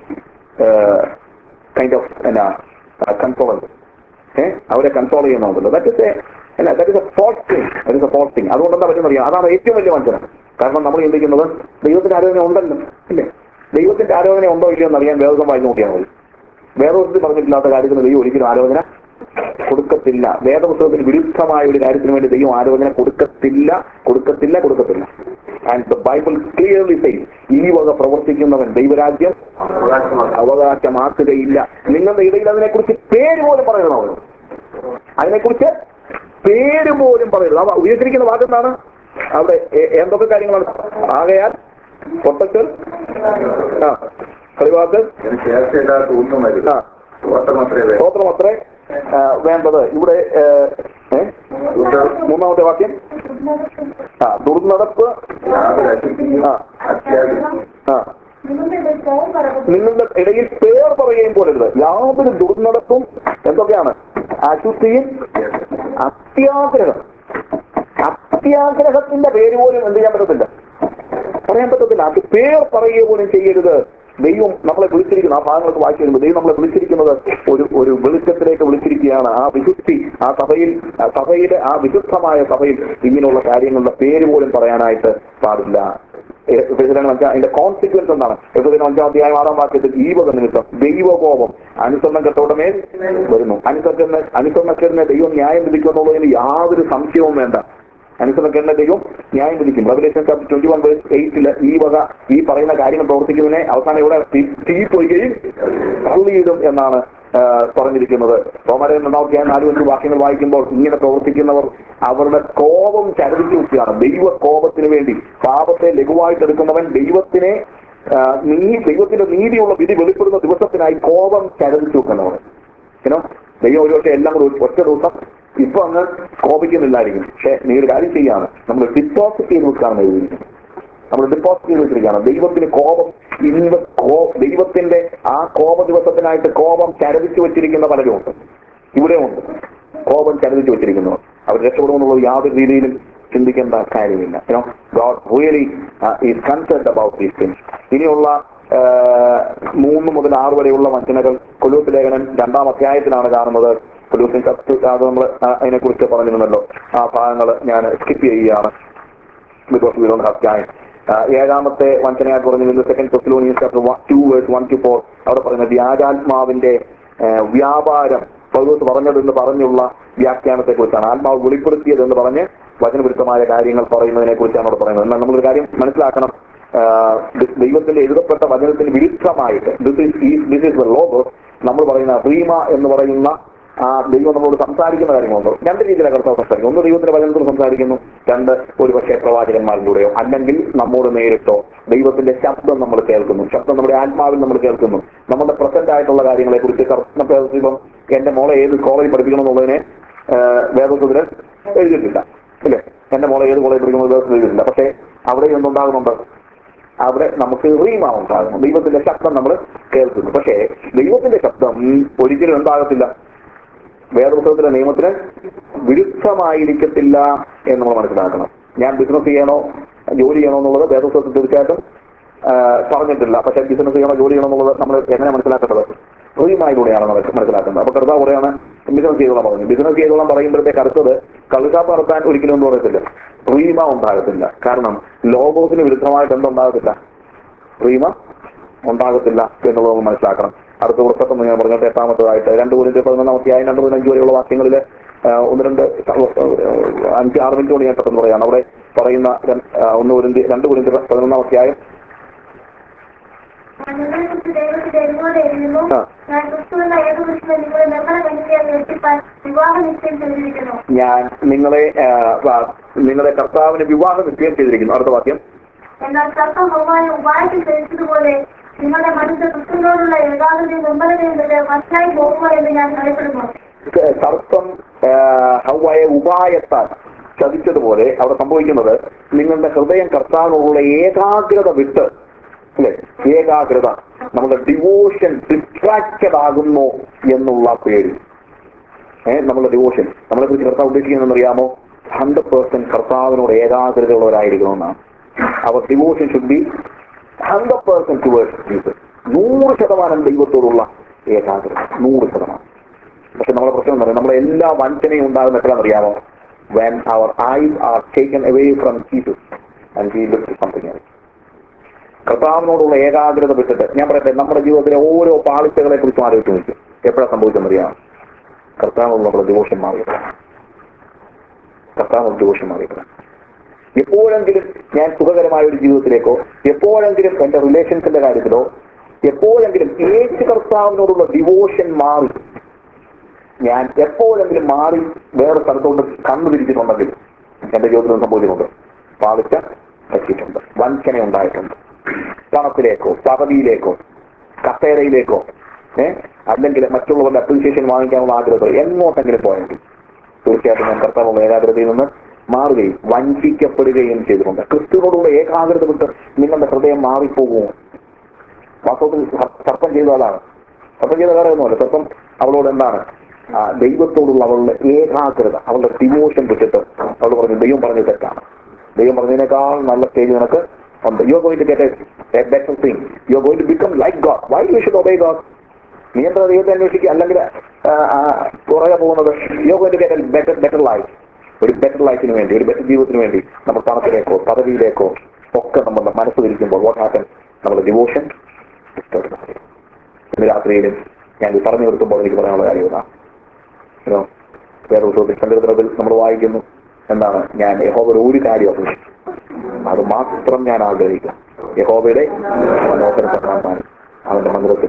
kind of consolance. അവരെ കൺസോൾ ചെയ്യുന്നുണ്ടല്ലോ. That is a false thing. അതുകൊണ്ടെന്താ പറ്റുന്നറിയാം? അതാണ് ഏറ്റവും വലിയ വഞ്ചന. കാരണം നമ്മൾ ചിന്തിക്കുന്നത് ദൈവത്തിന്റെ ആലോചന ഉണ്ടല്ലോ ഇല്ലേ? ദൈവത്തിന്റെ ആലോചന ഉണ്ടോ ഇല്ലയോ എന്നറിയാൻ വേദം വായിച്ച് നോക്കിയാൽ മതി. വേദപുസ്തകത്തിൽ പറഞ്ഞിട്ടില്ലാത്ത കാര്യത്തിന് ദൈവം ഒരിക്കലും ആലോചന കൊടുക്കത്തില്ല. വേദപുസ്തകത്തിന് വിരുദ്ധമായ ഒരു കാര്യത്തിന് വേണ്ടി ദൈവം ആലോചന കൊടുക്കത്തില്ല. And the Bible clearly says, ഈ വക പ്രവർത്തിക്കുന്നവൻ ദൈവരാജ്യം അവകാശമാക്കുകയില്ല. നിങ്ങളുടെ ഇടയിൽ അതിനെക്കുറിച്ച് പേര് പോലും പറയണം. അതിനെക്കുറിച്ച് പേര് പോലും പറയരുത്. അവ ഉപയോഗിച്ചിരിക്കുന്ന വാക്കെന്താണ്? അവിടെ എന്തൊക്കെ കാര്യങ്ങളാണ്? ആകയാൽ പൊട്ടക്കൽ, കളിവാക്ക്, സ്തോത്രമത്രേ വേണ്ടത്. ഇവിടെ 3-ാമത്തെ വാക്യം, ദുർനടപ്പ്, നിങ്ങളുടെ ഇടയിൽ പേർ പറയുകയും പോലരുത്. യാതൊരു ദുർനടപ്പും എന്തൊക്കെയാണ്? അശുദ്ധിയും അത്യാഗ്രഹത്തിന്റെ പേര് പോലും എന്ത് ചെയ്യാൻ പറ്റത്തില്ല, പറയാൻ പറ്റത്തില്ല. അത് പേർ പറയുക പോലും ചെയ്യരുത്. ദൈവം നമ്മളെ വിളിച്ചിരിക്കുന്നത്, ആ ഭാഗങ്ങൾക്ക് വായിച്ചു വരുമ്പോൾ ദൈവം നമ്മളെ വിളിച്ചിരിക്കുന്നത് ഒരു വെളിച്ചത്തിലേക്ക് വിളിച്ചിരിക്കുകയാണ്. ആ വിശുദ്ധി, സഭയിലെ ആ വിശുദ്ധമായ സഭയിൽ ഇങ്ങനെയുള്ള കാര്യങ്ങളുടെ പേര് പോലും പറയാനായിട്ട് പാടില്ല. അതിന്റെ കോൺസിക്വൻസ് എന്താണ്? 5-ാം അധ്യായം 6-ാം വാക്യത്തിൽ ഈ വക നിമിത്തം ദൈവകോപം അനുസരണം കെട്ടോടമേൽ വരുന്നു. അനുസരണക്കേടിനെ ദൈവം ന്യായം വിധിക്കുന്നുള്ളതിന് യാതൊരു സംശയവും വേണ്ട. അനുസരണക്കേടിനെ ദൈവം ന്യായം വിധിക്കും. റെവലേഷൻ 21:8 ഈ പറയുന്ന കാര്യങ്ങൾ പ്രവർത്തിക്കുന്നതിനെ അവസാനം ഇവിടെ തീ പൊയ്യുകയും തള്ളിയിടും എന്നാണ് പറഞ്ഞിരിക്കുന്നത്. റോമലേഖനം 4-5 വാക്യങ്ങൾ വായിക്കുമ്പോൾ ഇങ്ങനെ പ്രവർത്തിക്കുന്നവർ അവരുടെ കോപം ചരടിച്ചു വെക്കുകയാണ്. ദൈവ കോപത്തിന് വേണ്ടി പാപത്തെ ലഘുവായിട്ടെടുക്കുന്നവൻ ദൈവത്തിന്റെ നീതിയുള്ള വിധി വെളിപ്പെടുന്ന ദിവസത്തിനായി കോപം ചരടിച്ചു വെക്കുന്നവർ. ദൈവം ഒരുപക്ഷെ എല്ലാം കൂടി ഒറ്റ ദിവസം ഇപ്പൊ അങ്ങ് കോപിക്കുന്നില്ലായിരിക്കും. പക്ഷെ നീ ഒരു കാര്യം ചെയ്യാണ്, നമ്മൾ ഡിപ്പോസിറ്റ് ചെയ്ത് വെക്കുകയാണ് എഴുതിയിരിക്കുന്നത്. നമ്മൾ ഡിപ്പോസിറ്റ് ചെയ്ത് വെച്ചിരിക്കുകയാണ്. ദൈവത്തിന് കോപം ദൈവത്തിന്റെ ആ കോപ ദിവസത്തിനായിട്ട് കോപം ചരടിച്ചു വെച്ചിരിക്കുന്ന പലരും ഉണ്ട്. ഇവിടെ ഉണ്ട് കോപം ചരടിച്ചു വെച്ചിരിക്കുന്നവർ. അവർ രക്ഷപ്പെടുമെന്നുള്ളത് യാതൊരു രീതിയിലും ചിന്തിക്കേണ്ട കാര്യമില്ല. God really is concerned about these things. ഇനിയുള്ള 3 മുതൽ 6 വരെയുള്ള വചനങ്ങൾ കൊലോസ്യ ലേഖനം 2-ാം അധ്യായത്തിലാണ് കാണുന്നത്. കൊലോസ്യൻ ചത്ത് അത് നമ്മൾ അതിനെക്കുറിച്ച് പറഞ്ഞിരുന്നല്ലോ. ആ ഭാഗങ്ങൾ ഞാൻ സ്കിപ്പ് ചെയ്യുകയാണ്. Because we don't have time. 7-ാമത്തെ വചനമായിട്ട് പറഞ്ഞിരുന്നത് 2 Thessalonians chapter 2:1-4. അവിടെ പറയുന്നത് വ്യാജാത്മാവിന്റെ വ്യാപാരം പൗലോസ് പറഞ്ഞതെന്ന് പറഞ്ഞുള്ള വ്യാഖ്യാനത്തെ കുറിച്ചാണ്. ആത്മാവ് വെളിപ്പെടുത്തിയതെന്ന് പറഞ്ഞ് വചനവിരുദ്ധമായ കാര്യങ്ങൾ പറയുന്നതിനെ കുറിച്ചാണ് അവിടെ പറയുന്നത്. എന്നാൽ നമ്മളൊരു കാര്യം മനസ്സിലാക്കണം. ദൈവത്തിന്റെ എഴുതപ്പെട്ട വചനത്തിന് വിരുദ്ധമായിട്ട് ദിസ് ഈസ് ദ ലോഗോസ് നമ്മൾ പറയുന്ന റീമ എന്ന് പറയുന്ന ആ ദൈവം നമ്മളോട് സംസാരിക്കുന്ന കാര്യങ്ങളുണ്ടോ? 2 രീതിയിലാണ് കർത്താവ് സംസാരിക്കുന്നത്. ഒന്ന് ദൈവത്തിന്റെ വചനത്തിൽ സംസാരിക്കുന്നു, 2 ഒരുപക്ഷെ പ്രവാചകന്മാരിലൂടെയോ അല്ലെങ്കിൽ നമ്മോട് നേരിട്ടോ ദൈവത്തിന്റെ ശബ്ദം നമ്മൾ കേൾക്കുന്നു. ശബ്ദം നമ്മുടെ ആത്മാവിൽ നമ്മൾ കേൾക്കുന്നു. നമ്മുടെ പ്രസന്റ് ആയിട്ടുള്ള കാര്യങ്ങളെ കുറിച്ച് ഇപ്പം എന്റെ മോളെ ഏത് കോളേജിൽ പഠിപ്പിക്കണം എന്നുള്ളതിനെ വേദത്തിൽ എഴുതിയിട്ടില്ല, ഇല്ലേ? എന്റെ മോളെ ഏത് കോളേജിൽ പഠിക്കുന്നത് വേദത്തിൽ എഴുതിയിട്ടില്ല. പക്ഷെ അവിടെ എന്തുണ്ടാകുന്നുണ്ട്? അവിടെ നമുക്ക് റീമ ഉണ്ടാകുന്നു. ദൈവത്തിന്റെ ശബ്ദം നമ്മൾ കേൾക്കുന്നു. പക്ഷേ ദൈവത്തിന്റെ ശബ്ദം ഒരിക്കലും എന്താകത്തില്ല, വേദപുസ്തകത്തിലെ നിയമത്തിന് വിരുദ്ധമായിരിക്കത്തില്ല എന്ന് നമ്മൾ മനസ്സിലാക്കണം. ഞാൻ ബിസിനസ് ചെയ്യണോ ജോലി ചെയ്യണോ എന്നുള്ളത് വേദപുസ്തകത്തിൽ തീർച്ചയായിട്ടും പറഞ്ഞിട്ടില്ല. പക്ഷെ ബിസിനസ് ചെയ്യണോ ജോലി ചെയ്യണോ എന്നുള്ളത് നമ്മൾ എങ്ങനെ മനസ്സിലാക്കേണ്ടത്? റീമായിലൂടെയാണ് മനസ്സിലാക്കുന്നത്. അപ്പൊ കർത്താവ് കൂടെയാണ് ബിസിനസ് ചെയ്തോളാൻ പറഞ്ഞു. ബിസിനസ് ചെയ്തോളാൻ പറയുമ്പോഴത്തേക്ക് അടുത്തത് കള്ളുഷാപ്പ് നടത്താൻ ഒരിക്കലും ഒന്നും പറയത്തില്ല, റീമ ഉണ്ടാകത്തില്ല. കാരണം ലോഗോസിന് വിരുദ്ധമായിട്ട് എന്തുണ്ടാകത്തില്ല? റീമ ഉണ്ടാകത്തില്ല എന്നുള്ളത് നമ്മൾ മനസ്സിലാക്കണം. അടുത്ത പുസ്തകം ഞാൻ പറഞ്ഞിട്ട് 8-ാമത്തേതായിട്ട് 2 കൊരിന്ത്യർ 11-ാം അധ്യായം 2-5 വരെയുള്ള വാക്യങ്ങളിൽ 1-2 5-6 മിനിറ്റ് കൊണ്ട് ഞാൻ പെട്ടെന്ന് പറയാണ്. അവിടെ പറയുന്ന 2 കൊരിന്ത്യർ 11-ാം അധ്യായം ഞാൻ നിങ്ങളെ കർത്താവിന് വിവാഹ നിശ്ചയം ചെയ്തിരിക്കുന്നു. അടുത്ത വാക്യം, എന്നാൽ സർപ്പം ഹവ്വായെ ഉപായത്തിൽ ധരിച്ചതുപോലെ നിങ്ങളുടെ മനസ്സ് ക്രിസ്തുവിനോടുള്ള ഏകാഗ്രതയും ദുർബലതയും വശായി പോകുക എന്ന് ഞാൻ ഭയപ്പെടുന്നു. സർപ്പം ഹവ്വായെ ഉപായത്താൽ ചതിച്ചതുപോലെ അവിടെ സംഭവിക്കുന്നത് നിങ്ങളുടെ ഹൃദയം കർത്താവിനോടുള്ള ഏകാഗ്രത വിട്ട്, അല്ലെ? ഏകാഗ്രത, നമ്മുടെ ഡിവോഷൻ ഡിസ്ട്രാക്റ്റഡ് ആകുന്നു എന്നുള്ള പേടി. നമ്മുടെ ഡിവോഷൻ നമ്മളെ കുറിച്ച് കർത്താവ് ഉദ്ദേശിക്കുന്നതെന്നറിയാമോ? 100% കർത്താവിനോട് ഏകാഗ്രതയുള്ളവരായിരിക്കണമെന്നാണ്. അവർ devotion should be 100% towards Jesus. 100% ദൈവത്തോടുള്ള ഏകാഗ്രത, 100%. പക്ഷെ നമ്മുടെ പ്രശ്നം എന്ന് പറയുന്നത് നമ്മുടെ എല്ലാ വഞ്ചനയും ഉണ്ടാകുന്ന എപ്പോഴാണെന്നറിയാമോ? when our eyes are taken away from Jesus and we look to something else. കർത്താവിനോടുള്ള ഏകാഗ്രത വിട്ടിട്ട് ഞാൻ പറയട്ടെ, നമ്മുടെ ജീവിതത്തിലെ ഓരോ പാളിച്ചകളെ കുറിച്ചും ആലോചിച്ച് നോക്കും. എപ്പോഴാണ് സംഭവിച്ചെന്നറിയാം? കർത്താവിനോട് നമ്മുടെ ഡിവോഷൻ മാറിയപ്പോഴാണ്. കർത്താവിനോട് ഡിവോഷൻ മാറിയപ്പോഴാണ്. എപ്പോഴെങ്കിലും ഞാൻ സുഖകരമായ ഒരു ജീവിതത്തിലേക്കോ, എപ്പോഴെങ്കിലും എന്റെ റിലേഷൻസിന്റെ കാര്യത്തിലോ, എപ്പോഴെങ്കിലും യേശു കർത്താവിനോടുള്ള ഡിവോഷൻ മാറി, ഞാൻ എപ്പോഴെങ്കിലും മാറി വേറെ സ്ഥലത്തോട്ട് കണ്ണു തിരിച്ചിട്ടുണ്ടെങ്കിൽ എന്റെ ജീവിതത്തിൽ സംഭവിച്ചിട്ടുണ്ട്. പാളിച്ച പറ്റിയിട്ടുണ്ട്, വഞ്ചന ഉണ്ടായിട്ടുണ്ട്. പണത്തിലേക്കോ, പദവിയിലേക്കോ, കസേരയിലേക്കോ, അല്ലെങ്കിൽ മറ്റുള്ളവരുടെ അപ്രീസിയേഷൻ വാങ്ങിക്കാനുള്ള ആഗ്രഹം എങ്ങോട്ടെങ്കിലും പോയെങ്കിൽ തീർച്ചയായിട്ടും ഞാൻ കർത്താവുള്ള ഏകാഗ്രതയിൽ നിന്ന് മാറുകയും വഞ്ചിക്കപ്പെടുകയും ചെയ്തിട്ടുണ്ട്. ക്രിസ്തുവിനോടുള്ള ഏകാഗ്രത വിട്ട് നിങ്ങളുടെ ഹൃദയം മാറിപ്പോകുമോ? വാസ്തവത്തിൽ സർപ്പം ചെയ്ത ആളാണ്. സർപ്പം ചെയ്ത വേറെ ഒന്നുമല്ല. സർപ്പം അവളോട് എന്താണ്? ദൈവത്തോടുള്ള അവളുടെ ഏകാഗ്രത, അവളുടെ ഡിവോഷൻ വിട്ടിട്ട് അവൾ പറഞ്ഞു ദൈവം പറഞ്ഞത് തെറ്റാണ്, ദൈവം പറഞ്ഞതിനേക്കാൾ നല്ല സ്റ്റേജ് നിനക്ക് ഉണ്ട്. You are going to get a better thing. You are going to become like God. Why you should obey God? നീ എന്താ ദൈവത്തെ അന്വേഷിക്കുക അല്ലെങ്കിൽ പുറകെ പോകുന്നത്? You are going to get a better life. ഒരു ബെറ്റർ ലൈഫിന് വേണ്ടി, ഒരു ബെറ്റർ ജീവിതത്തിന് വേണ്ടി നമ്മൾ പണത്തിലേക്കോ പദവിയിലേക്കോ ഒക്കെ നമ്മുടെ മനസ്സ് തിരിക്കുമ്പോൾ വാട്ട് ഹാപ്പൻ? നമ്മുടെ ഡിവോഷൻ ഡിസ്റ്റർബ് ആകും. ഇന്ന് രാത്രിയിലും ഞാൻ പറഞ്ഞു നിർത്തുമ്പോൾ എനിക്ക് പറയാനുള്ള കാര്യം ഇതാണ്. വേറെ സങ്കീർത്തനത്തിൽ നമ്മൾ വായിക്കുന്നു എന്താണ്? ഞാൻ യഹോവയുടെ ഒരു കാര്യം അന്വേഷിച്ചു, അത് മാത്രം ഞാൻ ആഗ്രഹിക്കാം, യഹോവയുടെ മനോഹരത കാണാൻ, അവന്റെ മന്ദിരത്തിൽ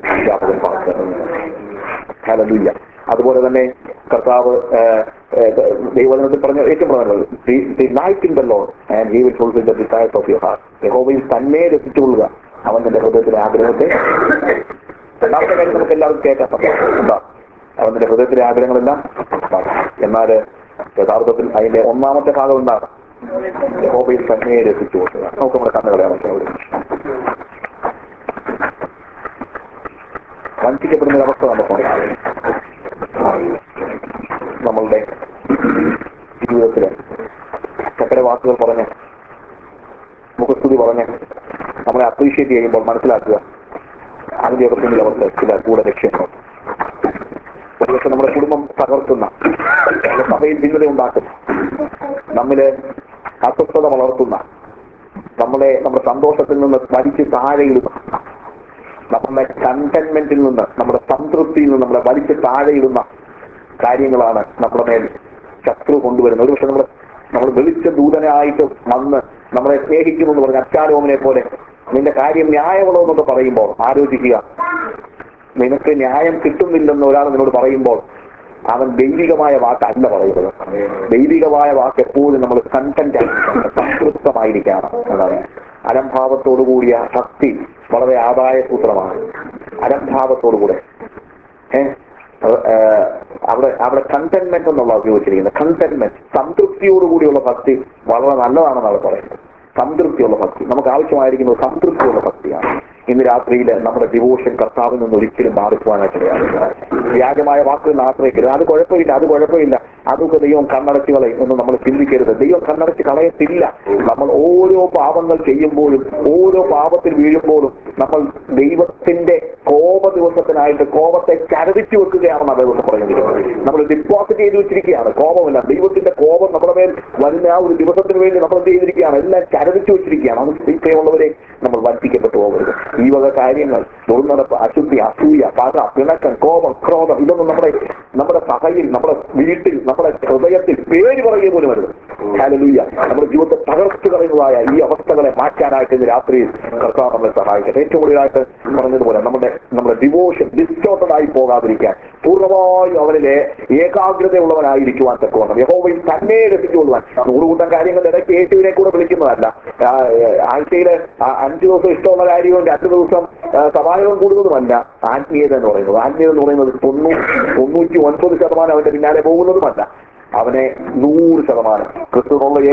ഹല്ലേലൂയ. അതുപോലെ തന്നെ കർത്താവ് ദൈവവചനത്തിൽ പറഞ്ഞ ഏറ്റവും പ്രധാനമുള്ളത് delight in the Lord and he will fulfill the desires of your heart. യഹോവയിൽ തന്നെ രസിച്ചുകൊള്ളുക, അവൻ തന്റെ ഹൃദയത്തിലെ ആഗ്രഹത്തെ. രണ്ടാമത്തെ കാര്യം നമുക്ക് എല്ലാവർക്കും കേൾക്കാൻ പറ്റാം എന്താ? അവന്റെ ഹൃദയത്തിലെ ആഗ്രഹങ്ങളെല്ലാം. എന്നാൽ യഥാർത്ഥത്തിൽ അതിന്റെ ഒന്നാമത്തെ ഭാഗം എന്താണ്? യഹോവയിൽ തന്നെ രസിച്ചു കൊള്ളുക. നമുക്ക് നമ്മുടെ കണ്ണുകളെ അവിടെ വഞ്ചിക്കപ്പെടുന്ന ഒരവസ്ഥ നമുക്കുണ്ടാകും. നമ്മളുടെ ജീവിതത്തില് ചക്കരവാക്ക് പറഞ്ഞ് നമ്മളെ അപ്രീഷിയേറ്റ് ചെയ്യുമ്പോൾ മനസ്സിലാക്കുക അതിന്റെയൊക്കെ പിന്നിൽ അവർക്ക് ചില കൂടെ ലക്ഷ്യങ്ങളുണ്ട്. ഒരുപക്ഷെ നമ്മുടെ കുടുംബം തകർക്കുന്ന, നമ്മുടെ സഭയിൽ ഭിന്നത ഉണ്ടാക്കുന്ന, നമ്മില് അസ്വസ്ഥത വളർത്തുന്ന, നമ്മുടെ സന്തോഷത്തിൽ നിന്ന് വലിച്ച് താഴെയിടുന്ന, നമ്മുടെ കണ്ടന്റ്മെന്റിൽ നിന്ന്, നമ്മുടെ സംതൃപ്തിയിൽ നിന്ന് നമ്മളെ വലിച്ച് താഴെയിടുന്ന കാര്യങ്ങളാണ് നമ്മുടെ മേൽ ശത്രു കൊണ്ടുവരുന്നത്. ഒരുപക്ഷെ നമ്മൾ വെളിച്ച ദൂതനായിട്ട് വന്ന് നമ്മളെ സ്നേഹിക്കുന്നു എന്ന് പറഞ്ഞ അച്ചാലോമിനെ പോലെ നിന്റെ കാര്യം ന്യായമുള്ളോ എന്നൊക്കെ പറയുമ്പോൾ ആലോചിക്കുക, നിനക്ക് ന്യായം കിട്ടുന്നില്ലെന്ന് ഒരാൾ നിന്നോട് പറയുമ്പോൾ അവൻ ദൈവികമായ വാക്കല്ല പറയുന്നത്. ദൈവികമായ വാക്ക് എപ്പോഴും നമ്മൾ കണ്ടന്റ് ആയിരിക്കണം, സംതൃപ്തമായിരിക്കണം എന്നാണ്. അലംഭാവത്തോടു കൂടിയ ഭക്തി വളരെ ആദായ സൂത്രമാണ്. അലംഭാവത്തോടുകൂടെ അവിടെ കണ്ടന്റ്മെന്റ് എന്നുള്ള ഉപയോഗിച്ചിരിക്കുന്നത്. കണ്ടന്റ്മെന്റ്, സംതൃപ്തിയോടുകൂടിയുള്ള ഭക്തി വളരെ നല്ലതാണെന്നാണ് പറയുന്നത്. സംതൃപ്തിയുള്ള ഭക്തി നമുക്ക് ആവശ്യമായിരിക്കുന്നത് സംതൃപ്തിയുള്ള ഭക്തിയാണ്. ഇന്ന് രാത്രിയിൽ നമ്മുടെ ഡിവോഷൻ കർത്താവിൽ നിന്ന് ഒരിക്കലും മാറിക്കുവാനായിട്ടിടയാകില്ല. വ്യാജമായ വാക്കുകൾ ആശ്രയിക്കരുത്. അത് കുഴപ്പമില്ല, അതൊക്കെ ദൈവം കണ്ണടച്ച് കളയും എന്ന് നമ്മൾ ചിന്തിക്കരുത്. ദൈവം കണ്ണടച്ച് കളയത്തില്ല. നമ്മൾ ഓരോ പാപങ്ങൾ ചെയ്യുമ്പോഴും, ഓരോ പാപത്തിൽ വീഴുമ്പോഴും നമ്മൾ ദൈവത്തിന്റെ കോപ ദിവസത്തിനായിട്ട് കോപത്തെ ചരടിച്ചു വെക്കുകയാണെന്ന് അദ്ദേഹം പറഞ്ഞിരിക്കുന്നത്. നമ്മൾ ഡിപ്പോസിറ്റ് ചെയ്ത് വെച്ചിരിക്കുകയാണ്. കോപമല്ല, ദൈവത്തിന്റെ കോപം നമ്മുടെ മേൽ വരുന്ന ആ ഒരു ദിവസത്തിന് വേണ്ടി നമ്മൾ എന്ത് ചെയ്തിരിക്കുകയാണ്? എല്ലാം ചരടിച്ചു വെച്ചിരിക്കുകയാണ്. അത് പ്രിയമുള്ളവരെ, നമ്മൾ വഞ്ചിക്കപ്പെട്ടു പോകരുത്. ഈ വക കാര്യങ്ങൾ, ദുർനടപ്പ്, അശുദ്ധി, അസൂയ, പക, പിണക്കം, കോപം, ക്രോധം, ഇതൊന്നും നമ്മുടെ സഭയിൽ, നമ്മുടെ വീട്ടിൽ, നമ്മുടെ ഹൃദയത്തിൽ പേര് പറയുക പോലും വരുത്. ഹല്ലേലൂയ. നമ്മുടെ ജീവിതത്തെ തകർത്തു കളയുന്നതായ ഈ അവസ്ഥകളെ മാറ്റാനായിട്ട് ഇന്ന് രാത്രിയിൽ കർത്താവ് നമ്മളെ സഹായിക്കട്ടെ. ഏറ്റവും കൂടുതലായിട്ട് പറഞ്ഞതുപോലെ നമ്മുടെ ഡിവോഷൻ ഡിസ്റ്റോർട്ടഡായി പോകാതിരിക്കാൻ, പൂർണ്ണമായും അവനിലെ ഏകാഗ്രതയുള്ളവനായിരിക്കുവാൻ തക്കവണ്ണം യഹോവയിൽ തന്നെ രസിച്ചുകൊള്ളുവാൻ. നൂറുകൂട്ടം കാര്യങ്ങളുടെ ഇടയ്ക്ക് യേശുവിനെ കൂടെ വിളിക്കുന്നതല്ല. ആഴ്ചയിൽ 5 ദിവസം ഇഷ്ടമുള്ള കാര്യവും 2 ദിവസം സമാഗമം കൂടുന്നതുമല്ല ആത്മീയത എന്ന് പറയുന്നത്. ആത്മീയത എന്ന് പറയുന്നത് 99% അവന്റെ പിന്നാലെ പോകുന്നതുമല്ല. അവനെ 100% ക്രിസ്തുവിനുള്ള